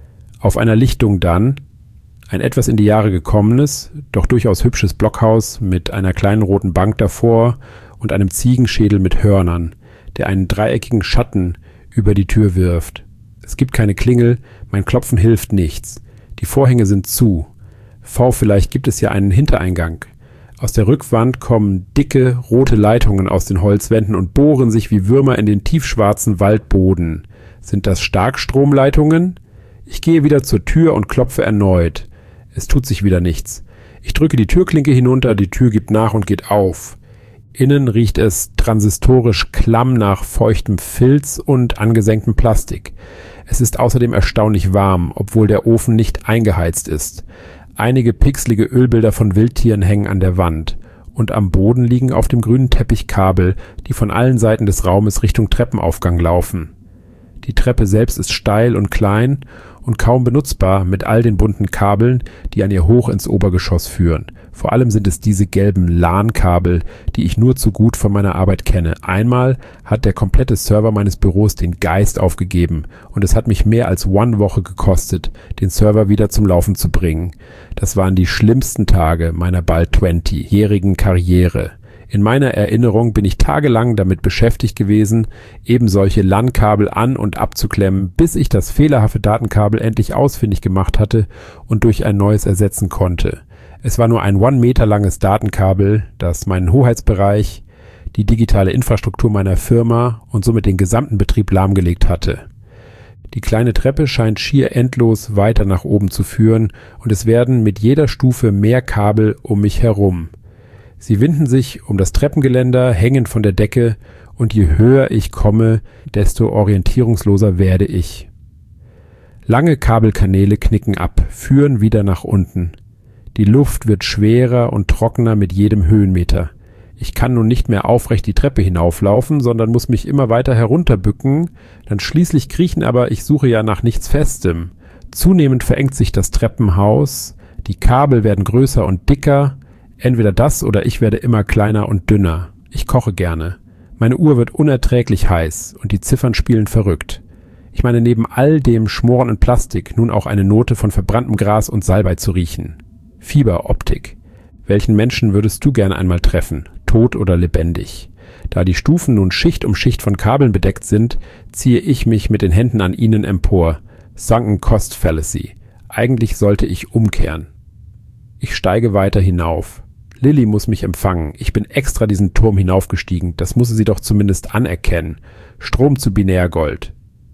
Speaker 13: Auf einer Lichtung dann ein etwas in die Jahre gekommenes, doch durchaus hübsches Blockhaus mit einer kleinen roten Bank davor und einem Ziegenschädel mit Hörnern, der einen dreieckigen Schatten über die Tür wirft. Es gibt keine Klingel, mein Klopfen hilft nichts. Die Vorhänge sind zu. V, vielleicht gibt es ja einen Hintereingang. Aus der Rückwand kommen dicke, rote Leitungen aus den Holzwänden und bohren sich wie Würmer in den tiefschwarzen Waldboden. Sind das Starkstromleitungen? Ich gehe wieder zur Tür und klopfe erneut. Es tut sich wieder nichts. Ich drücke die Türklinke hinunter, die Tür gibt nach und geht auf. Innen riecht es transistorisch klamm nach feuchtem Filz und angesenktem Plastik. Es ist außerdem erstaunlich warm, obwohl der Ofen nicht eingeheizt ist. Einige pixelige Ölbilder von Wildtieren hängen an der Wand. Und am Boden liegen auf dem grünen Teppich Kabel, die von allen Seiten des Raumes Richtung Treppenaufgang laufen. Die Treppe selbst ist steil und klein und kaum benutzbar mit all den bunten Kabeln, die an ihr hoch ins Obergeschoss führen. Vor allem sind es diese gelben LAN-Kabel, die ich nur zu gut von meiner Arbeit kenne. Einmal hat der komplette Server meines Büros den Geist aufgegeben und es hat mich mehr als eine Woche gekostet, den Server wieder zum Laufen zu bringen. Das waren die schlimmsten Tage meiner bald zwanzigjährigen Karriere. In meiner Erinnerung bin ich tagelang damit beschäftigt gewesen, eben solche LAN-Kabel an- und abzuklemmen, bis ich das fehlerhafte Datenkabel endlich ausfindig gemacht hatte und durch ein neues ersetzen konnte. Es war nur ein one Meter langes Datenkabel, das meinen Hoheitsbereich, die digitale Infrastruktur meiner Firma und somit den gesamten Betrieb lahmgelegt hatte. Die kleine Treppe scheint schier endlos weiter nach oben zu führen und es werden mit jeder Stufe mehr Kabel um mich herum. Sie winden sich um das Treppengeländer, hängen von der Decke und je höher ich komme, desto orientierungsloser werde ich. Lange Kabelkanäle knicken ab, führen wieder nach unten. Die Luft wird schwerer und trockener mit jedem Höhenmeter. Ich kann nun nicht mehr aufrecht die Treppe hinauflaufen, sondern muss mich immer weiter herunterbücken, dann schließlich kriechen, aber ich suche ja nach nichts Festem. Zunehmend verengt sich das Treppenhaus, die Kabel werden größer und dicker, entweder das oder ich werde immer kleiner und dünner. Ich koche gerne. Meine Uhr wird unerträglich heiß und die Ziffern spielen verrückt. Ich meine, neben all dem Schmoren und Plastik nun auch eine Note von verbranntem Gras und Salbei zu riechen. Fieberoptik. Welchen Menschen würdest du gerne einmal treffen, tot oder lebendig? Da die Stufen nun Schicht um Schicht von Kabeln bedeckt sind, ziehe ich mich mit den Händen an ihnen empor. Sunken Cost Fallacy. Eigentlich sollte ich umkehren. Ich steige weiter hinauf. Lilly muss mich empfangen. Ich bin extra diesen Turm hinaufgestiegen. Das muss sie doch zumindest anerkennen. Strom zu Binärgold.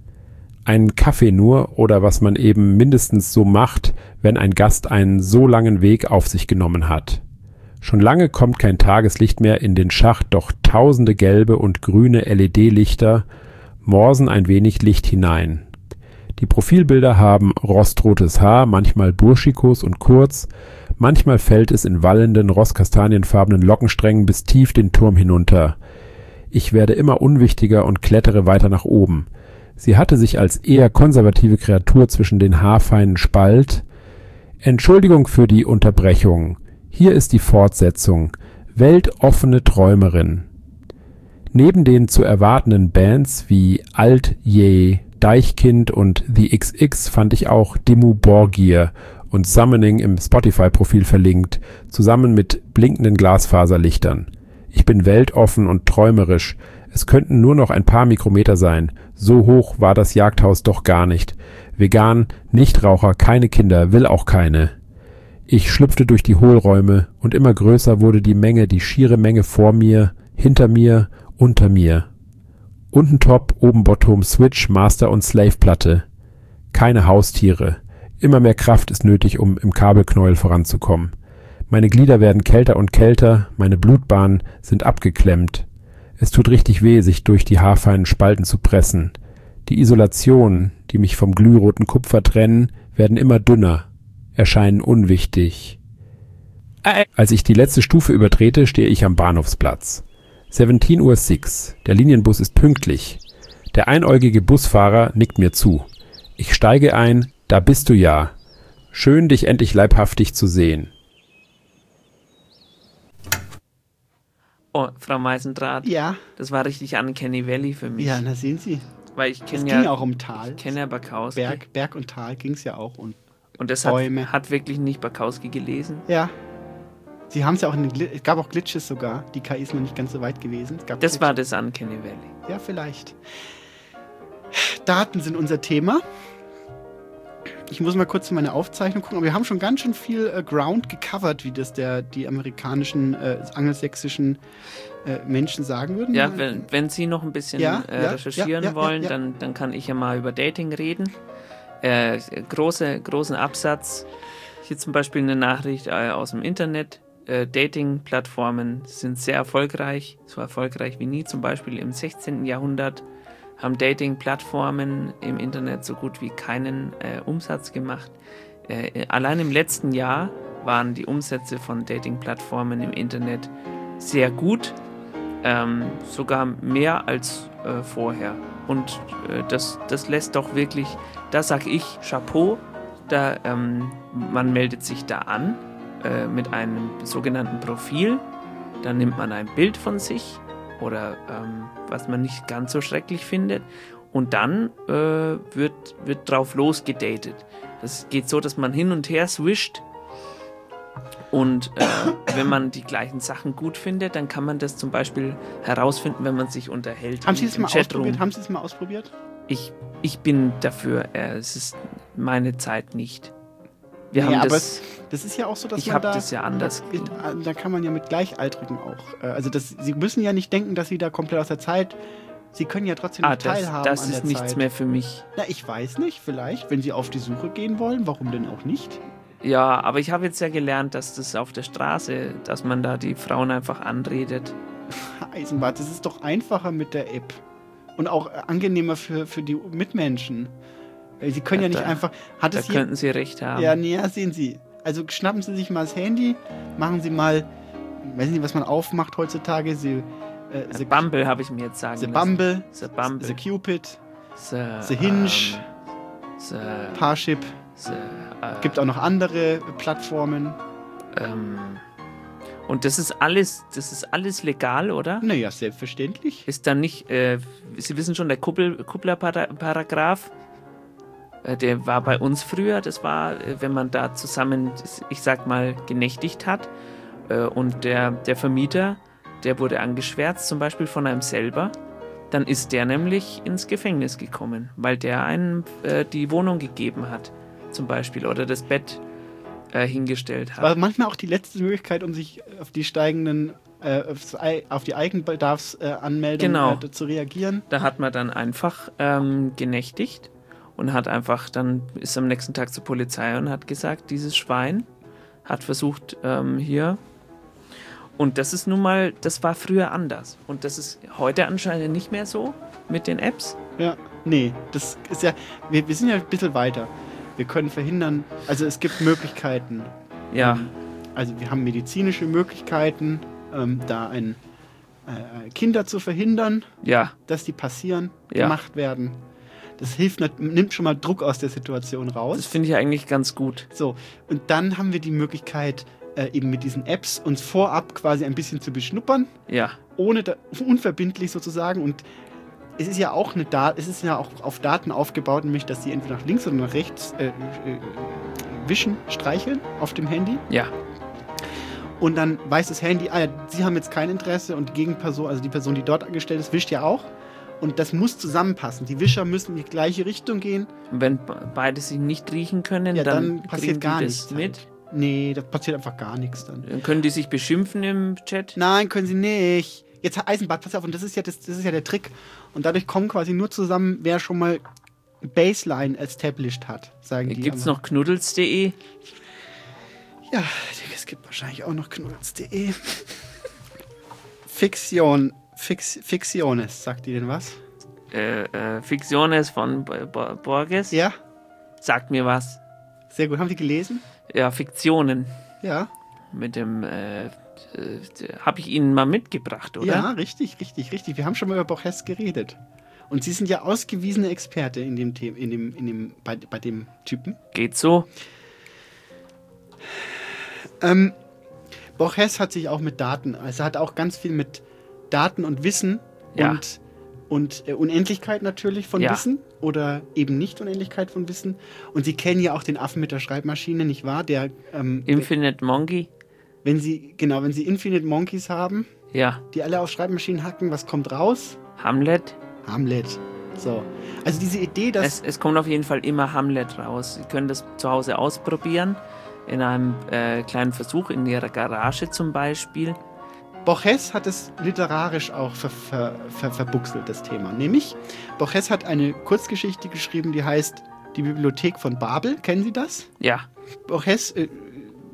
Speaker 13: Einen Kaffee nur oder was man eben mindestens so macht, wenn ein Gast einen so langen Weg auf sich genommen hat. Schon lange kommt kein Tageslicht mehr in den Schacht, doch tausende gelbe und grüne L E D-Lichter morsen ein wenig Licht hinein. Die Profilbilder haben rostrotes Haar, manchmal burschikos und kurz, manchmal fällt es in wallenden, rostkastanienfarbenen Lockensträngen bis tief den Turm hinunter. Ich werde immer unwichtiger und klettere weiter nach oben. Sie hatte sich als eher konservative Kreatur zwischen den haarfeinen Spalt. Entschuldigung für die Unterbrechung. Hier ist die Fortsetzung. Weltoffene Träumerin. Neben den zu erwartenden Bands wie Alt Je, Deichkind und The X X fand ich auch Dimmu Borgir und Summoning im Spotify-Profil verlinkt, zusammen mit blinkenden Glasfaserlichtern. Ich bin weltoffen und träumerisch. Es könnten nur noch ein paar Mikrometer sein. So hoch war das Jagdhaus doch gar nicht. Vegan, Nichtraucher, keine Kinder, will auch keine. Ich schlüpfte durch die Hohlräume und immer größer wurde die Menge, die schiere Menge vor mir, hinter mir, unter mir. Unten Top, oben Bottom, Switch, Master und Slave-Platte. Keine Haustiere. Immer mehr Kraft ist nötig, um im Kabelknäuel voranzukommen. Meine Glieder werden kälter und kälter, meine Blutbahnen sind abgeklemmt. Es tut richtig weh, sich durch die haarfeinen Spalten zu pressen. Die Isolationen, die mich vom glühroten Kupfer trennen, werden immer dünner, erscheinen unwichtig. Als ich die letzte Stufe übertrete, stehe ich am Bahnhofsplatz. siebzehn Uhr sechs. Der Linienbus ist pünktlich. Der einäugige Busfahrer nickt mir zu. Ich steige ein, da bist du ja. Schön, dich endlich leibhaftig zu sehen.
Speaker 1: Oh, Frau Meisendrath.
Speaker 11: Ja.
Speaker 1: Das war richtig Uncanny Valley für mich.
Speaker 11: Ja, na sehen Sie.
Speaker 1: Weil ich kenne
Speaker 11: es
Speaker 1: ja.
Speaker 11: ging auch um Tal.
Speaker 1: Ich kenne ja Bukowski.
Speaker 11: Berg, Berg und Tal ging es ja auch. Und,
Speaker 1: und das hat, hat wirklich nicht Bukowski gelesen?
Speaker 11: Ja. Sie haben es ja auch in den Gl- es gab auch Glitches sogar. Die K I ist noch nicht ganz so weit gewesen. Es gab
Speaker 1: das
Speaker 11: Glitches.
Speaker 1: war das Uncanny Valley.
Speaker 11: Ja, vielleicht. Daten sind unser Thema. Ich muss mal kurz in meine Aufzeichnung gucken, aber wir haben schon ganz schön viel äh, Ground gecovert, wie das der, die amerikanischen, äh, angelsächsischen äh, Menschen sagen würden.
Speaker 1: Ja, wenn, wenn Sie noch ein bisschen
Speaker 11: ja,
Speaker 1: äh,
Speaker 11: ja,
Speaker 1: recherchieren
Speaker 11: ja, ja,
Speaker 1: wollen,
Speaker 11: ja, ja.
Speaker 1: Dann, dann kann ich ja mal über Dating reden. Äh, große, großen Absatz. Hier zum Beispiel eine Nachricht äh, aus dem Internet. äh, Dating-Plattformen sind sehr erfolgreich, so erfolgreich wie nie. Zum Beispiel im sechzehnten. Jahrhundert haben Dating-Plattformen im Internet so gut wie keinen äh, Umsatz gemacht. Äh, allein im letzten Jahr waren die Umsätze von Dating-Plattformen im Internet sehr gut, ähm, sogar mehr als äh, vorher. Und äh, das, das lässt doch wirklich, da sage ich Chapeau, da, ähm, man meldet sich da an äh, mit einem sogenannten Profil, dann nimmt man ein Bild von sich oder ähm, was man nicht ganz so schrecklich findet und dann äh, wird, wird drauf losgedatet. Das geht so, dass man hin und her swischt und äh, wenn man die gleichen Sachen gut findet, dann kann man das zum Beispiel herausfinden, wenn man sich unterhält.
Speaker 11: Haben Sie es mal ausprobiert? Haben Sie es mal ausprobiert?
Speaker 1: Ich, ich bin dafür, äh, es ist meine Zeit nicht. Wir
Speaker 11: nee,
Speaker 1: haben
Speaker 11: aber
Speaker 1: das,
Speaker 11: es, das ist ja auch so, dass
Speaker 1: ich
Speaker 11: man
Speaker 1: hab
Speaker 11: da...
Speaker 1: das ja anders.
Speaker 11: Da, da kann man ja mit Gleichaltrigen auch... Äh, also das, Sie müssen ja nicht denken, dass Sie da komplett aus der Zeit... Sie können ja trotzdem
Speaker 1: ah,
Speaker 11: noch teilhaben
Speaker 1: das, das
Speaker 11: an der
Speaker 1: ist nichts
Speaker 11: Zeit.
Speaker 1: mehr für mich.
Speaker 11: Na, ich weiß nicht, vielleicht, wenn Sie auf die Suche gehen wollen, warum denn auch nicht?
Speaker 1: Ja, aber ich habe jetzt ja gelernt, dass das auf der Straße, dass man da die Frauen einfach anredet.
Speaker 11: Eisenbart, das ist doch einfacher mit der App. Und auch angenehmer für, für die Mitmenschen. Sie können ja, ja nicht
Speaker 1: da,
Speaker 11: einfach... Hat
Speaker 1: da
Speaker 11: es hier,
Speaker 1: könnten Sie recht haben.
Speaker 11: Ja, nee, ja, sehen Sie. Also schnappen Sie sich mal das Handy, machen Sie mal... Ich weiß nicht, was man aufmacht heutzutage. Sie, äh,
Speaker 1: The Bumble habe ich mir jetzt sagen
Speaker 11: The
Speaker 1: lassen.
Speaker 11: Bumble,
Speaker 1: The Bumble.
Speaker 11: The Cupid,
Speaker 1: The,
Speaker 11: The Hinge,
Speaker 1: ähm, the,
Speaker 11: Parship.
Speaker 1: The, äh,
Speaker 11: gibt auch noch andere Plattformen.
Speaker 1: Ähm, und das ist alles, das ist alles legal, oder?
Speaker 11: Naja, selbstverständlich.
Speaker 1: Ist dann nicht, äh, Sie wissen schon, der Kuppel, Kuppler-Paragraph, äh, der war bei uns früher, das war, äh, wenn man da zusammen, ich sag mal, genächtigt hat äh, und der, der Vermieter, der wurde angeschwärzt, zum Beispiel von einem selber, dann ist der nämlich ins Gefängnis gekommen, weil der einem äh, die Wohnung gegeben hat, zum Beispiel, oder das Bett äh, hingestellt hat.
Speaker 11: War manchmal auch die letzte Möglichkeit, um sich auf die steigenden, äh, auf die Eigenbedarfsanmeldung
Speaker 1: genau.
Speaker 11: äh, zu reagieren.
Speaker 1: Da hat man dann einfach ähm, genächtigt und hat einfach, dann ist am nächsten Tag zur Polizei und hat gesagt, dieses Schwein hat versucht, ähm, hier. Und das ist nun mal, das war früher anders. Und das ist heute anscheinend nicht mehr so mit den Apps.
Speaker 11: Ja, nee, das ist ja, wir, wir sind ja ein bisschen weiter. Wir können verhindern, also es gibt Möglichkeiten.
Speaker 1: Ja.
Speaker 11: Ähm, also wir haben medizinische Möglichkeiten, ähm, da ein, äh, Kinder zu verhindern,
Speaker 1: ja.
Speaker 11: dass die passieren,
Speaker 1: ja.
Speaker 11: gemacht werden. Das hilft, nimmt schon mal Druck aus der Situation raus.
Speaker 1: Das finde ich eigentlich ganz gut.
Speaker 11: So, und dann haben wir die Möglichkeit, äh, eben mit diesen Apps uns vorab quasi ein bisschen zu beschnuppern.
Speaker 1: Ja.
Speaker 11: Ohne da, unverbindlich sozusagen. Und es ist ja auch eine Dat- es ist ja auch auf Daten aufgebaut, nämlich dass sie entweder nach links oder nach rechts äh, äh, wischen, streicheln auf dem Handy.
Speaker 1: Ja.
Speaker 11: Und dann weiß das Handy, ah ja, sie haben jetzt kein Interesse und die Gegenperson, also die Person, die dort angestellt ist, wischt ja auch. Und das muss zusammenpassen. Die Wischer müssen in die gleiche Richtung gehen.
Speaker 1: Und wenn beide sich nicht riechen können,
Speaker 11: ja,
Speaker 1: dann,
Speaker 11: dann passiert gar nichts
Speaker 1: mit.
Speaker 11: Halt. Nee, da passiert einfach gar nichts dann.
Speaker 1: Dann können die sich beschimpfen im Chat?
Speaker 11: Nein, können sie nicht. Jetzt Eisenbad, pass auf, und das ist ja das, das ist ja der Trick. Und dadurch kommen quasi nur zusammen, wer schon mal Baseline established hat, sagen die.
Speaker 1: Gibt's noch knuddels punkt de?
Speaker 11: Ja, es gibt wahrscheinlich auch noch knuddels punkt de. Fiktion, Fix, Fiktiones, sagt die denn was?
Speaker 1: Äh, äh, Fiktiones von Bo- Borges?
Speaker 11: Ja.
Speaker 1: Sagt mir was.
Speaker 11: Sehr gut, haben Sie gelesen?
Speaker 1: Ja, Fiktionen.
Speaker 11: Ja.
Speaker 1: Mit dem, äh, äh habe ich Ihnen mal mitgebracht, oder?
Speaker 11: Ja, richtig, richtig, richtig. Wir haben schon mal über Borges geredet. Und Sie sind ja ausgewiesene Experte in dem Thema, in dem, in dem, bei, bei dem Typen.
Speaker 1: Geht so.
Speaker 11: Ähm, Borges hat sich auch mit Daten, also hat auch ganz viel mit Daten und Wissen
Speaker 1: ja.
Speaker 11: und, und äh, Unendlichkeit natürlich von
Speaker 1: ja.
Speaker 11: Wissen oder eben nicht Unendlichkeit von Wissen. Und Sie kennen ja auch den Affen mit der Schreibmaschine, nicht wahr? Der ähm,
Speaker 1: Infinite Monkey.
Speaker 11: Wenn Sie, genau, wenn Sie Infinite Monkeys haben,
Speaker 1: ja.
Speaker 11: die alle auf Schreibmaschinen hacken, was kommt raus?
Speaker 1: Hamlet.
Speaker 11: Hamlet. So. Also diese Idee, dass...
Speaker 1: Es, es kommt auf jeden Fall immer Hamlet raus. Sie können das zu Hause ausprobieren. In einem äh, kleinen Versuch in Ihrer Garage zum Beispiel.
Speaker 11: Borges hat es literarisch auch ver, ver, ver, verbuchselt, das Thema. Nämlich, Borges hat eine Kurzgeschichte geschrieben, die heißt Die Bibliothek von Babel. Kennen Sie das?
Speaker 1: Ja.
Speaker 11: Borges äh,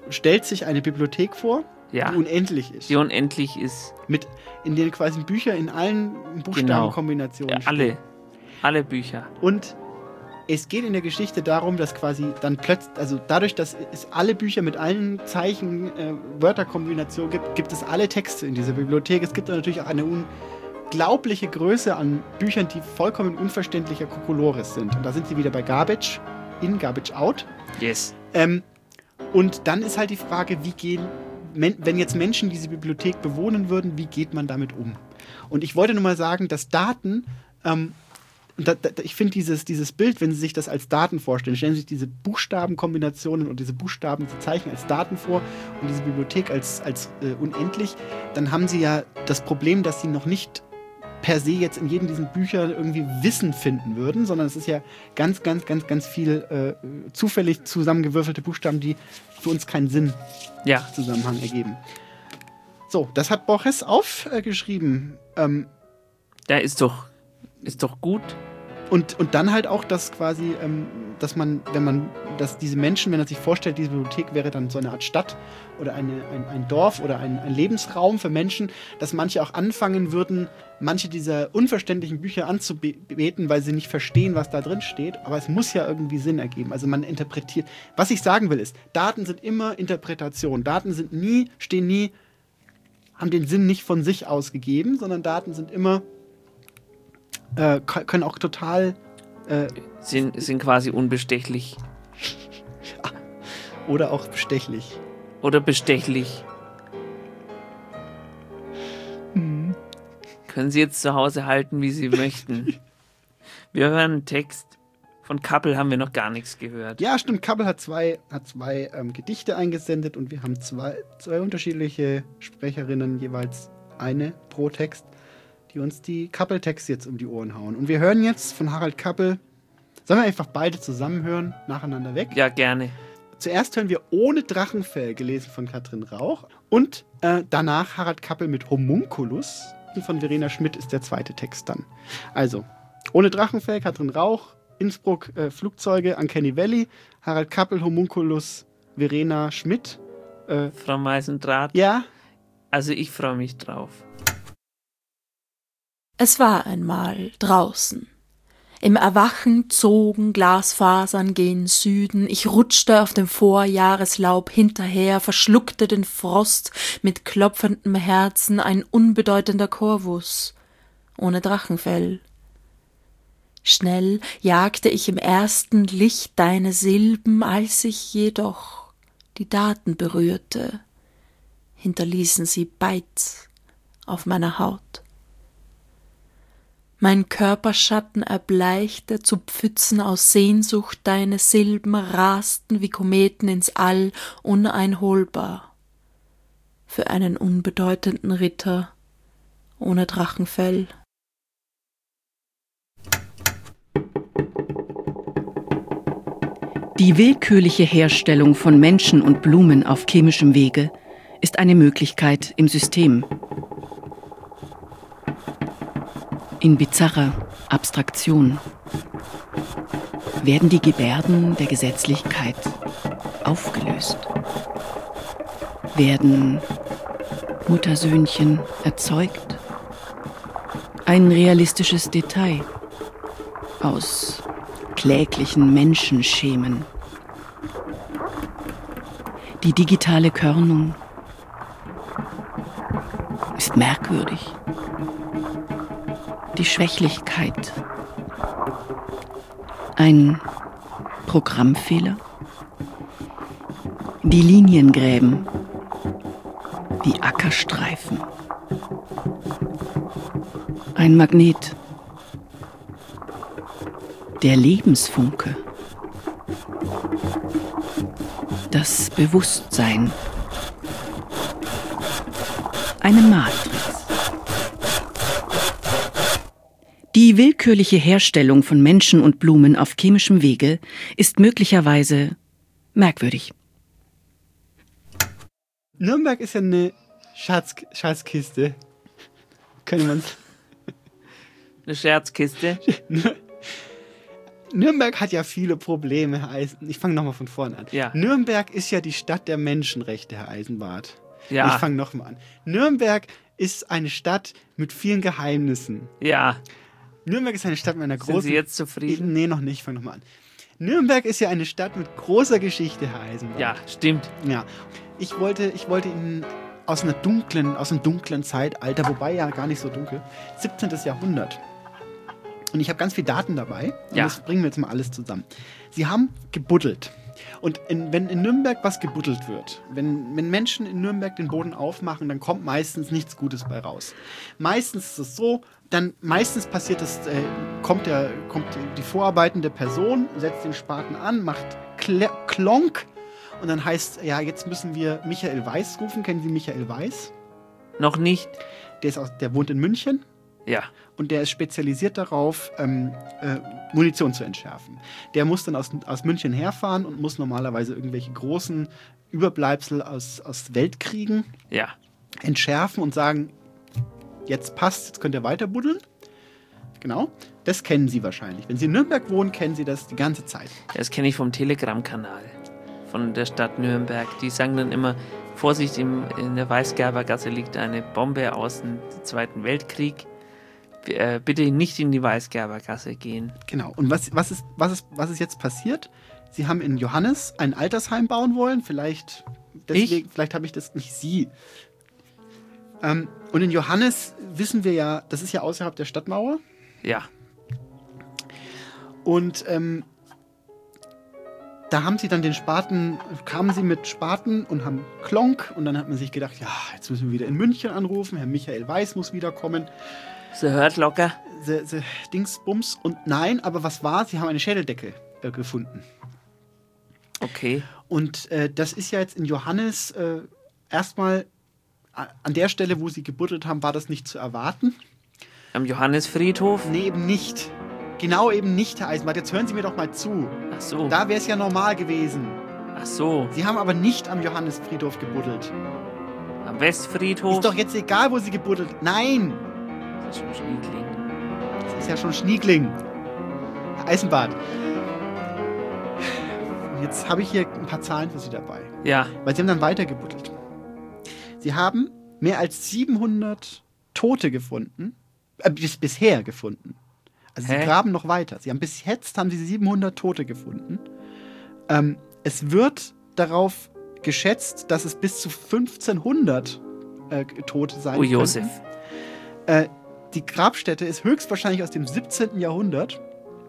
Speaker 11: stellt sich eine Bibliothek vor,
Speaker 1: ja.
Speaker 11: die unendlich ist.
Speaker 1: Die unendlich ist.
Speaker 11: Mit, in denen quasi Bücher in allen Buchstabenkombinationen
Speaker 1: genau. ja, alle, alle Bücher.
Speaker 11: Und es geht in der Geschichte darum, dass quasi dann plötzlich, also dadurch, dass es alle Bücher mit allen Zeichen, äh, Wörterkombinationen gibt, gibt es alle Texte in dieser Bibliothek. Es gibt natürlich auch eine unglaubliche Größe an Büchern, die vollkommen unverständlicher Kokolores sind. Und da sind sie wieder bei Garbage in, Garbage out.
Speaker 1: Yes.
Speaker 11: Ähm, und dann ist halt die Frage, wie gehen, wenn jetzt Menschen diese Bibliothek bewohnen würden, wie geht man damit um? Und ich wollte nur mal sagen, dass Daten, ähm, da, da, ich finde dieses, dieses Bild, wenn Sie sich das als Daten vorstellen, stellen Sie sich diese Buchstabenkombinationen und diese Buchstaben, diese Zeichen als Daten vor und diese Bibliothek als, als äh, unendlich, dann haben Sie ja das Problem, dass Sie noch nicht per se jetzt in jedem diesen Büchern irgendwie Wissen finden würden, sondern es ist ja ganz, ganz, ganz, ganz viel äh, zufällig zusammengewürfelte Buchstaben, die für uns keinen Sinn
Speaker 1: ja.
Speaker 11: Zusammenhang ergeben. So, das hat Borges aufgeschrieben. Äh, ähm,
Speaker 1: ja, ist doch, ist doch gut.
Speaker 11: Und, und dann halt auch, dass quasi, ähm, dass man, wenn man, dass diese Menschen, wenn man sich vorstellt, diese Bibliothek wäre dann so eine Art Stadt oder eine, ein, ein Dorf oder ein, ein Lebensraum für Menschen, dass manche auch anfangen würden, manche dieser unverständlichen Bücher anzubeten, weil sie nicht verstehen, was da drin steht. Aber es muss ja irgendwie Sinn ergeben. Also man interpretiert. Was ich sagen will ist, Daten sind immer Interpretation. Daten sind nie, stehen nie, haben den Sinn nicht von sich aus gegeben, sondern Daten sind immer Äh, können auch total äh,
Speaker 1: sind, sind quasi unbestechlich.
Speaker 11: Oder auch bestechlich.
Speaker 1: Oder bestechlich.
Speaker 11: Hm.
Speaker 1: Können Sie jetzt zu Hause halten, wie Sie möchten. Wir hören einen Text. Von Kappel haben wir noch gar nichts gehört.
Speaker 11: Ja, stimmt. Kappel hat zwei, hat zwei ähm, Gedichte eingesendet und wir haben zwei, zwei unterschiedliche Sprecherinnen, jeweils eine pro Text, die uns die Kappel-Texte jetzt um die Ohren hauen. Und wir hören jetzt von Harald Kappel, sollen wir einfach beide zusammen hören, nacheinander weg?
Speaker 1: Ja, gerne.
Speaker 11: Zuerst hören wir Ohne Drachenfell, gelesen von Katrin Rauch. Und äh, danach Harald Kappel mit Homunculus. Von Verena Schmidt ist der zweite Text dann. Also, Ohne Drachenfell, Katrin Rauch, Innsbruck, äh, Flugzeuge, Uncanny Valley, Harald Kappel, Homunculus, Verena Schmidt. Äh,
Speaker 1: Frau Meisendrath?
Speaker 11: Ja?
Speaker 1: Also ich freue mich drauf.
Speaker 10: Es war einmal draußen. Im Erwachen zogen Glasfasern gen Süden. Ich rutschte auf dem Vorjahreslaub hinterher, verschluckte den Frost mit klopfendem Herzen, ein unbedeutender Corvus, ohne Drachenfell. Schnell jagte ich im ersten Licht deine Silben, als ich jedoch die Daten berührte, hinterließen sie Beiz auf meiner Haut. Mein Körperschatten erbleichte, zu Pfützen aus Sehnsucht deine Silben rasten wie Kometen ins All, uneinholbar. Für einen unbedeutenden Ritter ohne Drachenfell.
Speaker 12: Die willkürliche Herstellung von Menschen und Blumen auf chemischem Wege ist eine Möglichkeit im System. In bizarrer Abstraktion werden die Gebärden der Gesetzlichkeit aufgelöst, werden Muttersöhnchen erzeugt, ein realistisches Detail aus kläglichen Menschenschemen. Die digitale Körnung ist merkwürdig. Die Schwächlichkeit. Ein Programmfehler. Die Liniengräben. Die Ackerstreifen. Ein Magnet. Der Lebensfunke. Das Bewusstsein. Eine Matrix. Die willkürliche Herstellung von Menschen und Blumen auf chemischem Wege ist möglicherweise merkwürdig.
Speaker 11: Nürnberg ist ja eine Schatz, Schatzkiste. Könnte man
Speaker 1: Eine Scherzkiste?
Speaker 11: Nürnberg hat ja viele Probleme, Herr Eisen. Ich fange nochmal von vorne an.
Speaker 1: Ja.
Speaker 11: Nürnberg ist ja die Stadt der Menschenrechte, Herr Eisenbart.
Speaker 1: Ja.
Speaker 11: Ich fange nochmal an. Nürnberg ist eine Stadt mit vielen Geheimnissen.
Speaker 1: Ja.
Speaker 11: Nürnberg ist eine Stadt mit einer großen...
Speaker 1: Sind Sie jetzt zufrieden?
Speaker 11: Nee, noch nicht. Ich fange nochmal an. Nürnberg ist ja eine Stadt mit großer Geschichte, Herr Eisenbart.
Speaker 1: Ja, stimmt.
Speaker 11: Ja. Ich wollte, ich wollte Ihnen aus einer dunklen, aus einem dunklen Zeitalter, wobei ja gar nicht so dunkel, siebzehntes Jahrhundert. Und ich habe ganz viele Daten dabei. Und
Speaker 1: ja.
Speaker 11: das bringen wir jetzt mal alles zusammen. Sie haben gebuddelt. Und in, wenn in Nürnberg was gebuddelt wird, wenn, wenn Menschen in Nürnberg den Boden aufmachen, dann kommt meistens nichts Gutes bei raus. Meistens ist es so, dann meistens passiert es, äh, kommt, der, kommt die vorarbeitende Person, setzt den Spaten an, macht Kle- Klonk und dann heißt, ja, jetzt müssen wir Michael Weiß rufen. Kennen Sie Michael Weiß?
Speaker 1: Noch nicht.
Speaker 11: Der, ist aus, der wohnt in München.
Speaker 1: Ja.
Speaker 11: Und der ist spezialisiert darauf, ähm, äh, Munition zu entschärfen. Der muss dann aus, aus München herfahren und muss normalerweise irgendwelche großen Überbleibsel aus, aus Weltkriegen
Speaker 1: ja.
Speaker 11: entschärfen und sagen, jetzt passt, jetzt könnt ihr weiter buddeln. Genau, das kennen Sie wahrscheinlich. Wenn Sie in Nürnberg wohnen, kennen Sie das die ganze Zeit.
Speaker 1: Das kenne ich vom Telegram-Kanal von der Stadt Nürnberg. Die sagen dann immer, Vorsicht, im, in der Weißgerbergasse liegt eine Bombe aus dem Zweiten Weltkrieg. Äh, bitte nicht in die Weißgerbergasse gehen.
Speaker 11: Genau. Und was, was, ist, was, ist, was ist jetzt passiert? Sie haben in Johannes ein Altersheim bauen wollen. Vielleicht, deswegen, vielleicht habe ich das nicht Sie. Ähm, und in Johannes wissen wir ja, das ist ja außerhalb der Stadtmauer.
Speaker 1: Ja.
Speaker 11: Und ähm, da haben sie dann den Spaten, kamen sie mit Spaten und haben Klonk. Und dann hat man sich gedacht, ja, jetzt müssen wir wieder in München anrufen. Herr Michael Weiß muss wiederkommen.
Speaker 1: Sie hört locker.
Speaker 11: Sie, sie, Dingsbums. Und nein, aber was war? Sie haben eine Schädeldecke äh, gefunden.
Speaker 1: Okay.
Speaker 11: Und äh, das ist ja jetzt in Johannes äh, erstmal an der Stelle, wo sie gebuddelt haben, war das nicht zu erwarten.
Speaker 1: Am Johannesfriedhof?
Speaker 11: Nee, eben nicht. Genau eben nicht, Herr Eisenbart. Jetzt hören Sie mir doch mal zu.
Speaker 1: Ach so.
Speaker 11: Da wäre es ja normal gewesen.
Speaker 1: Ach so.
Speaker 11: Sie haben aber nicht am Johannesfriedhof gebuddelt.
Speaker 1: Am Westfriedhof?
Speaker 11: Ist doch jetzt egal, wo Sie gebuddelt. Nein!
Speaker 1: Das ist schon Schniegling.
Speaker 11: Das ist ja schon Schniegling. Herr Eisenbart. Jetzt habe ich hier ein paar Zahlen für Sie dabei.
Speaker 1: Ja.
Speaker 11: Weil Sie haben dann weiter gebuddelt. Sie haben mehr als siebenhundert Tote gefunden. Äh, bis, bisher gefunden. Also
Speaker 1: Hä?
Speaker 11: Sie graben noch weiter. Sie haben bis jetzt haben Sie siebenhundert Tote gefunden. Ähm, es wird darauf geschätzt, dass es bis zu fünfzehnhundert äh, Tote sein
Speaker 1: Oh, Josef.
Speaker 11: Äh, die Grabstätte ist höchstwahrscheinlich aus dem siebzehnten Jahrhundert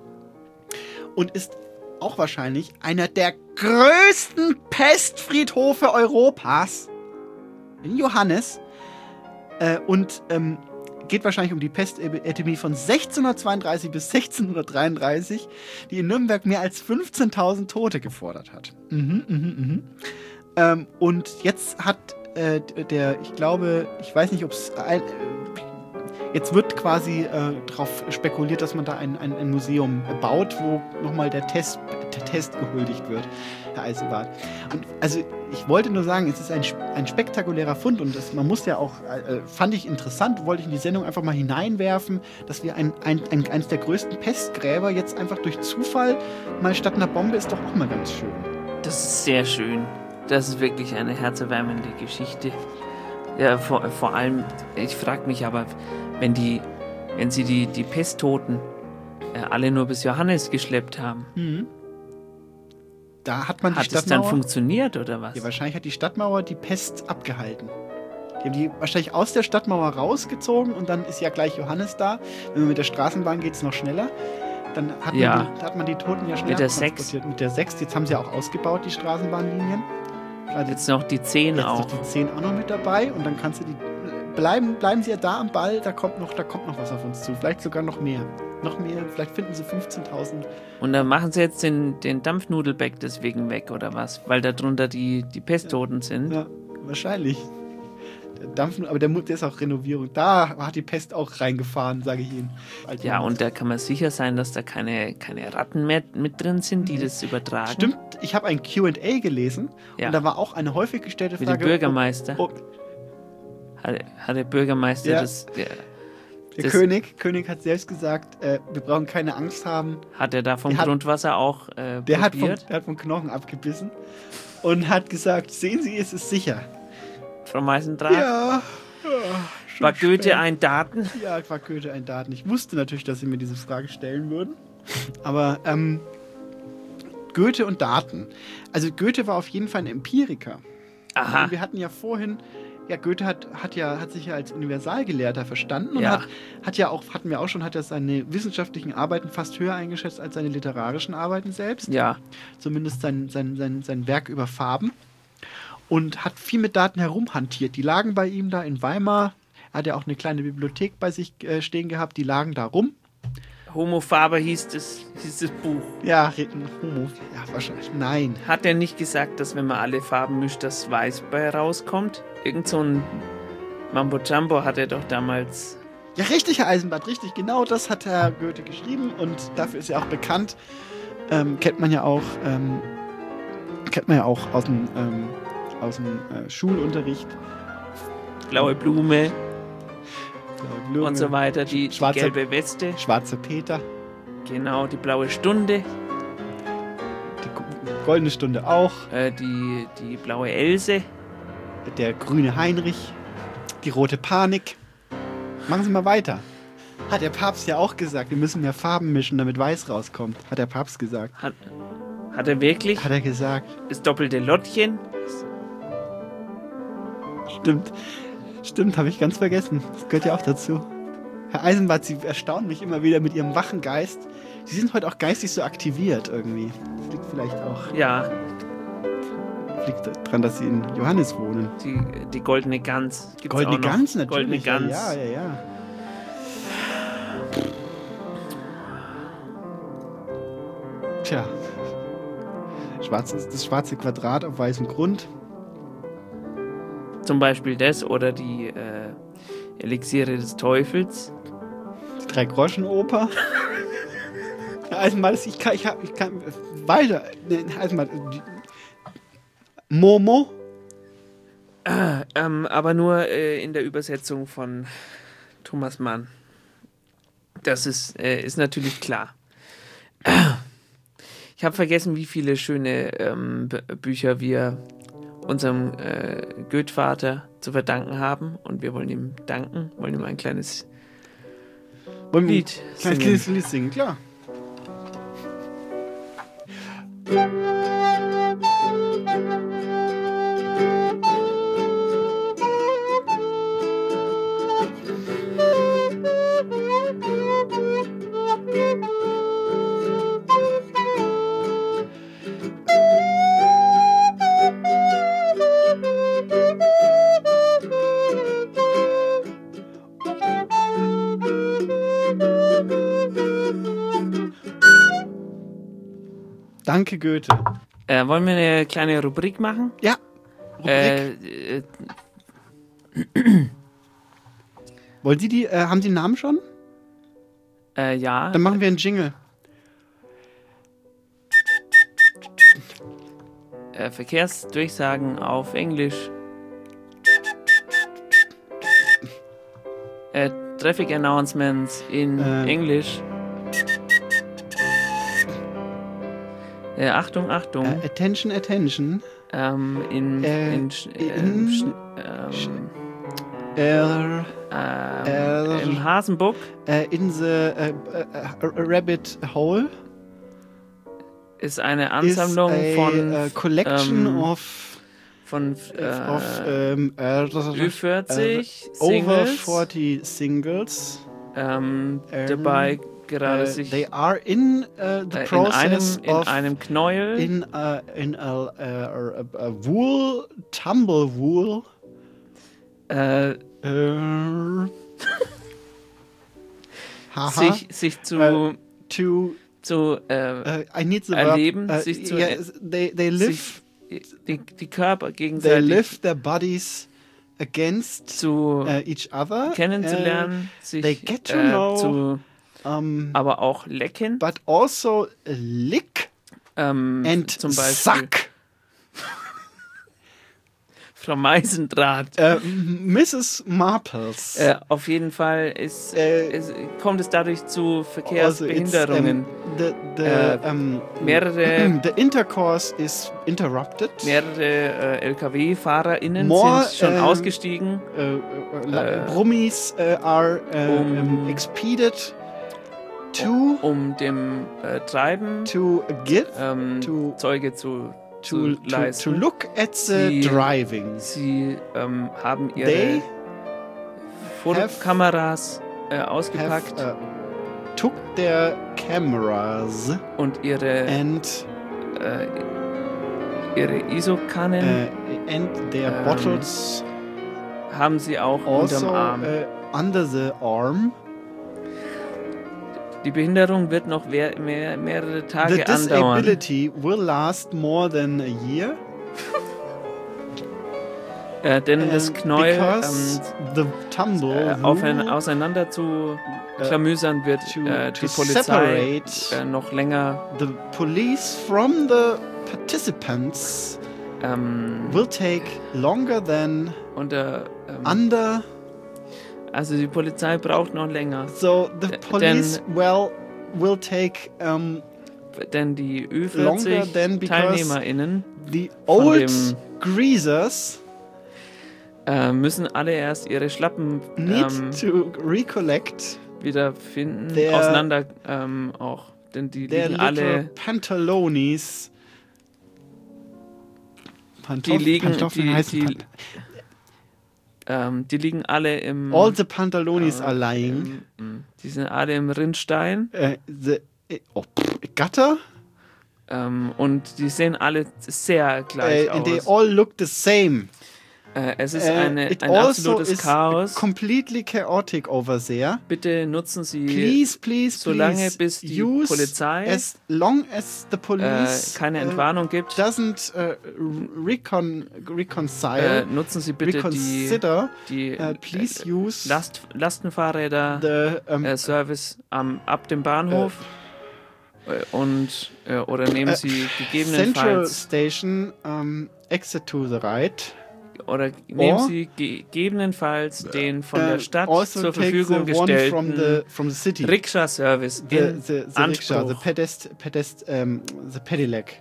Speaker 11: und ist auch wahrscheinlich einer der größten Pestfriedhofe Europas in Johannes äh, und ähm, geht wahrscheinlich um die Pestepidemie von sechzehnhundertzweiunddreißig bis sechzehnhundertdreiunddreißig, die in Nürnberg mehr als fünfzehntausend Tote gefordert hat. Mhm, mhm, mhm. Ähm, und jetzt hat äh, der, ich glaube, ich weiß nicht, ob es äh, jetzt wird quasi äh, darauf spekuliert, dass man da ein, ein, ein Museum baut, wo nochmal der Test, der Test gehuldigt wird, Herr Eisenbart. Und also ich wollte nur sagen, es ist ein, ein spektakulärer Fund und das, man muss ja auch, äh, fand ich interessant, wollte ich in die Sendung einfach mal hineinwerfen, dass wir ein, ein, ein, eines der größten Pestgräber jetzt einfach durch Zufall mal statt einer Bombe ist doch auch mal ganz schön.
Speaker 1: Das ist sehr schön. Das ist wirklich eine herzerwärmende Geschichte. Ja, vor, vor allem, ich frage mich aber, wenn die, wenn sie die, die Pesttoten äh, alle nur bis Johannes geschleppt haben,
Speaker 11: Mhm. Da hat man die
Speaker 1: hat es
Speaker 11: Stadtmauer...
Speaker 1: dann funktioniert oder was?
Speaker 11: Ja, wahrscheinlich hat die Stadtmauer die Pest abgehalten. Die haben die wahrscheinlich aus der Stadtmauer rausgezogen und dann ist ja gleich Johannes da. Wenn man mit der Straßenbahn geht es noch schneller. Dann hat,
Speaker 1: Ja.
Speaker 11: man die, hat man die Toten ja schneller
Speaker 1: Mit der
Speaker 11: transportiert. Mit der sechs. Jetzt haben sie auch ausgebaut, die Straßenbahnlinien. Also
Speaker 1: Jetzt noch die zehn
Speaker 11: jetzt
Speaker 1: auch.
Speaker 11: noch die zehn auch noch mit dabei und dann kannst du die... Bleiben, bleiben Sie ja da am Ball, da kommt, noch, da kommt noch was auf uns zu. Vielleicht sogar noch mehr. Noch mehr, vielleicht finden Sie fünfzehntausend.
Speaker 1: Und dann machen sie jetzt den, den Dampfnudelbeck deswegen weg, oder was? Weil da drunter die, die Pesttoten sind.
Speaker 11: Ja, wahrscheinlich. Der Dampf, aber der, der ist auch Renovierung. Da hat die Pest auch reingefahren, sage ich Ihnen. Als
Speaker 1: Ja,
Speaker 11: man-
Speaker 1: und da kann man sicher sein, dass da keine, keine Ratten mehr mit drin sind, die das übertragen.
Speaker 11: Stimmt, ich habe ein Q and A gelesen
Speaker 1: Ja.
Speaker 11: und da war auch eine häufig gestellte
Speaker 1: Mit
Speaker 11: Frage.
Speaker 1: dem Bürgermeister.
Speaker 11: Ob,
Speaker 1: Hat, hat der Bürgermeister
Speaker 11: Ja.
Speaker 1: das... Der,
Speaker 11: Der
Speaker 1: Das-
Speaker 11: König, König hat selbst gesagt, äh, wir brauchen keine Angst haben.
Speaker 1: Hat er da vom
Speaker 11: Der hat-
Speaker 1: Grundwasser auch äh,
Speaker 11: Der hat, vom,
Speaker 1: probiert?
Speaker 11: der hat vom Knochen abgebissen und hat gesagt, sehen Sie, es ist sicher.
Speaker 1: Frau Meisendrath?
Speaker 11: Ja.
Speaker 1: War Goethe
Speaker 11: spät.
Speaker 1: ein Daten?
Speaker 11: Ja, war Goethe ein Daten. Ich wusste natürlich, dass Sie mir diese Frage stellen würden. Aber ähm, Goethe und Daten. Also Goethe war auf jeden Fall ein Empiriker.
Speaker 1: Aha.
Speaker 11: Und wir hatten ja vorhin, ja, Goethe hat, hat, ja, hat sich ja als Universalgelehrter verstanden und
Speaker 1: Ja.
Speaker 11: hat, hat ja auch, hatten wir auch schon, hat er seine wissenschaftlichen Arbeiten fast höher eingeschätzt als seine literarischen Arbeiten selbst.
Speaker 1: Ja.
Speaker 11: Zumindest sein, sein, sein, sein Werk über Farben. Und hat viel mit Daten herumhantiert. Die lagen bei ihm da in Weimar. Er hat ja auch eine kleine Bibliothek bei sich äh, stehen gehabt. Die lagen da rum.
Speaker 1: Homo Faber hieß das, hieß das Buch.
Speaker 11: Ja, Ritten, Homo. Ja, wahrscheinlich. Nein.
Speaker 1: Hat er nicht gesagt, dass wenn man alle Farben mischt, das Weiß bei rauskommt? Irgend so ein Mambo Jumbo hat er doch damals.
Speaker 11: Ja, richtig, Herr Eisenbart, richtig. Genau das hat Herr Goethe geschrieben und dafür ist er auch bekannt. Ähm, kennt man ja auch, ähm, kennt man ja auch aus dem, ähm, aus dem äh, Schulunterricht.
Speaker 1: Blaue Blume.
Speaker 11: Blaue Blume.
Speaker 1: Und so weiter. Die, die
Speaker 11: Schwarze-
Speaker 1: gelbe Weste.
Speaker 11: Schwarzer Peter.
Speaker 1: Genau, die blaue Stunde.
Speaker 11: Die goldene Stunde auch.
Speaker 1: Äh, die, die blaue Else.
Speaker 11: Der grüne Heinrich. Die rote Panik. Machen Sie mal weiter. Hat der Papst ja auch gesagt, wir müssen mehr Farben mischen, damit Weiß rauskommt. Hat der Papst gesagt.
Speaker 1: Hat, hat er wirklich?
Speaker 11: Hat er gesagt.
Speaker 1: Das doppelte Lottchen.
Speaker 11: Stimmt. Stimmt, habe ich ganz vergessen. Das gehört ja auch dazu. Herr Eisenbart, Sie erstaunen mich immer wieder mit Ihrem wachen Geist. Sie sind heute auch geistig so aktiviert irgendwie. Das liegt vielleicht auch.
Speaker 1: Ja.
Speaker 11: Liegt daran, dass Sie in Johannes wohnen.
Speaker 1: Die, die goldene Gans. Gibt's
Speaker 11: Goldene
Speaker 1: auch noch.
Speaker 11: Gans natürlich.
Speaker 1: Goldene Gans.
Speaker 11: Ja, ja, ja. Tja. Schwarzes, das schwarze Quadrat auf weißem Grund.
Speaker 1: Zum Beispiel das oder die äh, Elixiere des Teufels.
Speaker 11: Die Drei-Groschen-Oper. Herr Eisenbart, ich kann, ich, hab, ich kann weiter. Nee, Herr Eisenbart, die- Momo.
Speaker 1: Ah, ähm, aber nur äh, in der Übersetzung von Thomas Mann. Das ist, äh, ist natürlich klar. Ich habe vergessen, wie viele schöne ähm, B- Bücher wir unserem äh, Goethe-Vater zu verdanken haben. Und wir wollen ihm danken, wollen ihm ein kleines
Speaker 11: Wollen wir
Speaker 1: Lied
Speaker 11: ein kleines
Speaker 1: singen.
Speaker 11: Lied, Lied singen, klar. Danke, Goethe.
Speaker 1: Äh, wollen wir eine kleine Rubrik machen?
Speaker 11: Ja. Rubrik.
Speaker 1: Äh, äh,
Speaker 11: Wollen Sie die, äh, haben Sie einen Namen schon?
Speaker 1: äh, ja.
Speaker 11: Dann machen wir einen Jingle.
Speaker 1: Äh, Verkehrsdurchsagen auf Englisch. Äh, Traffic Announcements in
Speaker 11: Ähm.
Speaker 1: Englisch. Äh, Achtung, Achtung.
Speaker 11: Äh, attention, attention.
Speaker 1: Ähm, in,
Speaker 11: Äh,
Speaker 1: in, sch-
Speaker 11: in-
Speaker 1: ähm, sch- ähm,
Speaker 11: Er,
Speaker 1: ähm,
Speaker 11: er-
Speaker 1: im Hasenbuck
Speaker 11: äh, in the äh, äh, rabbit hole
Speaker 1: ist eine
Speaker 11: is
Speaker 1: Ansammlung
Speaker 11: a,
Speaker 1: von
Speaker 11: äh, collection
Speaker 1: ähm,
Speaker 11: of
Speaker 1: von äh,
Speaker 11: of ähm, äh,
Speaker 1: Ü vierzig
Speaker 11: äh, over
Speaker 1: Singles,
Speaker 11: forty singles.
Speaker 1: ähm,
Speaker 11: Ähm,
Speaker 1: dabei gerade
Speaker 11: äh,
Speaker 1: sich
Speaker 11: they are in uh, the
Speaker 1: äh, in
Speaker 11: process
Speaker 1: einem, in
Speaker 11: of
Speaker 1: einem Knäuel
Speaker 11: in a, in a, a, a, a wool tumble wool
Speaker 1: äh,
Speaker 11: äh, haha,
Speaker 1: sich, sich zu,
Speaker 11: äh, to
Speaker 1: zu äh,
Speaker 11: uh, I need the
Speaker 1: erleben,
Speaker 11: verb, uh,
Speaker 1: sich zu
Speaker 11: yeah,
Speaker 1: äh,
Speaker 11: they they live
Speaker 1: sich, die, die Körper
Speaker 11: they
Speaker 1: gegenseitig
Speaker 11: live their bodies against
Speaker 1: zu
Speaker 11: uh, each other
Speaker 1: kennenzulernen,
Speaker 11: uh,
Speaker 1: sich
Speaker 11: they get to
Speaker 1: äh,
Speaker 11: know
Speaker 1: zu,
Speaker 11: um,
Speaker 1: aber auch lecken,
Speaker 11: but also lick
Speaker 1: ähm,
Speaker 11: and
Speaker 1: zum Beispiel
Speaker 11: suck
Speaker 1: Frau Meisendrath.
Speaker 11: Äh, Misses Marples.
Speaker 1: Äh, auf jeden Fall ist,
Speaker 11: äh,
Speaker 1: ist, kommt es dadurch zu Verkehrsbehinderungen.
Speaker 11: Also um, the, the,
Speaker 1: äh,
Speaker 11: um,
Speaker 1: mehrere,
Speaker 11: the intercourse is interrupted.
Speaker 1: Mehrere äh, L K W-FahrerInnen
Speaker 11: More,
Speaker 1: sind schon
Speaker 11: ähm,
Speaker 1: ausgestiegen.
Speaker 11: Äh, äh,
Speaker 1: äh,
Speaker 11: Brummis äh, are äh,
Speaker 1: um,
Speaker 11: expeded to
Speaker 1: um, um dem äh, Treiben
Speaker 11: to give
Speaker 1: ähm,
Speaker 11: to,
Speaker 1: Zeuge zu,
Speaker 11: to,
Speaker 1: zu leisten.
Speaker 11: To, to look at the
Speaker 1: sie,
Speaker 11: driving.
Speaker 1: Sie ähm, haben ihre
Speaker 11: They
Speaker 1: Fotokameras äh, ausgepackt.
Speaker 11: Have, uh, took their cameras
Speaker 1: und ihre
Speaker 11: and
Speaker 1: äh, ihre ISO-Kannen
Speaker 11: uh, and their
Speaker 1: ähm,
Speaker 11: bottles
Speaker 1: haben sie auch
Speaker 11: also,
Speaker 1: unterm Arm.
Speaker 11: Uh, under the arm.
Speaker 1: Die Behinderung wird noch mehr, mehr, mehrere Tage
Speaker 11: the
Speaker 1: andauern.
Speaker 11: The disability will last more than a year.
Speaker 1: Äh, denn das Knäuel
Speaker 11: ähm, the tumble,
Speaker 1: äh, auf ein, auseinander zu klamüsern wird
Speaker 11: to,
Speaker 1: äh,
Speaker 11: to
Speaker 1: die Polizei äh, noch länger.
Speaker 11: The police from the participants
Speaker 1: ähm,
Speaker 11: will take longer than
Speaker 1: unter, ähm,
Speaker 11: under.
Speaker 1: Also die Polizei braucht noch länger.
Speaker 11: So the police
Speaker 1: denn,
Speaker 11: well will take um,
Speaker 1: denn die Ü vierzig TeilnehmerInnen
Speaker 11: the old greasers
Speaker 1: äh, müssen alle erst ihre Schlappen
Speaker 11: need
Speaker 1: ähm,
Speaker 11: to recollect
Speaker 1: wiederfinden,
Speaker 11: their,
Speaker 1: auseinander ähm, auch, denn die liegen alle
Speaker 11: Pantalonis.
Speaker 1: Pantof die liegen die, die, ähm, die liegen alle im
Speaker 11: all the Pantalonis
Speaker 1: äh,
Speaker 11: are lying.
Speaker 1: Im, die sind alle im Rinnstein.
Speaker 11: Uh, the oh, Gutter.
Speaker 1: Ähm, und die sehen alle sehr gleich
Speaker 11: uh,
Speaker 1: aus.
Speaker 11: And they all look the same.
Speaker 1: Äh, es ist
Speaker 11: uh,
Speaker 1: eine, ein
Speaker 11: also
Speaker 1: absolutes Chaos.
Speaker 11: Completely chaotic over there.
Speaker 1: Bitte nutzen Sie
Speaker 11: please, please,
Speaker 1: so lange,
Speaker 11: please
Speaker 1: bis die
Speaker 11: use
Speaker 1: Polizei
Speaker 11: as long as the police
Speaker 1: äh, keine Entwarnung
Speaker 11: uh,
Speaker 1: gibt.
Speaker 11: Doesn't uh, recon reconcile.
Speaker 1: Äh, nutzen Sie bitte
Speaker 11: reconsider,
Speaker 1: die, die
Speaker 11: uh, please
Speaker 1: äh,
Speaker 11: use
Speaker 1: Last, Lastenfahrräder
Speaker 11: the, um,
Speaker 1: äh, Service am, ab dem Bahnhof uh, und äh, oder nehmen Sie gegebenenfalls
Speaker 11: Central Station um, exit to the right.
Speaker 1: Oder nehmen Sie gegebenenfalls den von der Stadt
Speaker 11: also
Speaker 1: zur Verfügung gestellten Rikscha-Service in
Speaker 11: the, the, the
Speaker 1: Anspruch.
Speaker 11: Rikscha, the pedest, pedest, um, the pedelec.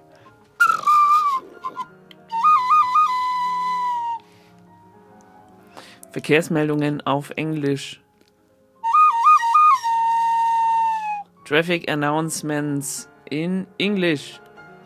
Speaker 1: Verkehrsmeldungen auf Englisch. Traffic Announcements in English.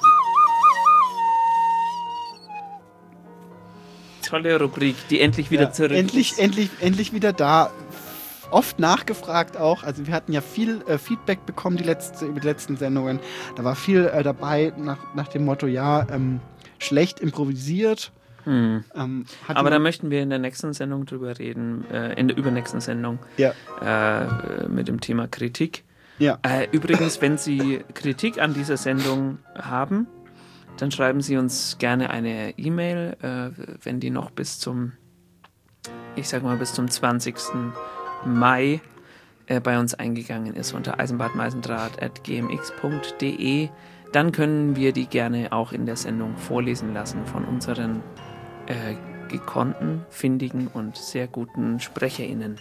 Speaker 1: Tolle Rubrik, die endlich wieder
Speaker 11: ja,
Speaker 1: zurück
Speaker 11: endlich,
Speaker 1: ist.
Speaker 11: Endlich, endlich wieder da. Oft nachgefragt auch. Also wir hatten ja viel äh, Feedback bekommen die letzte, über die letzten Sendungen. Da war viel äh, dabei nach, nach dem Motto, ja, ähm, schlecht improvisiert.
Speaker 1: Hm.
Speaker 11: Ähm,
Speaker 1: Aber da möchten wir in der nächsten Sendung drüber reden, äh, in der übernächsten Sendung,
Speaker 11: ja.
Speaker 1: äh, mit dem Thema Kritik.
Speaker 11: Ja.
Speaker 1: Äh, übrigens, wenn Sie Kritik an dieser Sendung haben, dann schreiben Sie uns gerne eine E-Mail, äh, wenn die noch bis zum, ich sag mal, bis zum zwanzigsten Mai äh, bei uns eingegangen ist unter eisenbadmeisendraht at g m x punkt d e. Dann können wir die gerne auch in der Sendung vorlesen lassen von unseren äh, gekonnten, findigen und sehr guten SprecherInnen.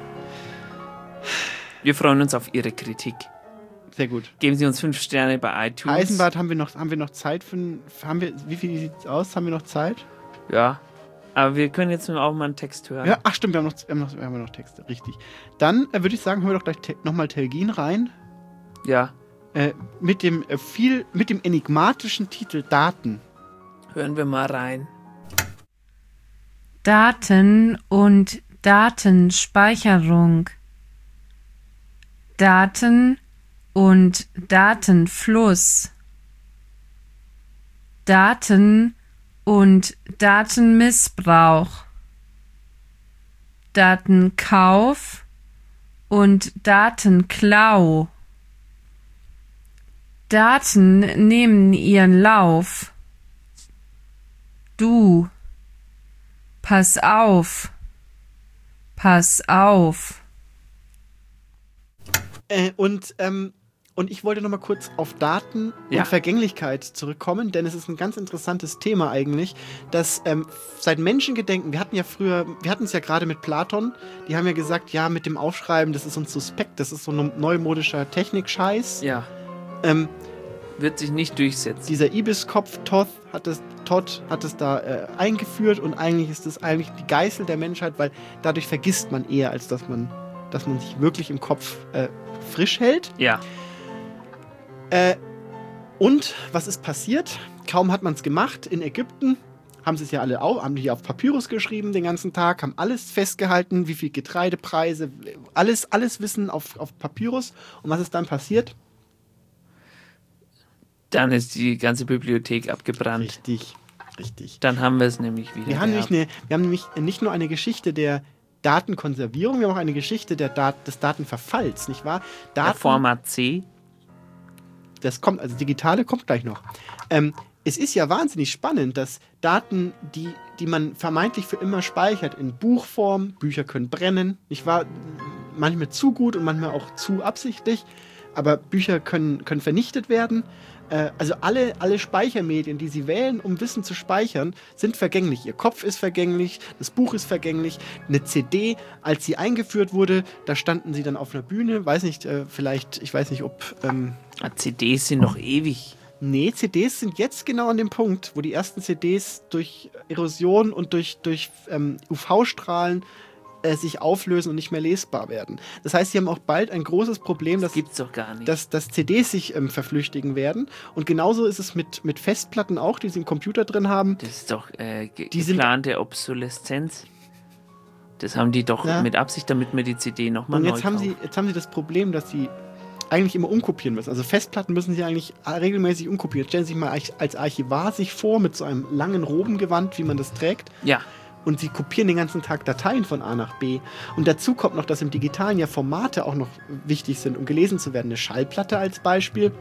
Speaker 1: Wir freuen uns auf Ihre Kritik.
Speaker 11: Sehr gut.
Speaker 1: Geben Sie uns fünf Sterne bei iTunes.
Speaker 11: Eisenbad, haben wir noch, haben wir noch Zeit für, haben wir, wie viel sieht's aus? Haben wir noch Zeit?
Speaker 1: Ja, aber wir können jetzt auch mal einen Text hören.
Speaker 11: Ja, ach stimmt, wir haben noch, wir haben noch, wir haben noch Texte, richtig. Dann äh, würde ich sagen, hören wir doch gleich te- nochmal Telgin rein.
Speaker 1: Ja.
Speaker 11: Äh, mit dem äh, viel, mit dem enigmatischen Titel Daten.
Speaker 1: Hören wir mal rein.
Speaker 16: Daten und Datenspeicherung. Daten und Datenfluss. Daten und Datenmissbrauch. Datenkauf und Datenklau. Daten nehmen ihren Lauf. Du, pass auf, pass auf.
Speaker 11: Äh, und ähm, und ich wollte noch mal kurz auf Daten
Speaker 1: Ja.
Speaker 11: und Vergänglichkeit zurückkommen, denn es ist ein ganz interessantes Thema eigentlich, dass ähm, seit Menschengedenken, wir hatten ja früher, wir hatten es ja gerade mit Platon, die haben ja gesagt, ja, mit dem Aufschreiben, das ist uns suspekt, das ist so ein neumodischer Technikscheiß.
Speaker 1: Ja.
Speaker 11: Ähm,
Speaker 1: Wird sich nicht durchsetzen.
Speaker 11: Dieser Ibiskopf Todd hat es, Todd hat es da äh, eingeführt und eigentlich ist das eigentlich die Geißel der Menschheit, weil dadurch vergisst man eher, als dass man, dass man sich wirklich im Kopf äh, frisch hält.
Speaker 1: Ja.
Speaker 11: Äh, und was ist passiert? Kaum hat man es gemacht in Ägypten, haben sie es ja alle auch, haben die auf Papyrus geschrieben den ganzen Tag, haben alles festgehalten, wie viel Getreidepreise, alles, alles Wissen auf, auf Papyrus. Und was ist dann passiert?
Speaker 1: Dann ist die ganze Bibliothek abgebrannt.
Speaker 11: Richtig, richtig.
Speaker 1: Dann haben wir es nämlich wieder.
Speaker 11: Wir haben,
Speaker 1: gehabt.
Speaker 11: nämlich eine, wir haben nämlich nicht nur eine Geschichte der Datenkonservierung, wir haben auch eine Geschichte der Dat- des Datenverfalls, nicht wahr? Daten,
Speaker 1: Der Format C.
Speaker 11: Das kommt, also digitale kommt gleich noch. Ähm, es ist ja wahnsinnig spannend, dass Daten, die, die man vermeintlich für immer speichert, in Buchform, Bücher können brennen, nicht wahr? Manchmal zu gut und manchmal auch zu absichtlich, aber Bücher können, können vernichtet werden. Äh, also alle, alle Speichermedien, die Sie wählen, um Wissen zu speichern, sind vergänglich. Ihr Kopf ist vergänglich, das Buch ist vergänglich, eine C D, als sie eingeführt wurde, da standen sie dann auf einer Bühne, weiß nicht, äh, vielleicht, ich weiß nicht, ob... Ähm,
Speaker 1: C Ds sind noch ewig.
Speaker 11: Nee, C Ds sind jetzt genau an dem Punkt, wo die ersten C Ds durch Erosion und durch, durch ähm, U V-Strahlen äh, sich auflösen und nicht mehr lesbar werden. Das heißt, sie haben auch bald ein großes Problem, dass,
Speaker 1: gibt's doch gar nicht.
Speaker 11: dass, dass C Ds sich ähm, verflüchtigen werden. Und genauso ist es mit, mit Festplatten auch, die sie im Computer drin haben.
Speaker 1: Das ist doch äh, ge
Speaker 11: Die sind-
Speaker 1: geplante Obsoleszenz. Das haben die doch
Speaker 11: Ja.
Speaker 1: mit Absicht, damit wir die C D nochmal
Speaker 11: Und
Speaker 1: neu
Speaker 11: jetzt haben,
Speaker 1: kaufen.
Speaker 11: sie, jetzt haben sie das Problem, dass sie eigentlich immer umkopieren müssen. Also Festplatten müssen sie eigentlich regelmäßig umkopieren. Stellen Sie sich mal als Archivar sich vor mit so einem langen Robengewand, wie man das trägt.
Speaker 1: Ja.
Speaker 11: Und sie kopieren den ganzen Tag Dateien von A nach B. Und dazu kommt noch, dass im Digitalen ja Formate auch noch wichtig sind, um gelesen zu werden. Eine Schallplatte als Beispiel.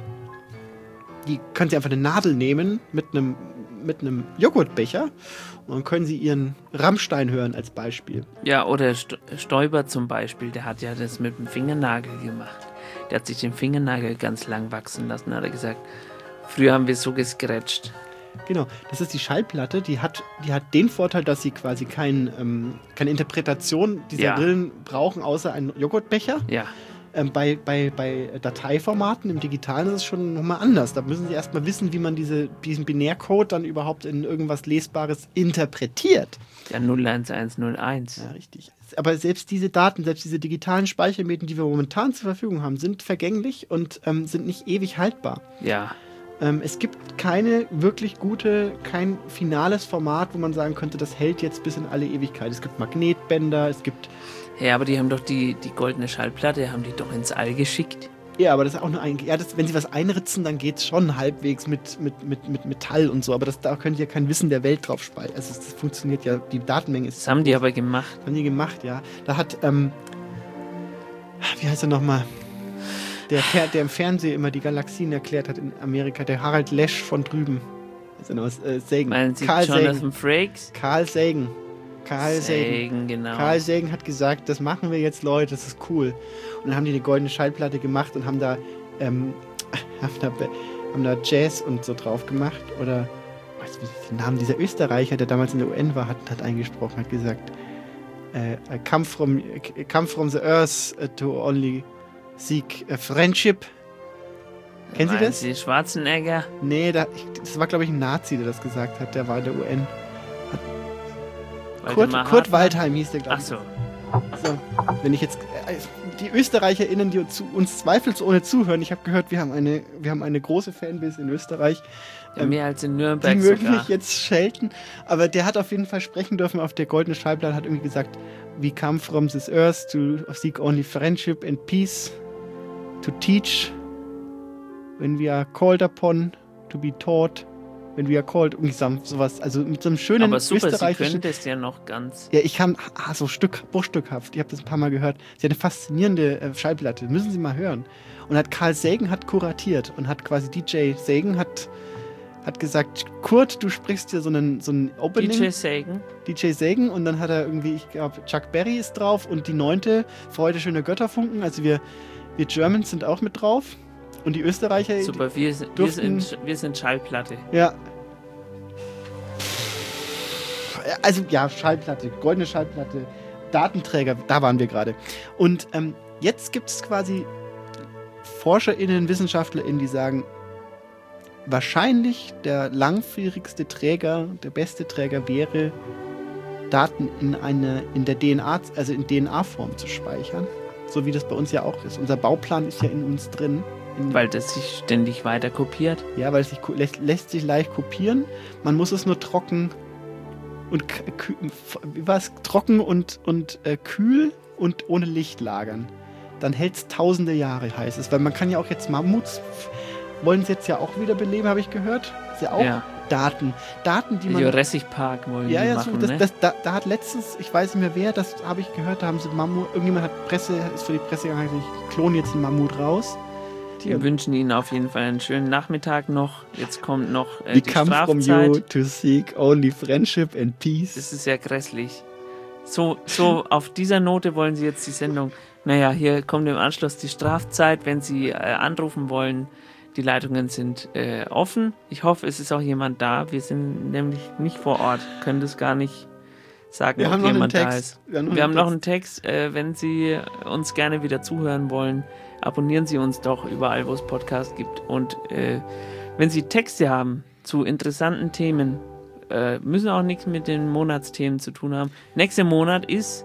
Speaker 11: Die können Sie einfach eine Nadel nehmen mit einem, mit einem Joghurtbecher und dann können Sie Ihren Rammstein hören als Beispiel.
Speaker 1: Ja, oder St Stoiber zum Beispiel, der hat ja das mit dem Fingernagel gemacht. Der hat sich den Fingernagel ganz lang wachsen lassen, hat er gesagt. Früher haben wir so gescratcht.
Speaker 11: Genau, das ist die Schallplatte, die hat, die hat den Vorteil, dass sie quasi kein, ähm, keine Interpretation dieser
Speaker 1: Ja.
Speaker 11: Rillen brauchen, außer einen Joghurtbecher.
Speaker 1: Ja.
Speaker 11: Ähm, bei, bei, bei Dateiformaten im Digitalen ist es schon nochmal anders. Da müssen sie erstmal wissen, wie man diese, diesen Binärcode dann überhaupt in irgendwas Lesbares interpretiert.
Speaker 1: Der null eins eins null eins.
Speaker 11: Ja, richtig. Aber selbst diese Daten, selbst diese digitalen Speichermedien, die wir momentan zur Verfügung haben, sind vergänglich und ähm, sind nicht ewig haltbar.
Speaker 1: Ja.
Speaker 11: Ähm, es gibt keine wirklich gute, kein finales Format, wo man sagen könnte, das hält jetzt bis in alle Ewigkeit. Es gibt Magnetbänder, es gibt...
Speaker 1: Ja, aber die haben doch die, die goldene Schallplatte, haben die doch ins All geschickt.
Speaker 11: Ja, aber das ist auch nur ein... Ja, das, wenn sie was einritzen, dann geht es schon halbwegs mit, mit, mit, mit Metall und so. Aber das, da könnt ihr kein Wissen der Welt drauf speichern. Also das funktioniert ja, die Datenmenge ist...
Speaker 1: Das haben die aber gemacht.
Speaker 11: Haben die gemacht, ja. Da hat, ähm... Wie heißt er nochmal? Der, der im Fernsehen immer die Galaxien erklärt hat in Amerika, der Harald Lesch von drüben. Also noch was, äh, Sagan.
Speaker 1: Meinen Sie
Speaker 11: Carl
Speaker 1: Jonathan
Speaker 11: Sagan.
Speaker 1: Frakes?
Speaker 11: Karl Sagan. Karl Sagan.
Speaker 1: Sagan, genau.
Speaker 11: Karl Sagan hat gesagt, das machen wir jetzt, Leute, das ist cool. Und dann haben die eine goldene Schallplatte gemacht und haben da, ähm, haben da, haben da Jazz und so drauf gemacht. Oder, weißt du, den Namen dieser Österreicher, der damals in der U N war, hat, hat eingesprochen, hat gesagt, äh, I come from, I come from the earth to only seek a friendship. Kennen Sie
Speaker 1: Meinen
Speaker 11: das?
Speaker 1: Sie Schwarzenegger?
Speaker 11: Nee, da, ich, das war, glaube ich, ein Nazi, der das gesagt hat. Der war in der U N. Hat Kurt,
Speaker 1: Mahatma?
Speaker 11: Kurt Waldheim hieß der, glaube
Speaker 1: Ach
Speaker 11: ich.
Speaker 1: so.
Speaker 11: So, wenn ich jetzt äh, die ÖsterreicherInnen, die zu, uns zweifelsohne zuhören, ich habe gehört, wir haben eine, wir haben eine große Fanbase in Österreich.
Speaker 1: Ja, mehr als in Nürnberg
Speaker 11: Die mögen
Speaker 1: sogar.
Speaker 11: mich jetzt schelten, aber der hat auf jeden Fall sprechen dürfen auf der goldenen Schallplatte, hat irgendwie gesagt, we come from this earth to seek only friendship and peace, to teach when we are called upon, to be taught when we are called, irgendwie sowas, also mit so einem schönen
Speaker 1: Aber super, Sie
Speaker 11: österreichischen...
Speaker 1: können das ja noch ganz...
Speaker 11: Ja, ich kann, ah, so Stück, bruchstückhaft, ich habe das ein paar Mal gehört. Sie hat eine faszinierende äh, Schallplatte, müssen Sie mal hören. Und hat Carl Sagan hat kuratiert und hat quasi D J Sagan hat, hat gesagt, Kurt, du sprichst hier so einen, so einen Opening.
Speaker 1: D J Sagan?
Speaker 11: D J Sagan und dann hat er irgendwie, ich glaube, Chuck Berry ist drauf und die neunte, Freude, schöne Götterfunken, also wir, wir Germans sind auch mit drauf. Und die Österreicher.
Speaker 1: Super, wir, sind, wir, sind, wir sind Schallplatte.
Speaker 11: Ja. Also, ja, Schallplatte, goldene Schallplatte, Datenträger, da waren wir gerade. Und ähm, jetzt gibt es quasi ForscherInnen, WissenschaftlerInnen, die sagen, wahrscheinlich der langwierigste Träger, der beste Träger wäre, Daten in eine, in der D N A, also in D N A-Form zu speichern. So wie das bei uns ja auch ist. Unser Bauplan ist ja in uns drin. In
Speaker 1: weil das sich ständig weiter kopiert?
Speaker 11: Ja, weil es sich lässt, lässt sich leicht kopieren. Man muss es nur trocken und was trocken und, und äh, kühl und ohne Licht lagern. Dann hält es tausende Jahre, heißt es. Weil man kann ja auch jetzt Mammuts, wollen sie jetzt ja auch wieder beleben, habe ich gehört. Ist ja auch
Speaker 1: ja.
Speaker 11: Daten. Daten, die man...
Speaker 1: Jurassic Park wollen
Speaker 11: ja,
Speaker 1: die
Speaker 11: ja,
Speaker 1: machen,
Speaker 11: so, das,
Speaker 1: ne?
Speaker 11: das, da, da hat letztens, ich weiß nicht mehr wer, das habe ich gehört, da haben sie Mammut, irgendjemand hat Presse, ist für die Presse gegangen, ich klone jetzt einen Mammut raus.
Speaker 1: Wir ja. wünschen Ihnen auf jeden Fall einen schönen Nachmittag noch. Jetzt kommt noch äh,
Speaker 11: We
Speaker 1: die
Speaker 11: come
Speaker 1: Strafzeit.
Speaker 11: From you to seek only friendship and peace.
Speaker 1: Das ist ja grässlich. So, so auf dieser Note wollen Sie jetzt die Sendung. Naja, hier kommt im Anschluss die Strafzeit, wenn Sie äh, anrufen wollen. Die Leitungen sind äh, offen. Ich hoffe, es ist auch jemand da. Wir sind nämlich nicht vor Ort, können das gar nicht sagen,
Speaker 11: wir
Speaker 1: ob jemand da ist.
Speaker 11: Wir haben noch,
Speaker 1: Wir haben noch einen Text. Äh, wenn Sie uns gerne wieder zuhören wollen, abonnieren Sie uns doch überall, wo es Podcasts gibt. Und äh, wenn Sie Texte haben zu interessanten Themen, äh, müssen auch nichts mit den Monatsthemen zu tun haben. Nächster Monat ist...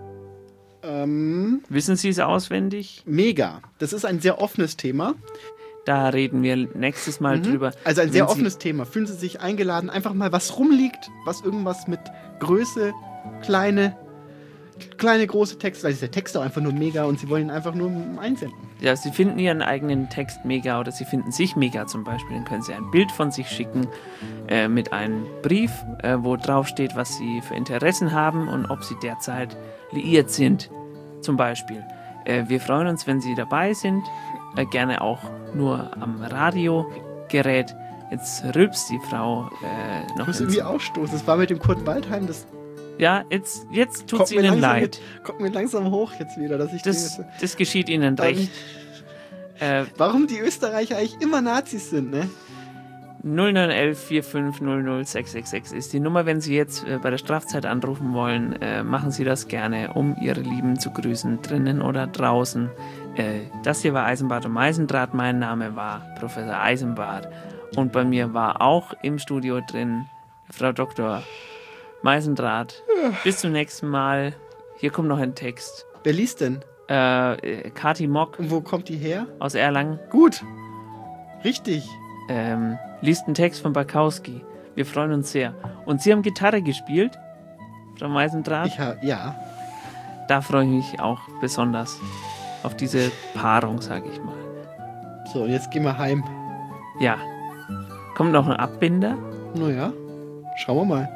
Speaker 11: Ähm,
Speaker 1: wissen Sie es auswendig?
Speaker 11: Mega. Das ist ein sehr offenes Thema.
Speaker 1: Da reden wir nächstes Mal mhm. drüber.
Speaker 11: Also ein sehr offenes Thema. Fühlen Sie sich eingeladen, einfach mal was rumliegt, was irgendwas mit Größe, kleine, kleine, große Texte, weil ist der Text auch einfach nur mega und Sie wollen ihn einfach nur einsenden.
Speaker 1: Ja, Sie finden Ihren eigenen Text mega oder Sie finden sich mega zum Beispiel. Dann können Sie ein Bild von sich schicken äh, mit einem Brief, äh, wo drauf steht, was Sie für Interessen haben und ob Sie derzeit liiert sind, zum Beispiel. Äh, wir freuen uns, wenn Sie dabei sind. Äh, gerne auch nur am Radiogerät. Jetzt rülpst die Frau äh, noch.
Speaker 11: Ich muss irgendwie ausstoßen. Das war mit dem Kurt Waldheim. Das
Speaker 1: ja, jetzt, jetzt tut es Ihnen leid.
Speaker 11: Mit, kommt mir langsam hoch jetzt wieder, dass ich
Speaker 1: das,
Speaker 11: das,
Speaker 1: das geschieht Ihnen recht.
Speaker 11: Äh, warum die Österreicher eigentlich immer Nazis sind, ne?
Speaker 1: null neun eins vier fünf null null sechs sechs sechs ist die Nummer. Wenn Sie jetzt äh, bei der Strafzeit anrufen wollen, äh, machen Sie das gerne, um Ihre Lieben zu grüßen, drinnen oder draußen. Äh, das hier war Eisenbart und Meisendraht. Mein Name war Professor Eisenbart. Und bei mir war auch im Studio drin Frau Doktor Meisendraht. Bis zum nächsten Mal. Hier kommt noch ein Text.
Speaker 11: Wer liest denn?
Speaker 1: Äh, Kati Mock.
Speaker 11: Und wo kommt die her?
Speaker 1: Aus Erlangen.
Speaker 11: Gut. Richtig.
Speaker 1: Ähm, liest einen Text von Bakowski. Wir freuen uns sehr. Und Sie haben Gitarre gespielt, Frau Meisendraht?
Speaker 11: Ich ha- ja.
Speaker 1: Da freue ich mich auch besonders auf diese Paarung, sage ich mal.
Speaker 11: So, jetzt gehen wir heim.
Speaker 1: Ja. Kommt noch ein Abbinder?
Speaker 11: Naja, schauen wir mal.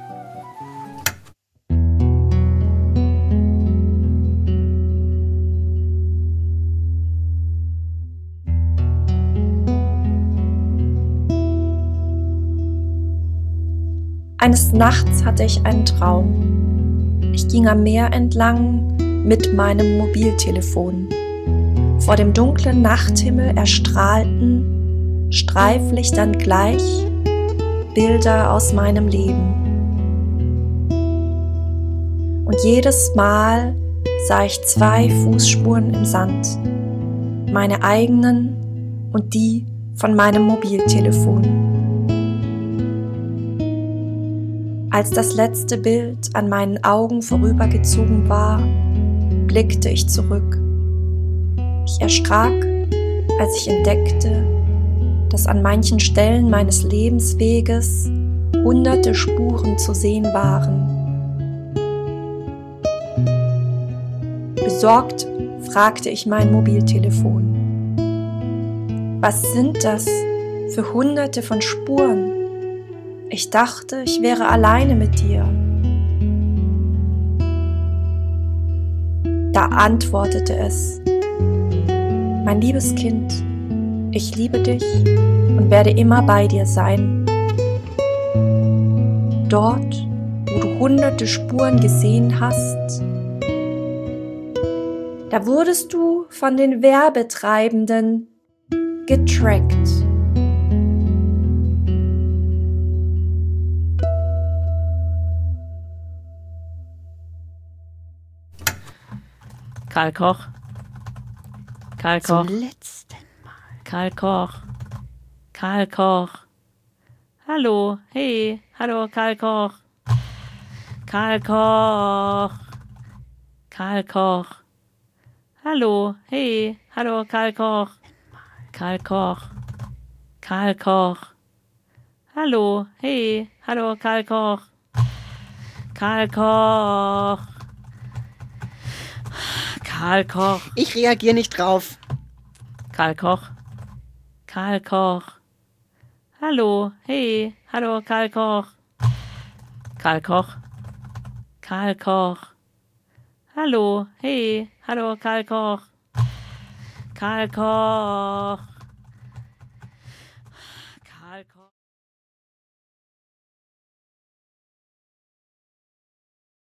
Speaker 17: Eines Nachts hatte ich einen Traum. Ich ging am Meer entlang mit meinem Mobiltelefon. Vor dem dunklen Nachthimmel erstrahlten, streiflich dann gleich, Bilder aus meinem Leben. Und jedes Mal sah ich zwei Fußspuren im Sand, meine eigenen und die von meinem Mobiltelefon. Als das letzte Bild an meinen Augen vorübergezogen war, blickte ich zurück. Ich erschrak, als ich entdeckte, dass an manchen Stellen meines Lebensweges hunderte Spuren zu sehen waren. Besorgt fragte ich mein Mobiltelefon. Was sind das für hunderte von Spuren? Ich dachte, ich wäre alleine mit dir. Da antwortete es: Mein liebes Kind, ich liebe dich und werde immer bei dir sein. Dort, wo du hunderte Spuren gesehen hast, da wurdest du von den Werbetreibenden getrackt.
Speaker 1: Karl Koch. Karl Koch.
Speaker 2: Zum letzten Mal.
Speaker 1: Karl Koch. Karl Koch. Hallo, hey, hallo Karl Koch. Karl Koch. Karl Koch. Hallo, hey, hallo Karl Koch. Karl Koch. Karl Koch. Hallo, hey, hallo Karl Koch. Karl Koch. Karl Koch.
Speaker 2: Ich reagiere nicht drauf.
Speaker 1: Karl Koch. Karl Koch. Hallo, hey, hallo Karl Koch. Karl Koch. Karl Koch. Hallo, hey, hallo Karl Koch. Karl Koch.